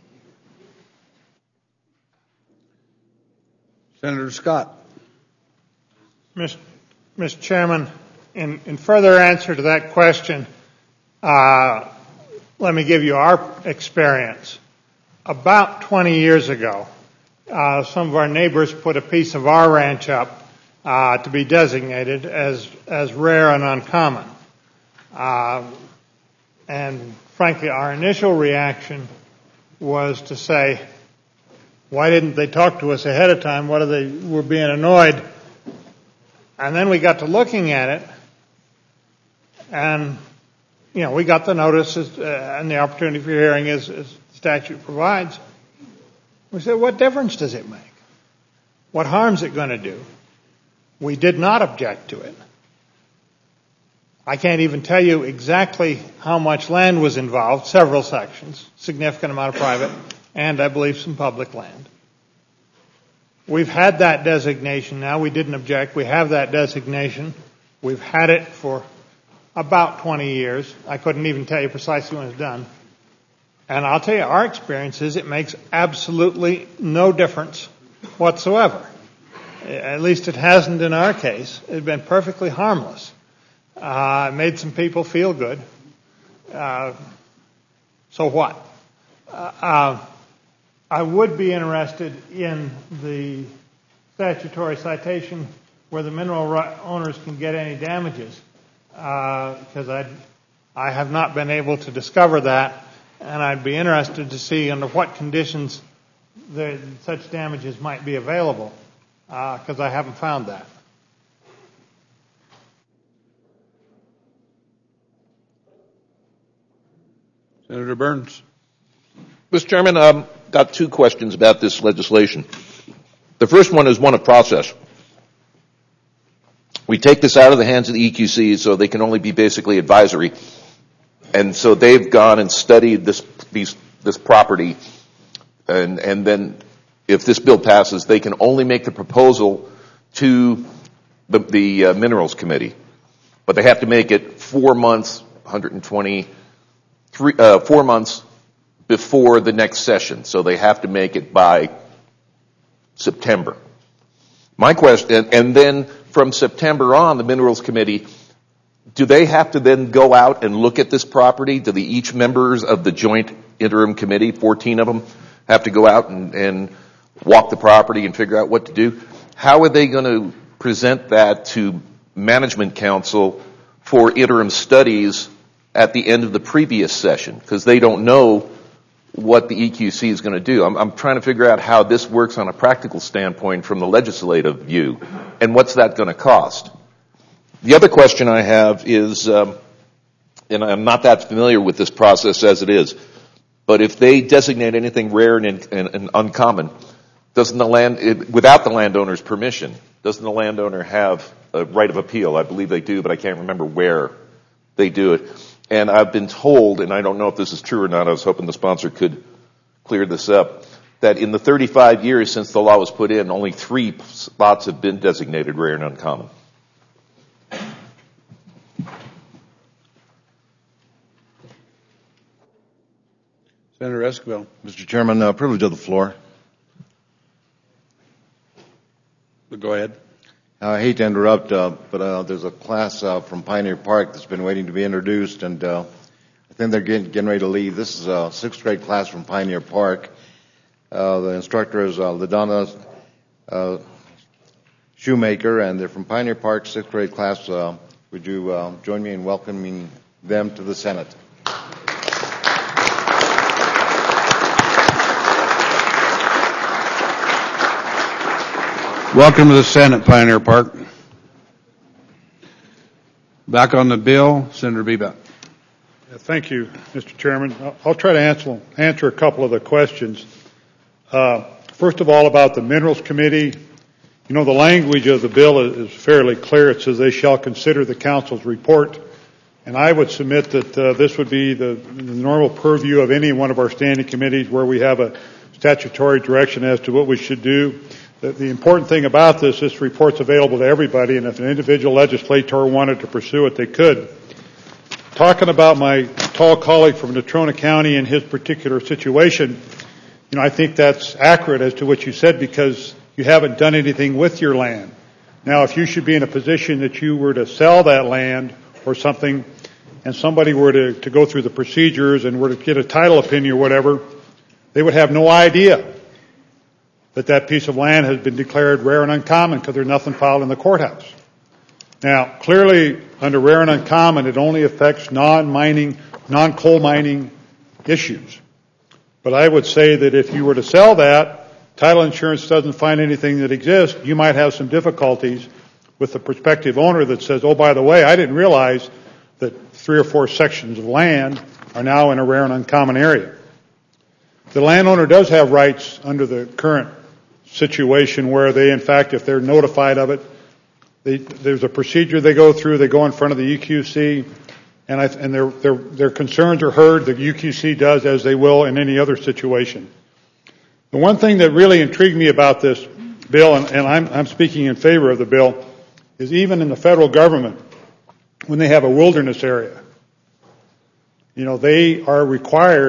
Senator Scott. Mr. Chairman, in further answer to that question, let me give you our experience. About 20 years ago, some of our neighbors put a piece of our ranch up to be designated as rare and uncommon. And frankly, our initial reaction was to say, why didn't they talk to us ahead of time? We're being annoyed. And then we got to looking at it, and we got the notices and the opportunity for hearing as the statute provides. We said, what difference does it make? What harm is it going to do? We did not object to it. I can't even tell you exactly how much land was involved, several sections, significant amount of private, and I believe some public land. We've had that designation now. We didn't object. We have that designation. We've had it for about 20 years. I couldn't even tell you precisely when it's done. And I'll tell you, our experience is it makes absolutely no difference whatsoever. At least it hasn't in our case. It's been perfectly harmless. It made some people feel good. So what? I would be interested in the statutory citation where the mineral owners can get any damages, because I have not been able to discover that, and I'd be interested to see under what conditions such damages might be available, because I haven't found that. Senator Burns. Mr. Chairman, got two questions about this legislation. The first one is one of process. We take this out of the hands of the EQC so they can only be basically advisory. And so they've gone and studied this property, and then if this bill passes, they can only make the proposal to the Minerals Committee. But they have to make it 4 months, 4 months before the next session. So they have to make it by September. My question, and then from September on, the Minerals Committee, do they have to then go out and look at this property? Do each members of the Joint Interim Committee, 14 of them, have to go out and walk the property and figure out what to do? How are they going to present that to Management Council for interim studies at the end of the previous session? Because they don't know what the EQC is going to do. I'm trying to figure out how this works on a practical standpoint from the legislative view, and what's that going to cost? The other question I have is, and I'm not that familiar with this process as it is, but if they designate anything rare and uncommon, doesn't without the landowner's permission, doesn't the landowner have a right of appeal? I believe they do, but I can't remember where they do it. And I've been told, and I don't know if this is true or not, I was hoping the sponsor could clear this up, that in the 35 years since the law was put in, only 3 spots have been designated rare and uncommon. Senator Esquivel. Mr. Chairman, privilege of the floor. Go ahead. I hate to interrupt, but there's a class from Pioneer Park that's been waiting to be introduced, and I think they're getting ready to leave. This is a 6th grade class from Pioneer Park. The instructor is LaDonna Shoemaker, and they're from Pioneer Park, 6th grade class. Would you join me in welcoming them to the Senate? Welcome to the Senate, Pioneer Park. Back on the bill, Senator Bebout. Thank you, Mr. Chairman. I'll try to answer a couple of the questions. First of all, about the Minerals Committee. You know, the language of the bill is fairly clear. It says they shall consider the council's report. And I would submit that this would be the normal purview of any one of our standing committees where we have a statutory direction as to what we should do. The important thing about this report's available to everybody, and if an individual legislator wanted to pursue it, they could. Talking about my tall colleague from Natrona County and his particular situation, you know, I think that's accurate as to what you said, because you haven't done anything with your land. Now, if you should be in a position that you were to sell that land or something, and somebody were to go through the procedures and were to get a title opinion or whatever, they would have no idea that piece of land has been declared rare and uncommon because there's nothing filed in the courthouse. Now, clearly, under rare and uncommon, it only affects non-coal mining issues. But I would say that if you were to sell that, title insurance doesn't find anything that exists, you might have some difficulties with the prospective owner that says, oh, by the way, I didn't realize that 3 or 4 sections of land are now in a rare and uncommon area. The landowner does have rights under the current situation where they, in fact, if they're notified of it, there's a procedure they go through. They go in front of the EQC, and their concerns are heard. The EQC does as they will in any other situation. The one thing that really intrigued me about this bill, and I'm speaking in favor of the bill, is even in the federal government, when they have a wilderness area, you know, they are required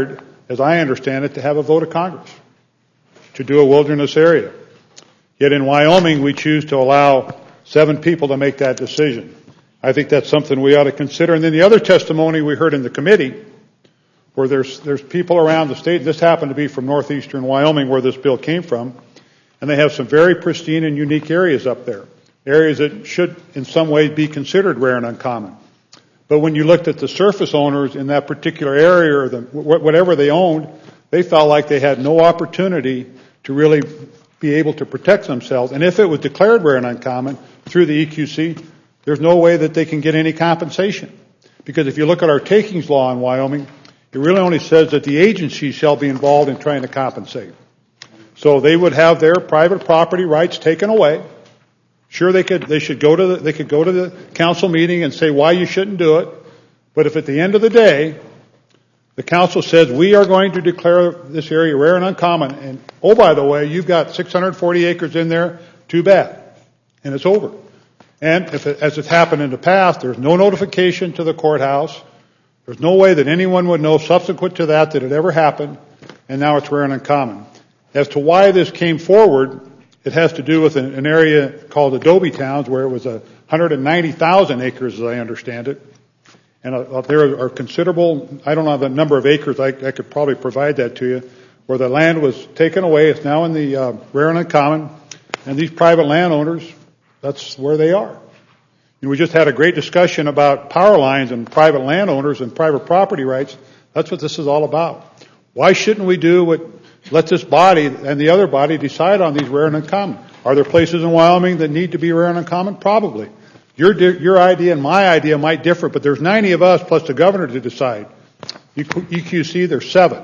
as I understand it, to have a vote of Congress to do a wilderness area. Yet in Wyoming, we choose to allow 7 people to make that decision. I think that's something we ought to consider. And then the other testimony we heard in the committee, where there's people around the state, this happened to be from northeastern Wyoming where this bill came from, and they have some very pristine and unique areas up there, areas that should in some way be considered rare and uncommon. But when you looked at the surface owners in that particular area or whatever they owned, they felt like they had no opportunity to really be able to protect themselves. And if it was declared rare and uncommon through the EQC, there's no way that they can get any compensation. Because if you look at our takings law in Wyoming, it really only says that the agency shall be involved in trying to compensate. So they would have their private property rights taken away. Sure, they could go to the council meeting and say why you shouldn't do it. But if at the end of the day, the council says we are going to declare this area rare and uncommon, and oh, by the way, you've got 640 acres in there, too bad. And it's over. And as it's happened in the past, there's no notification to the courthouse. There's no way that anyone would know subsequent to that it ever happened, and now it's rare and uncommon. As to why this came forward, it has to do with an area called Adobe Towns where it was 190,000 acres, as I understand it. And there are considerable, I don't know the number of acres, I could probably provide that to you, where the land was taken away. It's now in the rare and uncommon. And these private landowners, that's where they are. And we just had a great discussion about power lines and private landowners and private property rights. That's what this is all about. Why shouldn't we let this body and the other body decide on these rare and uncommon? Are there places in Wyoming that need to be rare and uncommon? Probably. Your idea and my idea might differ, but there's 90 of us plus the governor to decide. EQC, there's 7.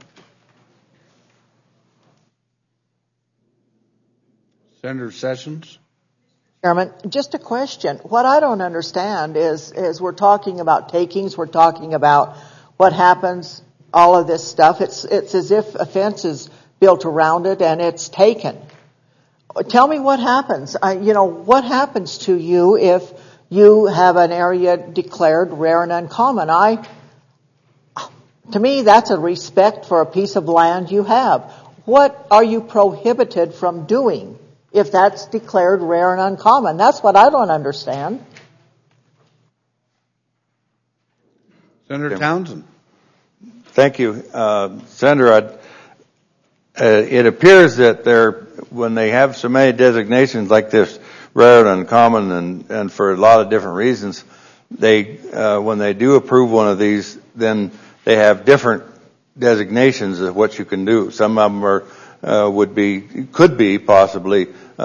Senator Sessions. Chairman, just a question. What I don't understand is we're talking about takings, we're talking about what happens, all of this stuff. It's as if a fence is built around it and it's taken. Tell me what happens. What happens to you if you have an area declared rare and uncommon? To me, that's a respect for a piece of land you have. What are you prohibited from doing if that's declared rare and uncommon? That's what I don't understand. Senator Townsend. Thank you. Senator, it appears that when they have so many designations like this, rare and uncommon, and for a lot of different reasons, when they do approve one of these, then they have different designations of what you can do. Some of them could be possibly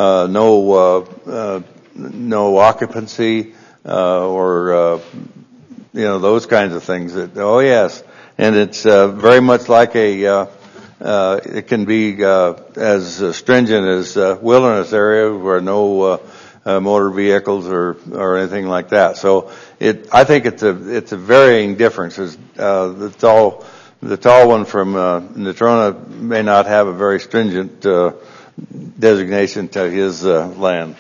no occupancy or those kinds of things. Oh yes, and it's very much like it can be as stringent as wilderness area where no motor vehicles or anything like that. So I think it's a varying difference. The tall one from Natrona may not have a very stringent designation to his land.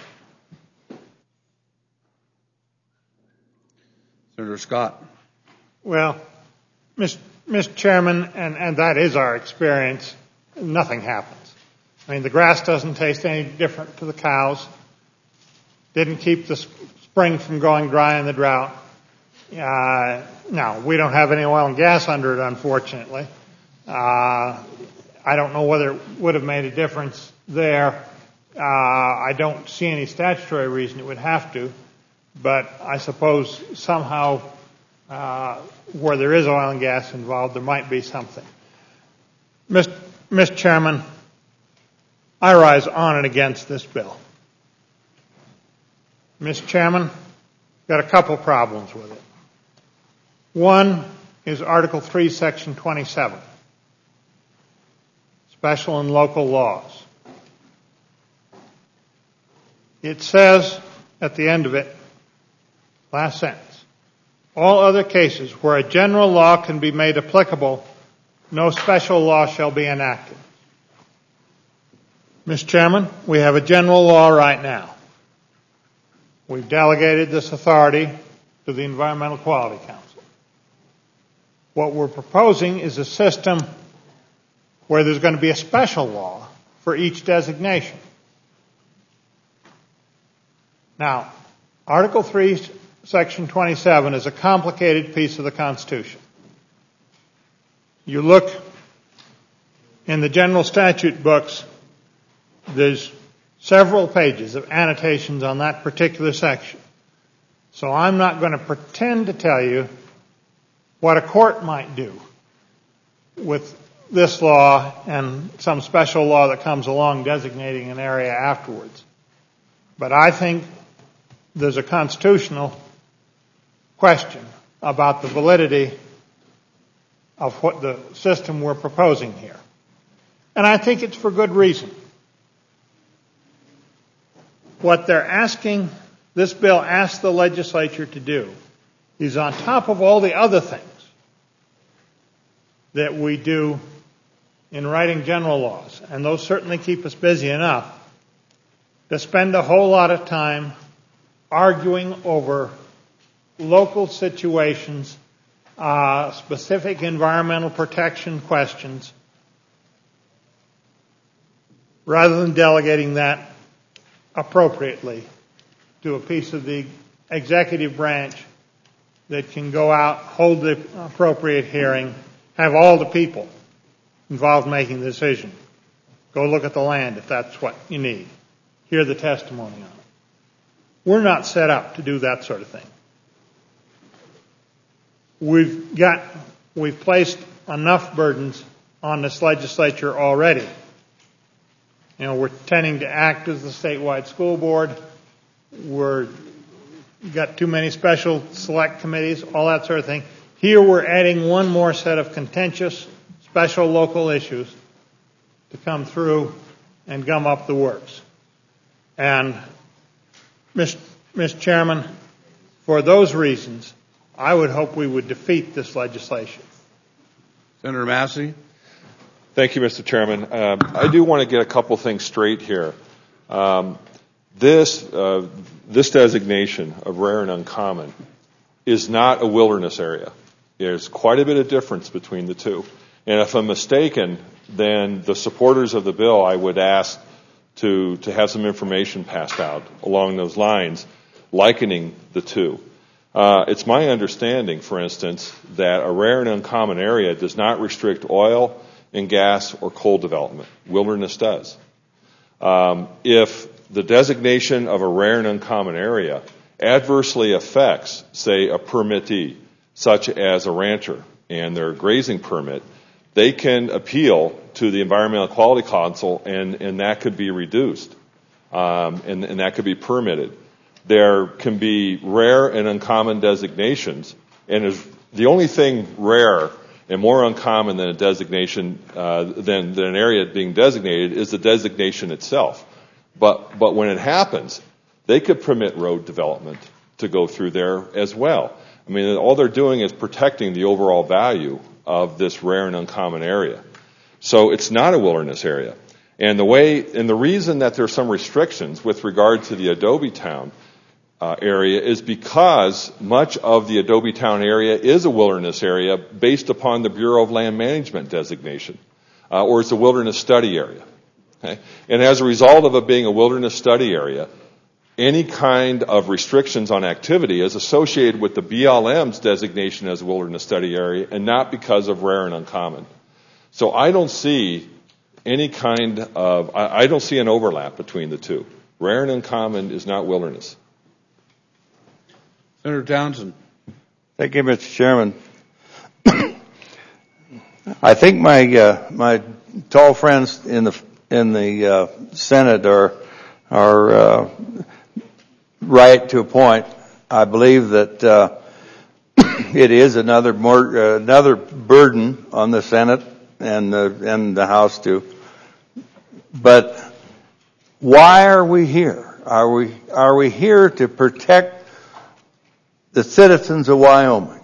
Senator Scott. Well, Mr. Chairman, and that is our experience, nothing happens. I mean, the grass doesn't taste any different to the cows. Didn't keep the spring from going dry in the drought. No, we don't have any oil and gas under it, unfortunately. I don't know whether it would have made a difference there. I don't see any statutory reason it would have to, but I suppose somehow where there is oil and gas involved, there might be something. Mr. Chairman, I rise on and against this bill. Mr. Chairman, got a couple problems with it. One is Article 3, Section 27, special and local laws. It says at the end of it, last sentence, all other cases where a general law can be made applicable, no special law shall be enacted. Mr. Chairman, we have a general law right now. We've delegated this authority to the Environmental Quality Council. What we're proposing is a system where there's going to be a special law for each designation. Now, Article 3, Section 27 is a complicated piece of the Constitution. You look in the general statute books, there's several pages of annotations on that particular section. So I'm not going to pretend to tell you what a court might do with this law and some special law that comes along designating an area afterwards. But I think there's a constitutional question about the validity of what the system we're proposing here. And I think it's for good reason. What they're asking, this bill asks the legislature to do, is on top of all the other things that we do in writing general laws, and those certainly keep us busy enough, to spend a whole lot of time arguing over local situations, specific environmental protection questions, rather than delegating that appropriately to a piece of the executive branch that can go out, hold the appropriate hearing, have all the people involved making the decision. Go look at the land if that's what you need. Hear the testimony on it. We're not set up to do that sort of thing. We've placed enough burdens on this legislature already. You know, we're tending to act as the statewide school board. We've got too many special select committees, all that sort of thing. Here we're adding one more set of contentious special local issues to come through and gum up the works. And, Mr. Chairman, for those reasons, I would hope we would defeat this legislation. Senator Massey? Thank you, Mr. Chairman. I do want to get a couple things straight here. This designation of rare and uncommon is not a wilderness area. There's quite a bit of difference between the two. And if I'm mistaken, then the supporters of the bill, I would ask to have some information passed out along those lines, likening the two. It's my understanding, for instance, that a rare and uncommon area does not restrict oil and gas or coal development. Wilderness does. If the designation of a rare and uncommon area adversely affects, say, a permittee, such as a rancher and their grazing permit, they can appeal to the Environmental Quality Council and that could be reduced and that could be permitted. There can be rare and uncommon designations, and the only thing rare and more uncommon than a designation, than an area being designated, is the designation itself. But when it happens, they could permit road development to go through there as well. I mean, all they're doing is protecting the overall value of this rare and uncommon area. So it's not a wilderness area. And the reason that there's some restrictions with regard to the Adobe Town area is because much of the Adobe Town area is a wilderness area based upon the Bureau of Land Management designation, or it's a wilderness study area. Okay? And as a result of it being a wilderness study area, any kind of restrictions on activity is associated with the BLM's designation as a wilderness study area and not because of rare and uncommon. So I don't see any kind of, I don't see an overlap between the two. Rare and uncommon is not wilderness. Senator Townsend. Thank you, Mr. Chairman. I think my tall friends in the Senate are right to a point. I believe that it is another burden on the Senate and the House too. But why are we here? Are we here to protect the citizens of Wyoming?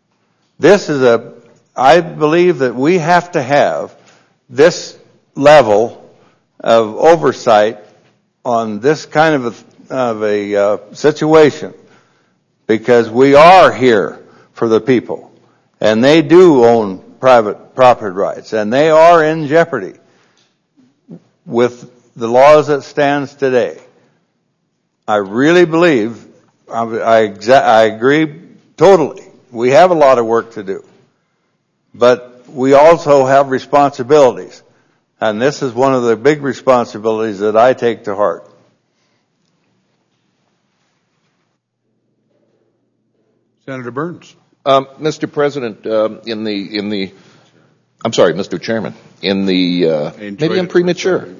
I believe that we have to have this level of oversight on this kind of a situation because we are here for the people and they do own private property rights, and they are in jeopardy with the laws that stands today. I really believe, I agree totally. We have a lot of work to do, but we also have responsibilities, and this is one of the big responsibilities that I take to heart. Senator Burns. Mr. President, I'm sorry, Mr. Chairman, maybe I'm premature.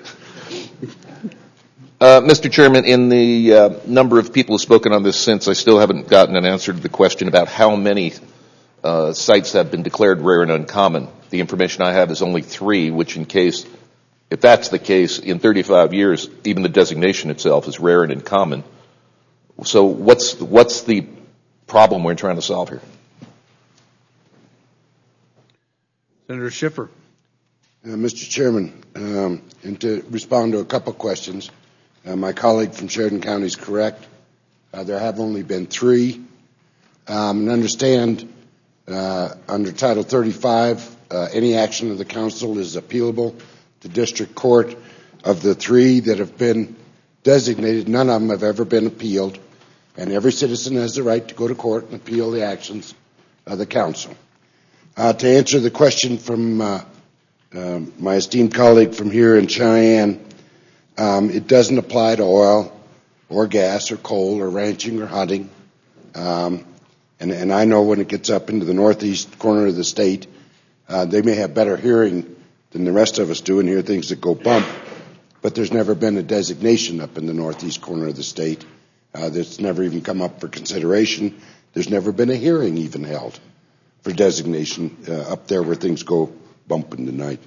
Mr. Chairman, in the number of people who have spoken on this since, I still haven't gotten an answer to the question about how many sites have been declared rare and uncommon. The information I have is only 3, which if that's the case, in 35 years, even the designation itself is rare and uncommon. So what's the problem we're trying to solve here? Senator Schiffer. Mr. Chairman, and to respond to a couple questions, my colleague from Sheridan County is correct. There have only been 3. And understand under Title 35, any action of the council is appealable to district court. Of the 3 that have been designated, none of them have ever been appealed, and every citizen has the right to go to court and appeal the actions of the council. To answer the question from my esteemed colleague from here in Cheyenne, it doesn't apply to oil or gas or coal or ranching or hunting. And I know when it gets up into the northeast corner of the state, they may have better hearing than the rest of us do and hear things that go bump, but there's never been a designation up in the northeast corner of the state. That's never even come up for consideration. There's never been a hearing even held for designation up there where things go bump in the night.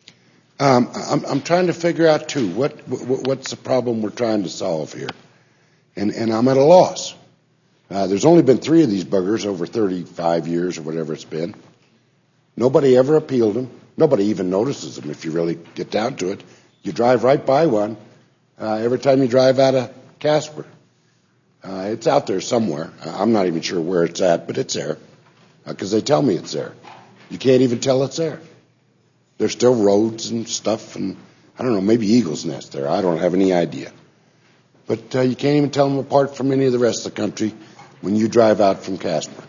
I'm trying to figure out, too, what's the problem we're trying to solve here? And I'm at a loss. There's only been 3 of these buggers over 35 years or whatever it's been. Nobody ever appealed them. Nobody even notices them if you really get down to it. You drive right by one every time you drive out of Casper. It's out there somewhere. I'm not even sure where it's at, but it's there because they tell me it's there. You can't even tell it's there. There's still roads and stuff, and I don't know, maybe Eagle's Nest there. I don't have any idea. But you can't even tell them apart from any of the rest of the country when you drive out from Casper.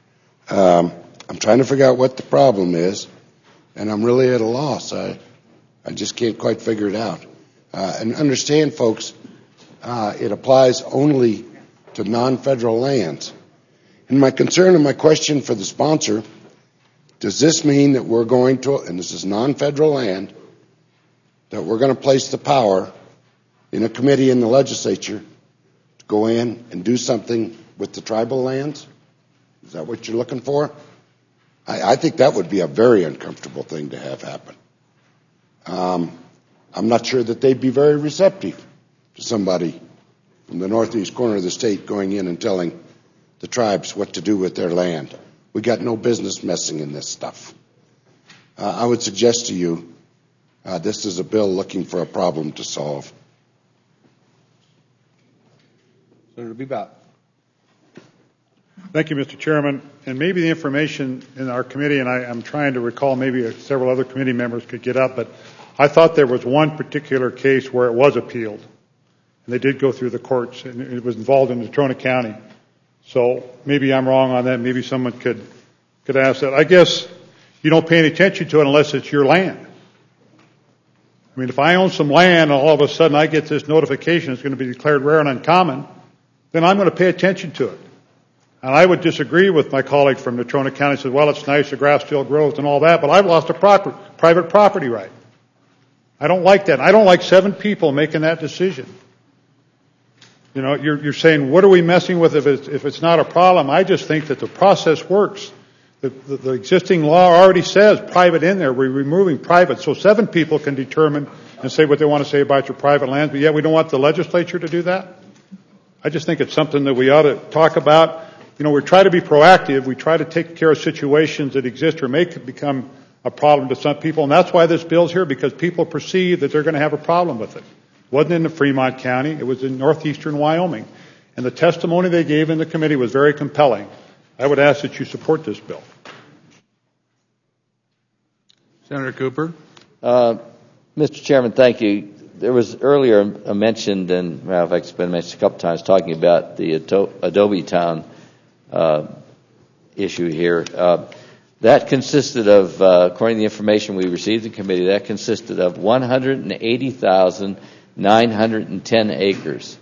I'm trying to figure out what the problem is, and I'm really at a loss. I just can't quite figure it out. And understand, folks, it applies only to non-federal lands. And my concern and my question for the sponsor, does this mean that we're going to, and this is non-federal land, that we're going to place the power in a committee in the legislature to go in and do something with the tribal lands? Is that what you're looking for? I think that would be a very uncomfortable thing to have happen. I'm not sure that they'd be very receptive to somebody from the northeast corner of the state going in and telling the tribes what to do with their land. We got no business messing in this stuff. I would suggest to you this is a bill looking for a problem to solve. Senator Bebout. Thank you, Mr. Chairman. And maybe the information in our committee, and I'm trying to recall, maybe several other committee members could get up, but I thought there was one particular case where it was appealed. And they did go through the courts, and it was involved in Natrona County. So maybe I'm wrong on that. Maybe someone could ask that. I guess you don't pay any attention to it unless it's your land. I mean, if I own some land and all of a sudden I get this notification it's going to be declared rare and uncommon, then I'm going to pay attention to it. And I would disagree with my colleague from Natrona County who says, well, it's nice, the grass still grows and all that, but I've lost a private property right. I don't like that. I don't like 7 people making that decision. You know, you're saying, what are we messing with if it's not a problem? I just think that the process works. The existing law already says private in there. We're removing private. So 7 people can determine and say what they want to say about your private lands, but yet we don't want the legislature to do that? I just think it's something that we ought to talk about. You know, we try to be proactive. We try to take care of situations that exist or may become a problem to some people, and that's why this bill's here, because people perceive that they're going to have a problem with it. It wasn't in Fremont County. It was in northeastern Wyoming. And the testimony they gave in the committee was very compelling. I would ask that you support this bill. Senator Cooper. Mr. Chairman, thank you. There was earlier mentioned, and Ralph, it's been mentioned a couple times, talking about the Adobe Town issue here. That consisted of, according to the information we received in committee, that consisted of 180,910 acres.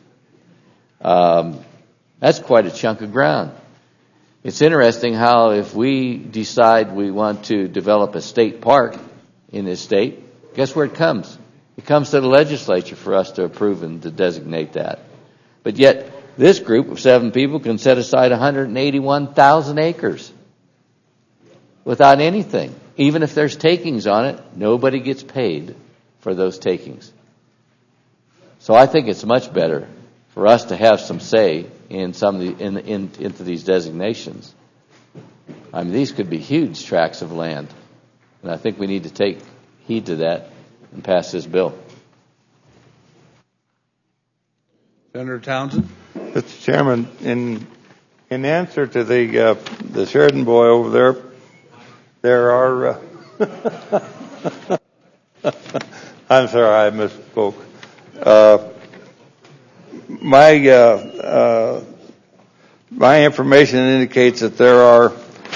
That's quite a chunk of ground. It's interesting how if we decide we want to develop a state park in this state, guess where it comes? It comes to the legislature for us to approve and to designate that. But yet, this group of 7 people can set aside 181,000 acres without anything. Even if there's takings on it, nobody gets paid for those takings. So I think it's much better for us to have some say in some of the, into these designations. I mean, these could be huge tracts of land, and I think we need to take heed to that and pass this bill. Senator Townsend. Mr. Chairman, in answer to the Sheridan boy over there are. I'm sorry, I misspoke. My information indicates that there are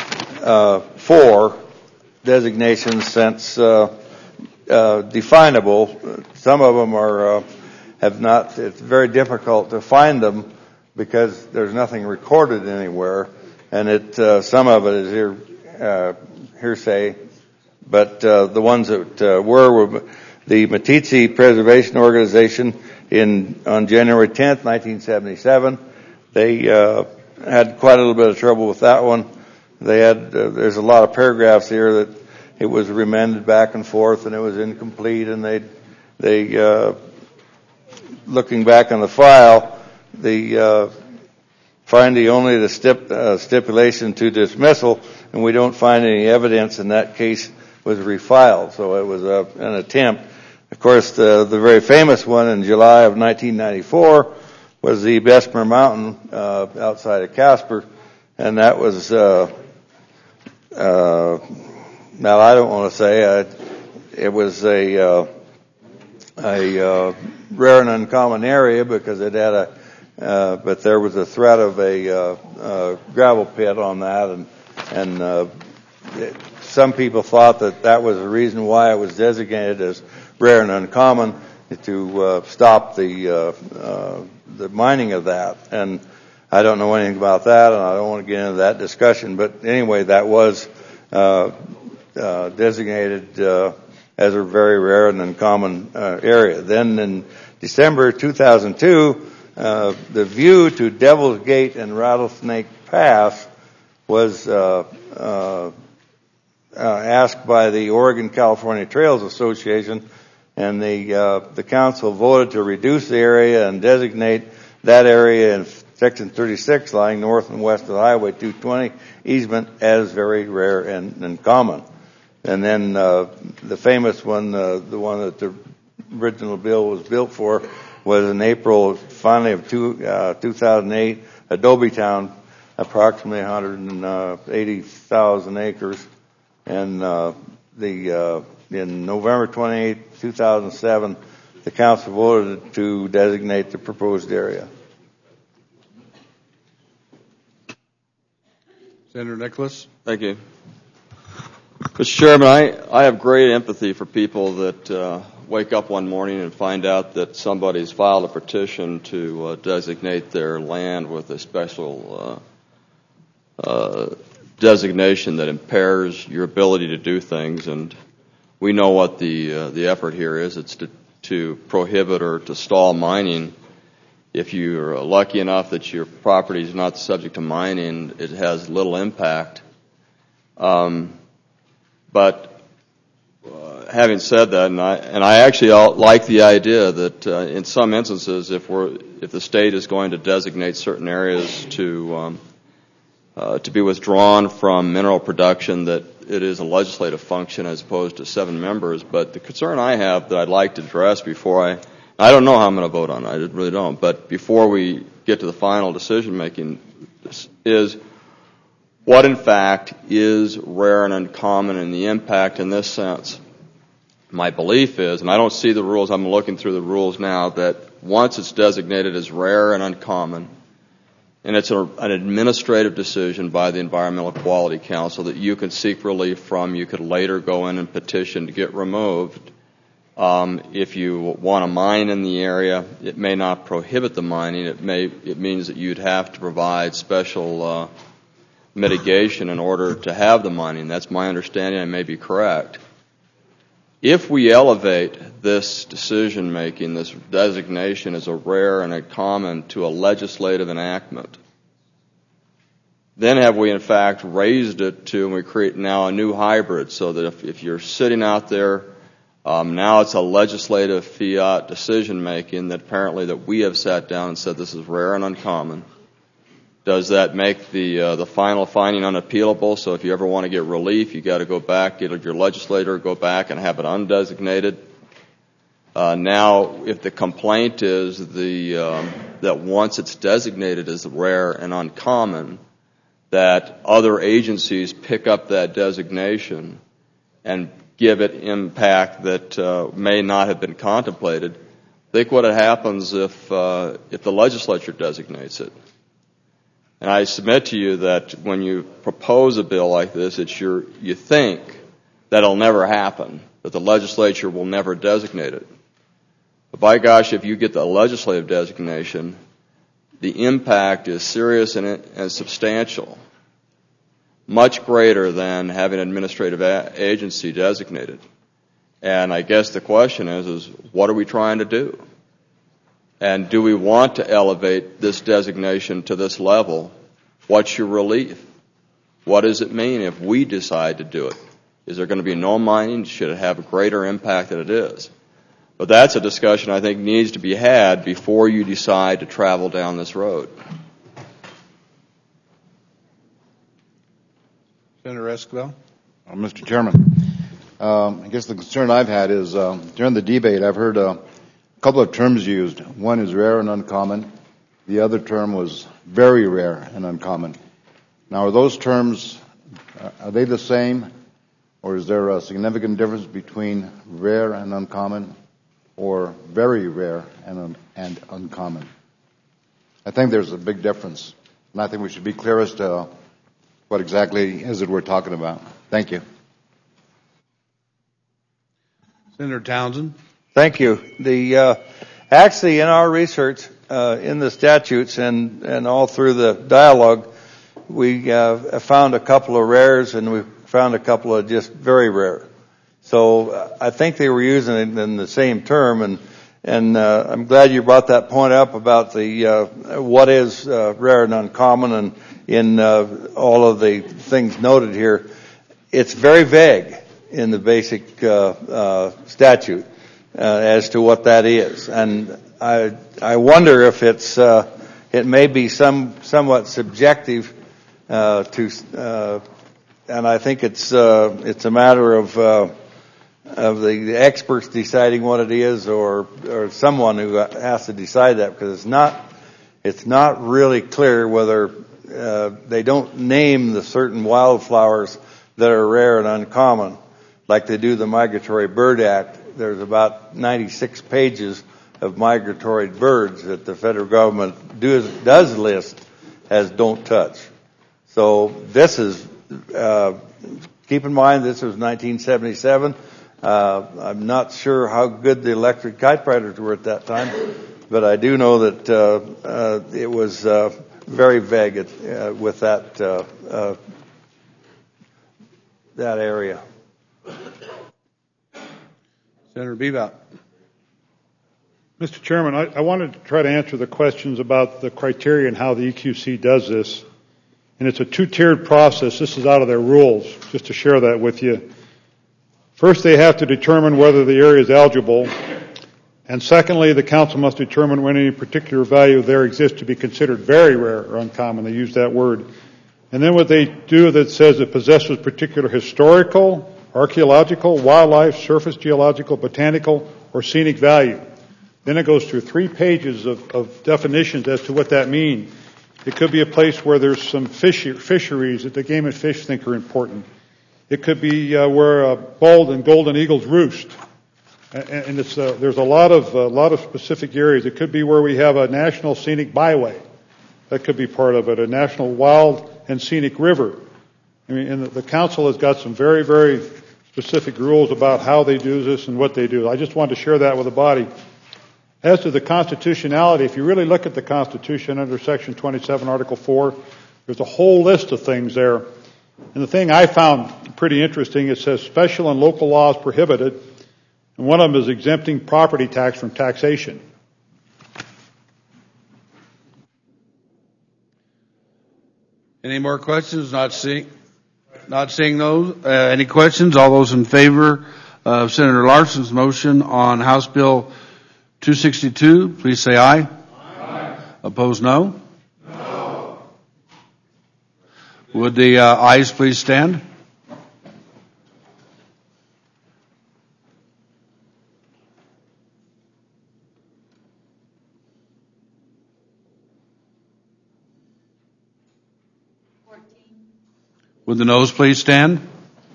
4 designations since definable. Some of them have not. It's very difficult to find them because there's nothing recorded anywhere, and some of it is hearsay. But the ones that were the Meeteetse Preservation Organization on January 10th, 1977. They had quite a little bit of trouble with that one. They had there's a lot of paragraphs here that it was remanded back and forth and it was incomplete, and they looking back on the file, they find only the stipulation to dismissal, and we don't find any evidence in that case was refiled. So it was an attempt. Of course, the very famous one in July of 1994 was the Bessemer Mountain outside of Casper, and that was now I don't want to say it was a rare and uncommon area because it had but there was a threat of a gravel pit on that, and some people thought that was the reason why it was designated as rare and uncommon, to stop the mining of that. And I don't know anything about that, and I don't want to get into that discussion. But anyway, that was designated as a very rare and uncommon area. Then in December 2002, the view to Devil's Gate and Rattlesnake Pass was asked by the Oregon-California Trails Association, and the council voted to reduce the area and designate that area in Section 36, lying north and west of Highway 220 easement, as very rare and uncommon. And then the famous one, the one that the original bill was built for, was in April, finally, of 2008, Adobe Town, approximately 180,000 acres, and in November 28, 2007, the council voted to designate the proposed area. Senator Nicholas. Thank you. Mr. Chairman, I have great empathy for people that wake up one morning and find out that somebody's filed a petition to designate their land with a special designation that impairs your ability to do things. And we know what the effort here is. It's to prohibit or to stall mining. If you're lucky enough that your property is not subject to mining, it has little impact. But having said that, and I actually like the idea that in some instances, if the state is going to designate certain areas to be withdrawn from mineral production, that it is a legislative function as opposed to 7 members. But the concern I have that I'd like to address before I don't know how I'm going to vote on it, I really don't, but before we get to the final decision making is, what in fact is rare and uncommon and the impact in this sense. My belief is, and I don't see the rules, I'm looking through the rules now, that once it's designated as rare and uncommon, and it's an administrative decision by the Environmental Quality Council that you can seek relief from, you could later go in and petition to get removed. If you want to mine in the area, it may not prohibit the mining. It means that you'd have to provide special mitigation in order to have the mining. That's my understanding. I may be correct. If we elevate this decision making, this designation as a rare and uncommon to a legislative enactment, then have we in fact raised it to, and we create now a new hybrid, so that if you're sitting out there, now it's a legislative fiat decision making that apparently that we have sat down and said this is rare and uncommon. Does that make the final finding unappealable? So if you ever want to get relief, you got to go back, get your legislator, go back and have it undesignated. Now, if the complaint is that once it's designated as rare and uncommon, that other agencies pick up that designation and give it impact that may not have been contemplated, think what happens if the legislature designates it. And I submit to you that when you propose a bill like this, you think that'll never happen, that the legislature will never designate it. But by gosh, if you get the legislative designation, the impact is serious and substantial, much greater than having an administrative agency designated. And I guess the question is what are we trying to do? And do we want to elevate this designation to this level? What's your relief? What does it mean if we decide to do it? Is there going to be no mining? Should it have a greater impact than it is? But that's a discussion I think needs to be had before you decide to travel down this road. Senator Esquivel. Mr. Chairman, I guess the concern I've had is during the debate I've heard a couple of terms used. One is rare and uncommon. The other term was very rare and uncommon. Now, are those terms, are they the same, or is there a significant difference between rare and uncommon or very rare and uncommon? I think there's a big difference, and I think we should be clear as to what exactly is it we're talking about. Thank you. Senator Townsend. Thank you. Actually, in our research, in the statutes and all through the dialogue, we found a couple of rares and we found a couple of just very rare. So I think they were using it in the same term, and I'm glad you brought that point up about the what is rare and uncommon, and in all of the things noted here, it's very vague in the basic statute as to what that is, and I wonder if it may be somewhat subjective to, and I think it's a matter of the experts deciding what it is, or someone who has to decide that, because it's not really clear whether they don't name the certain wildflowers that are rare and uncommon, like they do the Migratory Bird Act. There's about 96 pages of migratory birds that the federal government does list as don't touch. So this is, keep in mind this was 1977. I'm not sure how good the electric typewriters were at that time, but I do know that it was very vague with that area. Senator Bebout. Mr. Chairman, I wanted to try to answer the questions about the criteria and how the EQC does this. And it's a two-tiered process. This is out of their rules, just to share that with you. First, they have to determine whether the area is eligible. And secondly, the council must determine when any particular value there exists to be considered very rare or uncommon. They use that word. And then what they do that says it possesses particular historical, archaeological, wildlife, surface geological, botanical, or scenic value. Then it goes through 3 pages of definitions as to what that means. It could be a place where there's some fisheries that the Game and Fish think are important. It could be where bald and golden eagles roost. And there's a lot of specific areas. It could be where we have a national scenic byway. That could be part of it. A national wild and scenic river. I mean, and the council has got some very, very specific rules about how they do this and what they do. I just wanted to share that with the body. As to the constitutionality, if you really look at the Constitution under Section 27, Article 4, there's a whole list of things there. And the thing I found pretty interesting, it says special and local laws prohibited, and one of them is exempting property tax from taxation. Any more questions? Not seeing those. Any questions? All those in favor of Senator Larson's motion on House Bill 262, please say aye. Aye. Opposed, no? No. Would the ayes please stand? Would the noes please stand?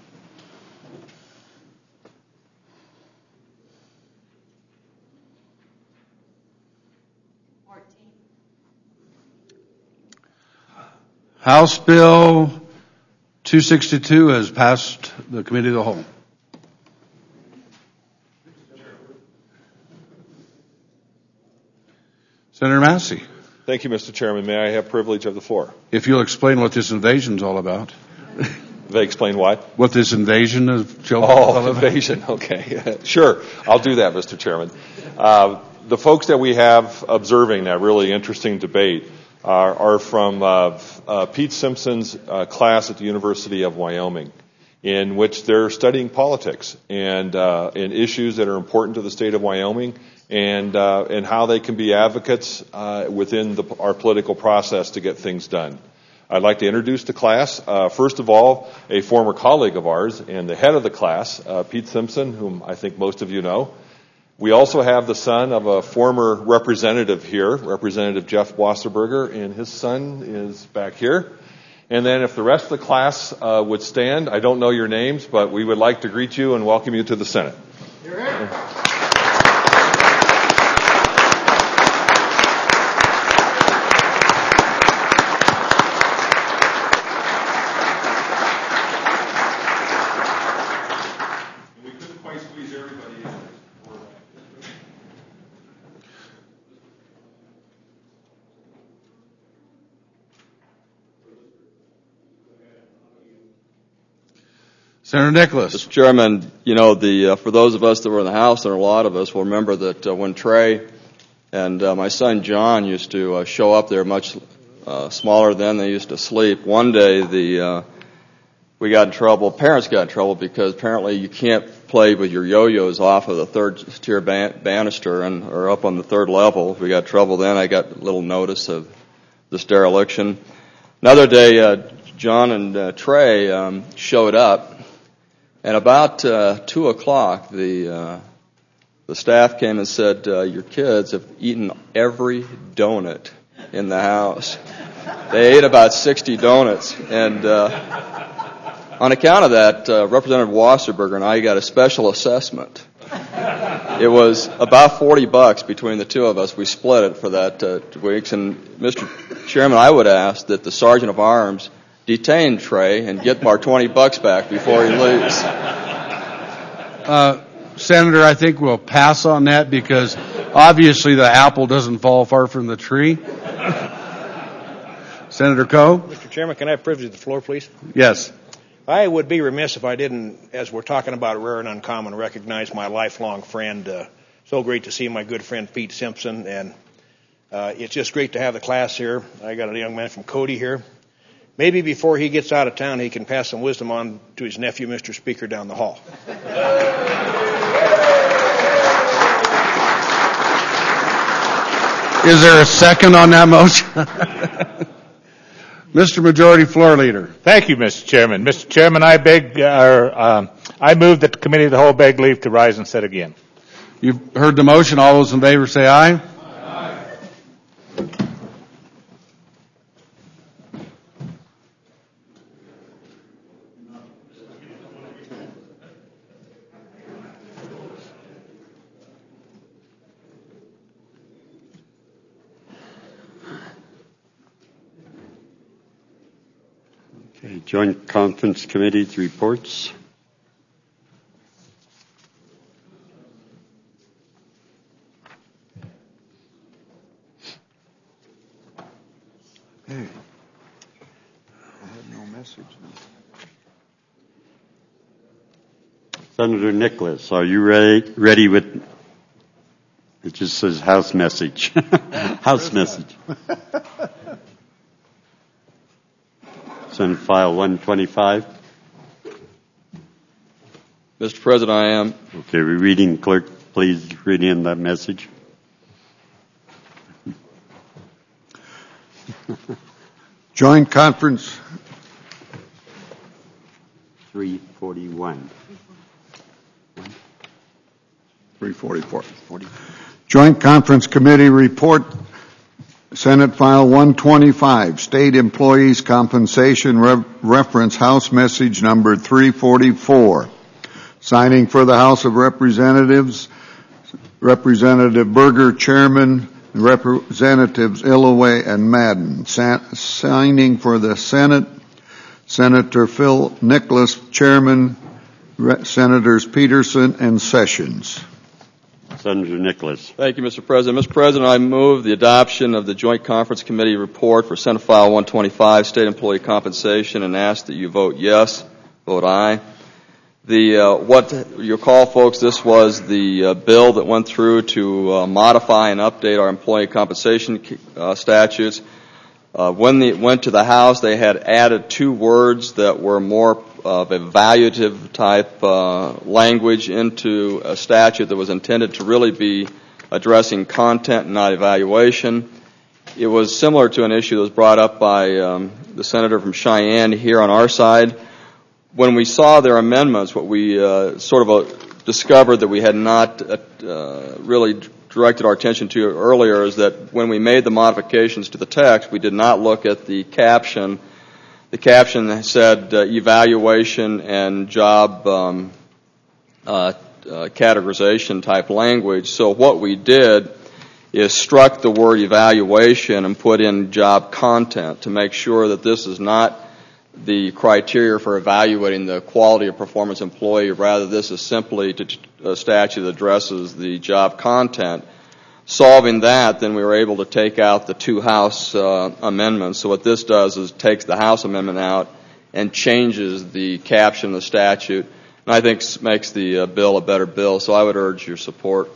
House Bill 262 has passed the Committee of the Whole. Senator Massey. Thank you, Mr. Chairman. May I have privilege of the floor? If you'll explain what this invasion is all about. They explain what? What this invasion of children is all about. Invasion. Okay. Sure. I'll do that, Mr. Chairman. The folks that we have observing that really interesting debate are from Pete Simpson's class at the University of Wyoming, in which they're studying politics and issues that are important to the state of Wyoming and how they can be advocates within our political process to get things done. I'd like to introduce the class. First of all, a former colleague of ours and the head of the class, Pete Simpson, whom I think most of you know. We also have the son of a former representative here, Representative Jeff Wasserberger, and his son is back here. And then if the rest of the class would stand, I don't know your names, but we would like to greet you and welcome you to the Senate. You're here. Senator Nicholas. Mr. Chairman, you know, for those of us that were in the House, and a lot of us will remember that when Trey and my son John used to show up there much smaller then, they used to sleep. One day we got in trouble, parents got in trouble, because apparently you can't play with your yo-yos off of the third tier banister or up on the third level. We got in trouble then. I got a little notice of this dereliction. Another day, John and Trey showed up. And about 2 o'clock, the staff came and said, your kids have eaten every donut in the house. They ate about 60 donuts. And on account of that, Representative Wasserberger and I got a special assessment. It was about $40 between the two of us. We split it for that weeks. And Mr. Chairman, I would ask that the Sergeant of Arms detain Trey and get our $20 back before he leaves. Senator, I think we'll pass on that because obviously the apple doesn't fall far from the tree. Senator Coe? Mr. Chairman, can I have privilege of the floor, please? Yes. I would be remiss if I didn't, as we're talking about rare and uncommon, recognize my lifelong friend. So great to see my good friend Pete Simpson, and it's just great to have the class here. I got a young man from Cody here. Maybe before he gets out of town, he can pass some wisdom on to his nephew, Mr. Speaker, down the hall. Is there a second on that motion? Mr. Majority Floor Leader. Thank you, Mr. Chairman. Mr. Chairman, I move that the Committee of the Whole beg leave to rise and sit again. You've heard the motion. All those in favor say aye. Aye. Joint Conference Committee's reports. Hey, I have no message. Senator Nicholas, are you ready with, it just says House message. House message. Senate File 125. Mr. President, I am. Okay, we're reading. Clerk, please read in that message. Joint Conference 341. 344. Joint Conference Committee report, Senate File 125, State Employees Compensation Reference House Message Number 344. Signing for the House of Representatives, Representative Berger, Chairman, Representatives Illoway and Madden. Signing for the Senate, Senator Phil Nicholas, Chairman, Senators Peterson and Sessions. Senator Nicholas. Thank you, Mr. President. Mr. President, I move the adoption of the Joint Conference Committee report for Senate File 125, State Employee Compensation, and ask that you vote yes, vote aye. What you recall, folks, this was the bill that went through to modify and update our employee compensation statutes. When it went to the House, they had added two words that were more of evaluative type language into a statute that was intended to really be addressing content and not evaluation. It was similar to an issue that was brought up by the senator from Cheyenne here on our side. When we saw their amendments, what we discovered that we had not really directed our attention to earlier is that when we made the modifications to the text, we did not look at the caption. The caption said evaluation and job categorization type language. So what we did is struck the word evaluation and put in job content to make sure that this is not the criteria for evaluating the quality of performance employee. Rather, this is simply a statute that addresses the job content. Solving that, then we were able to take out the two House amendments. So what this does is takes the House amendment out and changes the caption of the statute, and I think makes the bill a better bill. So I would urge your support.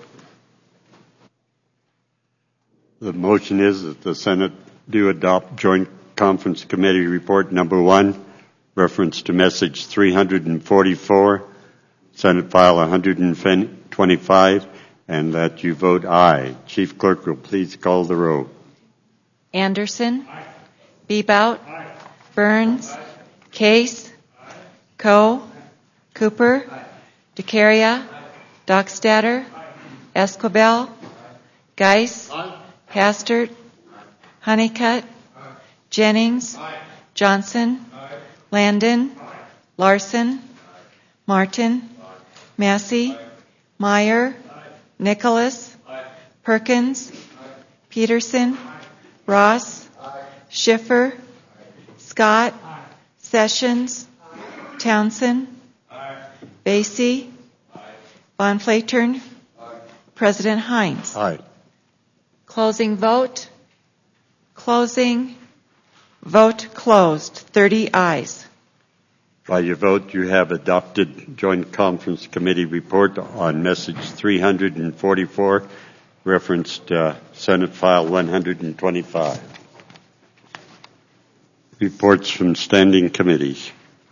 The motion is that the Senate do adopt Joint Conference Committee Report Number 1, reference to Message 344, Senate File 125, and that you vote aye. Chief Clerk will please call the roll. Anderson. Aye. Bebout. Aye. Burns. Aye. Case. Aye. Coe. Aye. Cooper. Aye. DeCaria. Aye. Dockstader. Aye. Escobel. Aye. Geis. Aye. Hastert. Aye. Honeycutt. Aye. Jennings. Aye. Johnson. Aye. Landon. Aye. Larson. Aye. Martin. Aye. Massey. Aye. Meyer. Nicholas. Aye. Perkins. Aye. Peterson. Aye. Ross. Aye. Schiffer. Aye. Scott. Aye. Sessions. Aye. Townsend. Aye. Basie. Aye. Von Flatern. Aye. President Hines. Aye. Closing vote. Closing. Vote closed. 30 ayes. By your vote, you have adopted Joint Conference Committee report on Message 344, referenced Senate File 125. Reports from standing committees.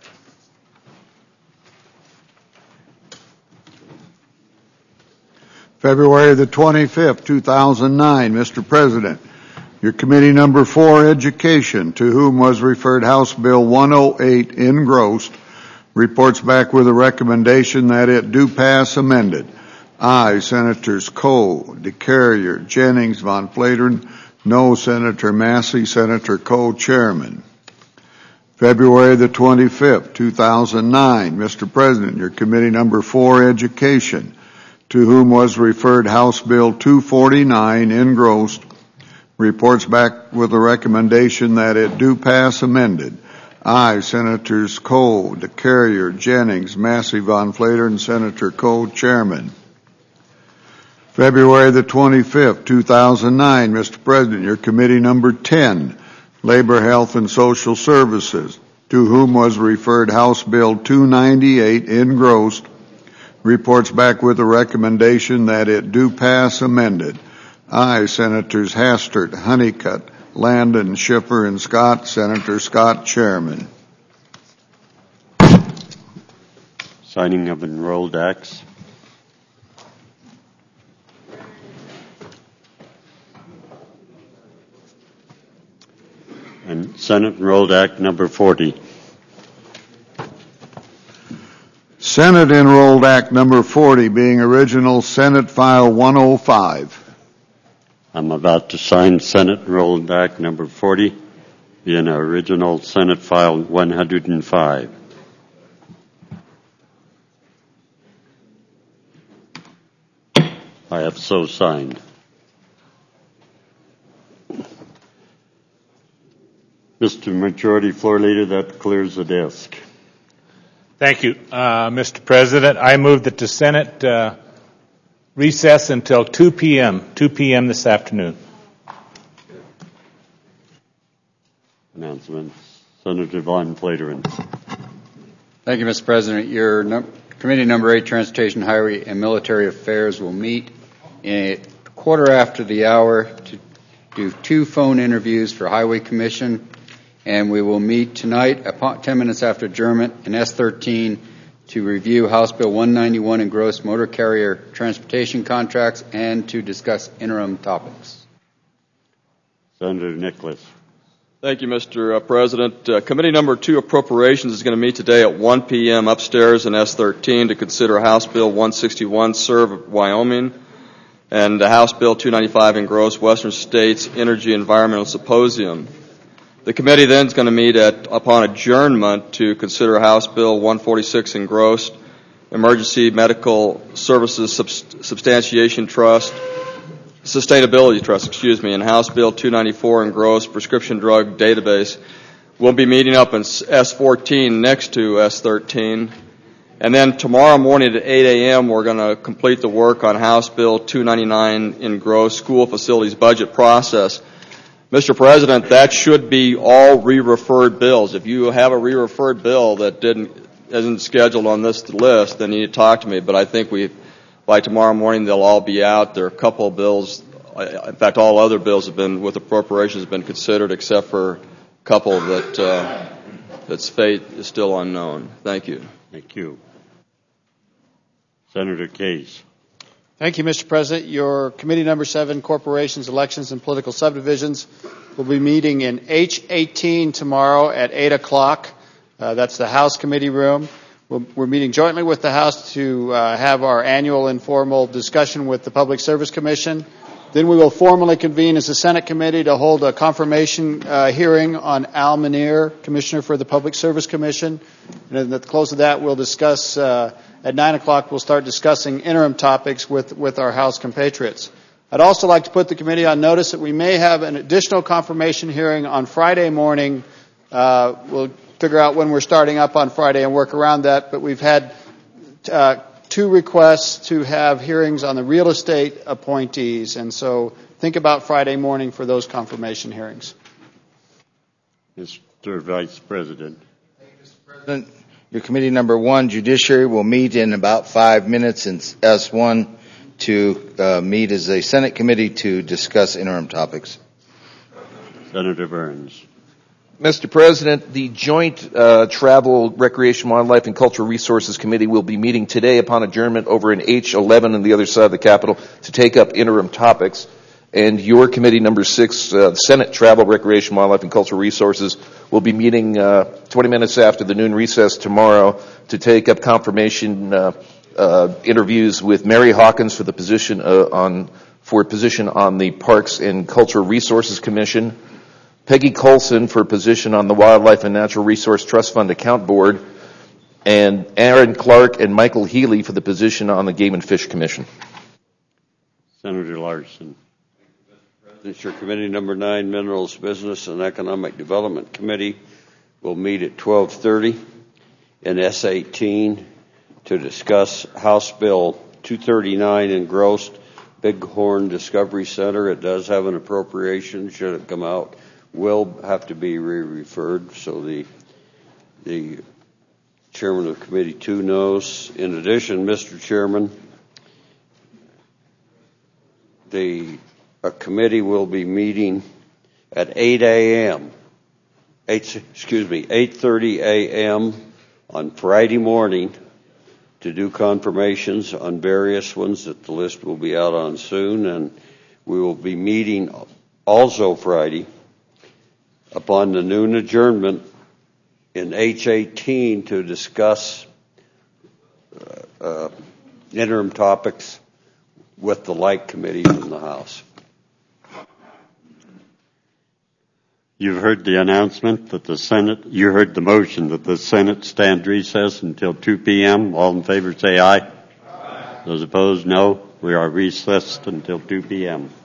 February the 25th, 2009, Mr. President. Your committee number 4, Education, to whom was referred House Bill 108 engrossed, reports back with a recommendation that it do pass amended. Aye, Senators Coe, DeCarrier, Jennings, Von Flatern. No, Senator Massey, Senator Coe, Chairman. February the 25th, 2009, Mr. President, your committee number 4, Education, to whom was referred House Bill 249 engrossed, reports back with a recommendation that it do pass amended. Aye. Senators Cole, DeCarrier, Jennings, Massey, Von Flater, and Senator Cole, Chairman. February the 25th, 2009. Mr. President, your committee number 10, Labor, Health, and Social Services, to whom was referred House Bill 298 engrossed, reports back with a recommendation that it do pass amended. Aye. Senators Hastert, Honeycutt, Landon, Schiffer, and Scott. Senator Scott, Chairman. Signing of enrolled acts. And Senate Enrolled Act number 40. Senate Enrolled Act number 40 being original Senate File 105. I'm about to sign Senate Enrolled Act number 40, being original Senate File 105. I have so signed. Mr. Majority Floor Leader, that clears the desk. Thank you, Mr. President. I move that the Senate recess until 2 p.m. this afternoon. Announcements. Senator Von Flateren. Thank you, Mr. President. Your committee number 8, Transportation, Highway, and Military Affairs, will meet a quarter after the hour to do 2 phone interviews for Highway Commission. And we will meet tonight at 10 minutes after adjournment in S13 to review House Bill 191 engrossed motor carrier transportation contracts and to discuss interim topics. Senator Nicholas. Thank you, Mr. President. Committee number 2, Appropriations, is going to meet today at 1 p.m. upstairs in S13 to consider House Bill 161, Serve Wyoming, and House Bill 295, engrossed Western States Energy Environmental Symposium. The committee then is going to meet upon adjournment to consider House Bill 146 engrossed, Emergency Medical Services Sustainability Trust, and House Bill 294 engrossed, Prescription Drug Database. We'll be meeting up in S14 next to S13. And then tomorrow morning at 8 a.m. we're going to complete the work on House Bill 299 engrossed, School Facilities Budget Process. Mr. President, that should be all re-referred bills. If you have a re-referred bill that isn't scheduled on this list, then you need to talk to me. But I think by tomorrow morning they'll all be out. There are a couple of bills. In fact, all other bills have been with appropriations have been considered, except for a couple that's fate is still unknown. Thank you. Thank you. Senator Case. Thank you, Mr. President. Your committee number 7, Corporations, Elections, and Political Subdivisions, will be meeting in H18 tomorrow at 8 o'clock. That's the House Committee room. We're meeting jointly with the House to have our annual informal discussion with the Public Service Commission. Then we will formally convene as a Senate committee to hold a confirmation hearing on Al Muneer, Commissioner for the Public Service Commission. And at the close of that, we'll discuss at 9 o'clock, we'll start discussing interim topics with our House compatriots. I'd also like to put the committee on notice that we may have an additional confirmation hearing on Friday morning. We'll figure out when we're starting up on Friday and work around that. But we've had 2 requests to have hearings on the real estate appointees. And so think about Friday morning for those confirmation hearings. Mr. Vice President. Thank you, Mr. President. Your committee number 1, Judiciary, will meet in about 5 minutes in S1 to meet as a Senate committee to discuss interim topics. Senator Burns. Mr. President, the Joint Travel, Recreation, Wildlife, and Cultural Resources Committee will be meeting today upon adjournment over in H11 on the other side of the Capitol to take up interim topics. And your committee number 6, Senate Travel, Recreation, Wildlife, and Cultural Resources, will be meeting 20 minutes after the noon recess tomorrow to take up confirmation interviews with Mary Hawkins for the position on the Parks and Cultural Resources Commission, Peggy Colson for a position on the Wildlife and Natural Resource Trust Fund Account Board, and Aaron Clark and Michael Healy for the position on the Game and Fish Commission. Senator Larson. This is your committee number 9, Minerals, Business, and Economic Development Committee will meet at 12:30 in S18 to discuss House Bill 239 engrossed Bighorn Discovery Center. It does have an appropriation. Should it come out, will have to be re-referred. So the chairman of Committee 2 knows. In addition, Mr. Chairman, a committee will be meeting at 8:30 a.m. on Friday morning to do confirmations on various ones that the list will be out on soon, and we will be meeting also Friday upon the noon adjournment in H18 to discuss interim topics with the like committees in the House. You've heard the announcement that you heard the motion that the Senate stand recess until 2 p.m. All in favor say aye. Aye. Those opposed, no. We are recessed until 2 p.m.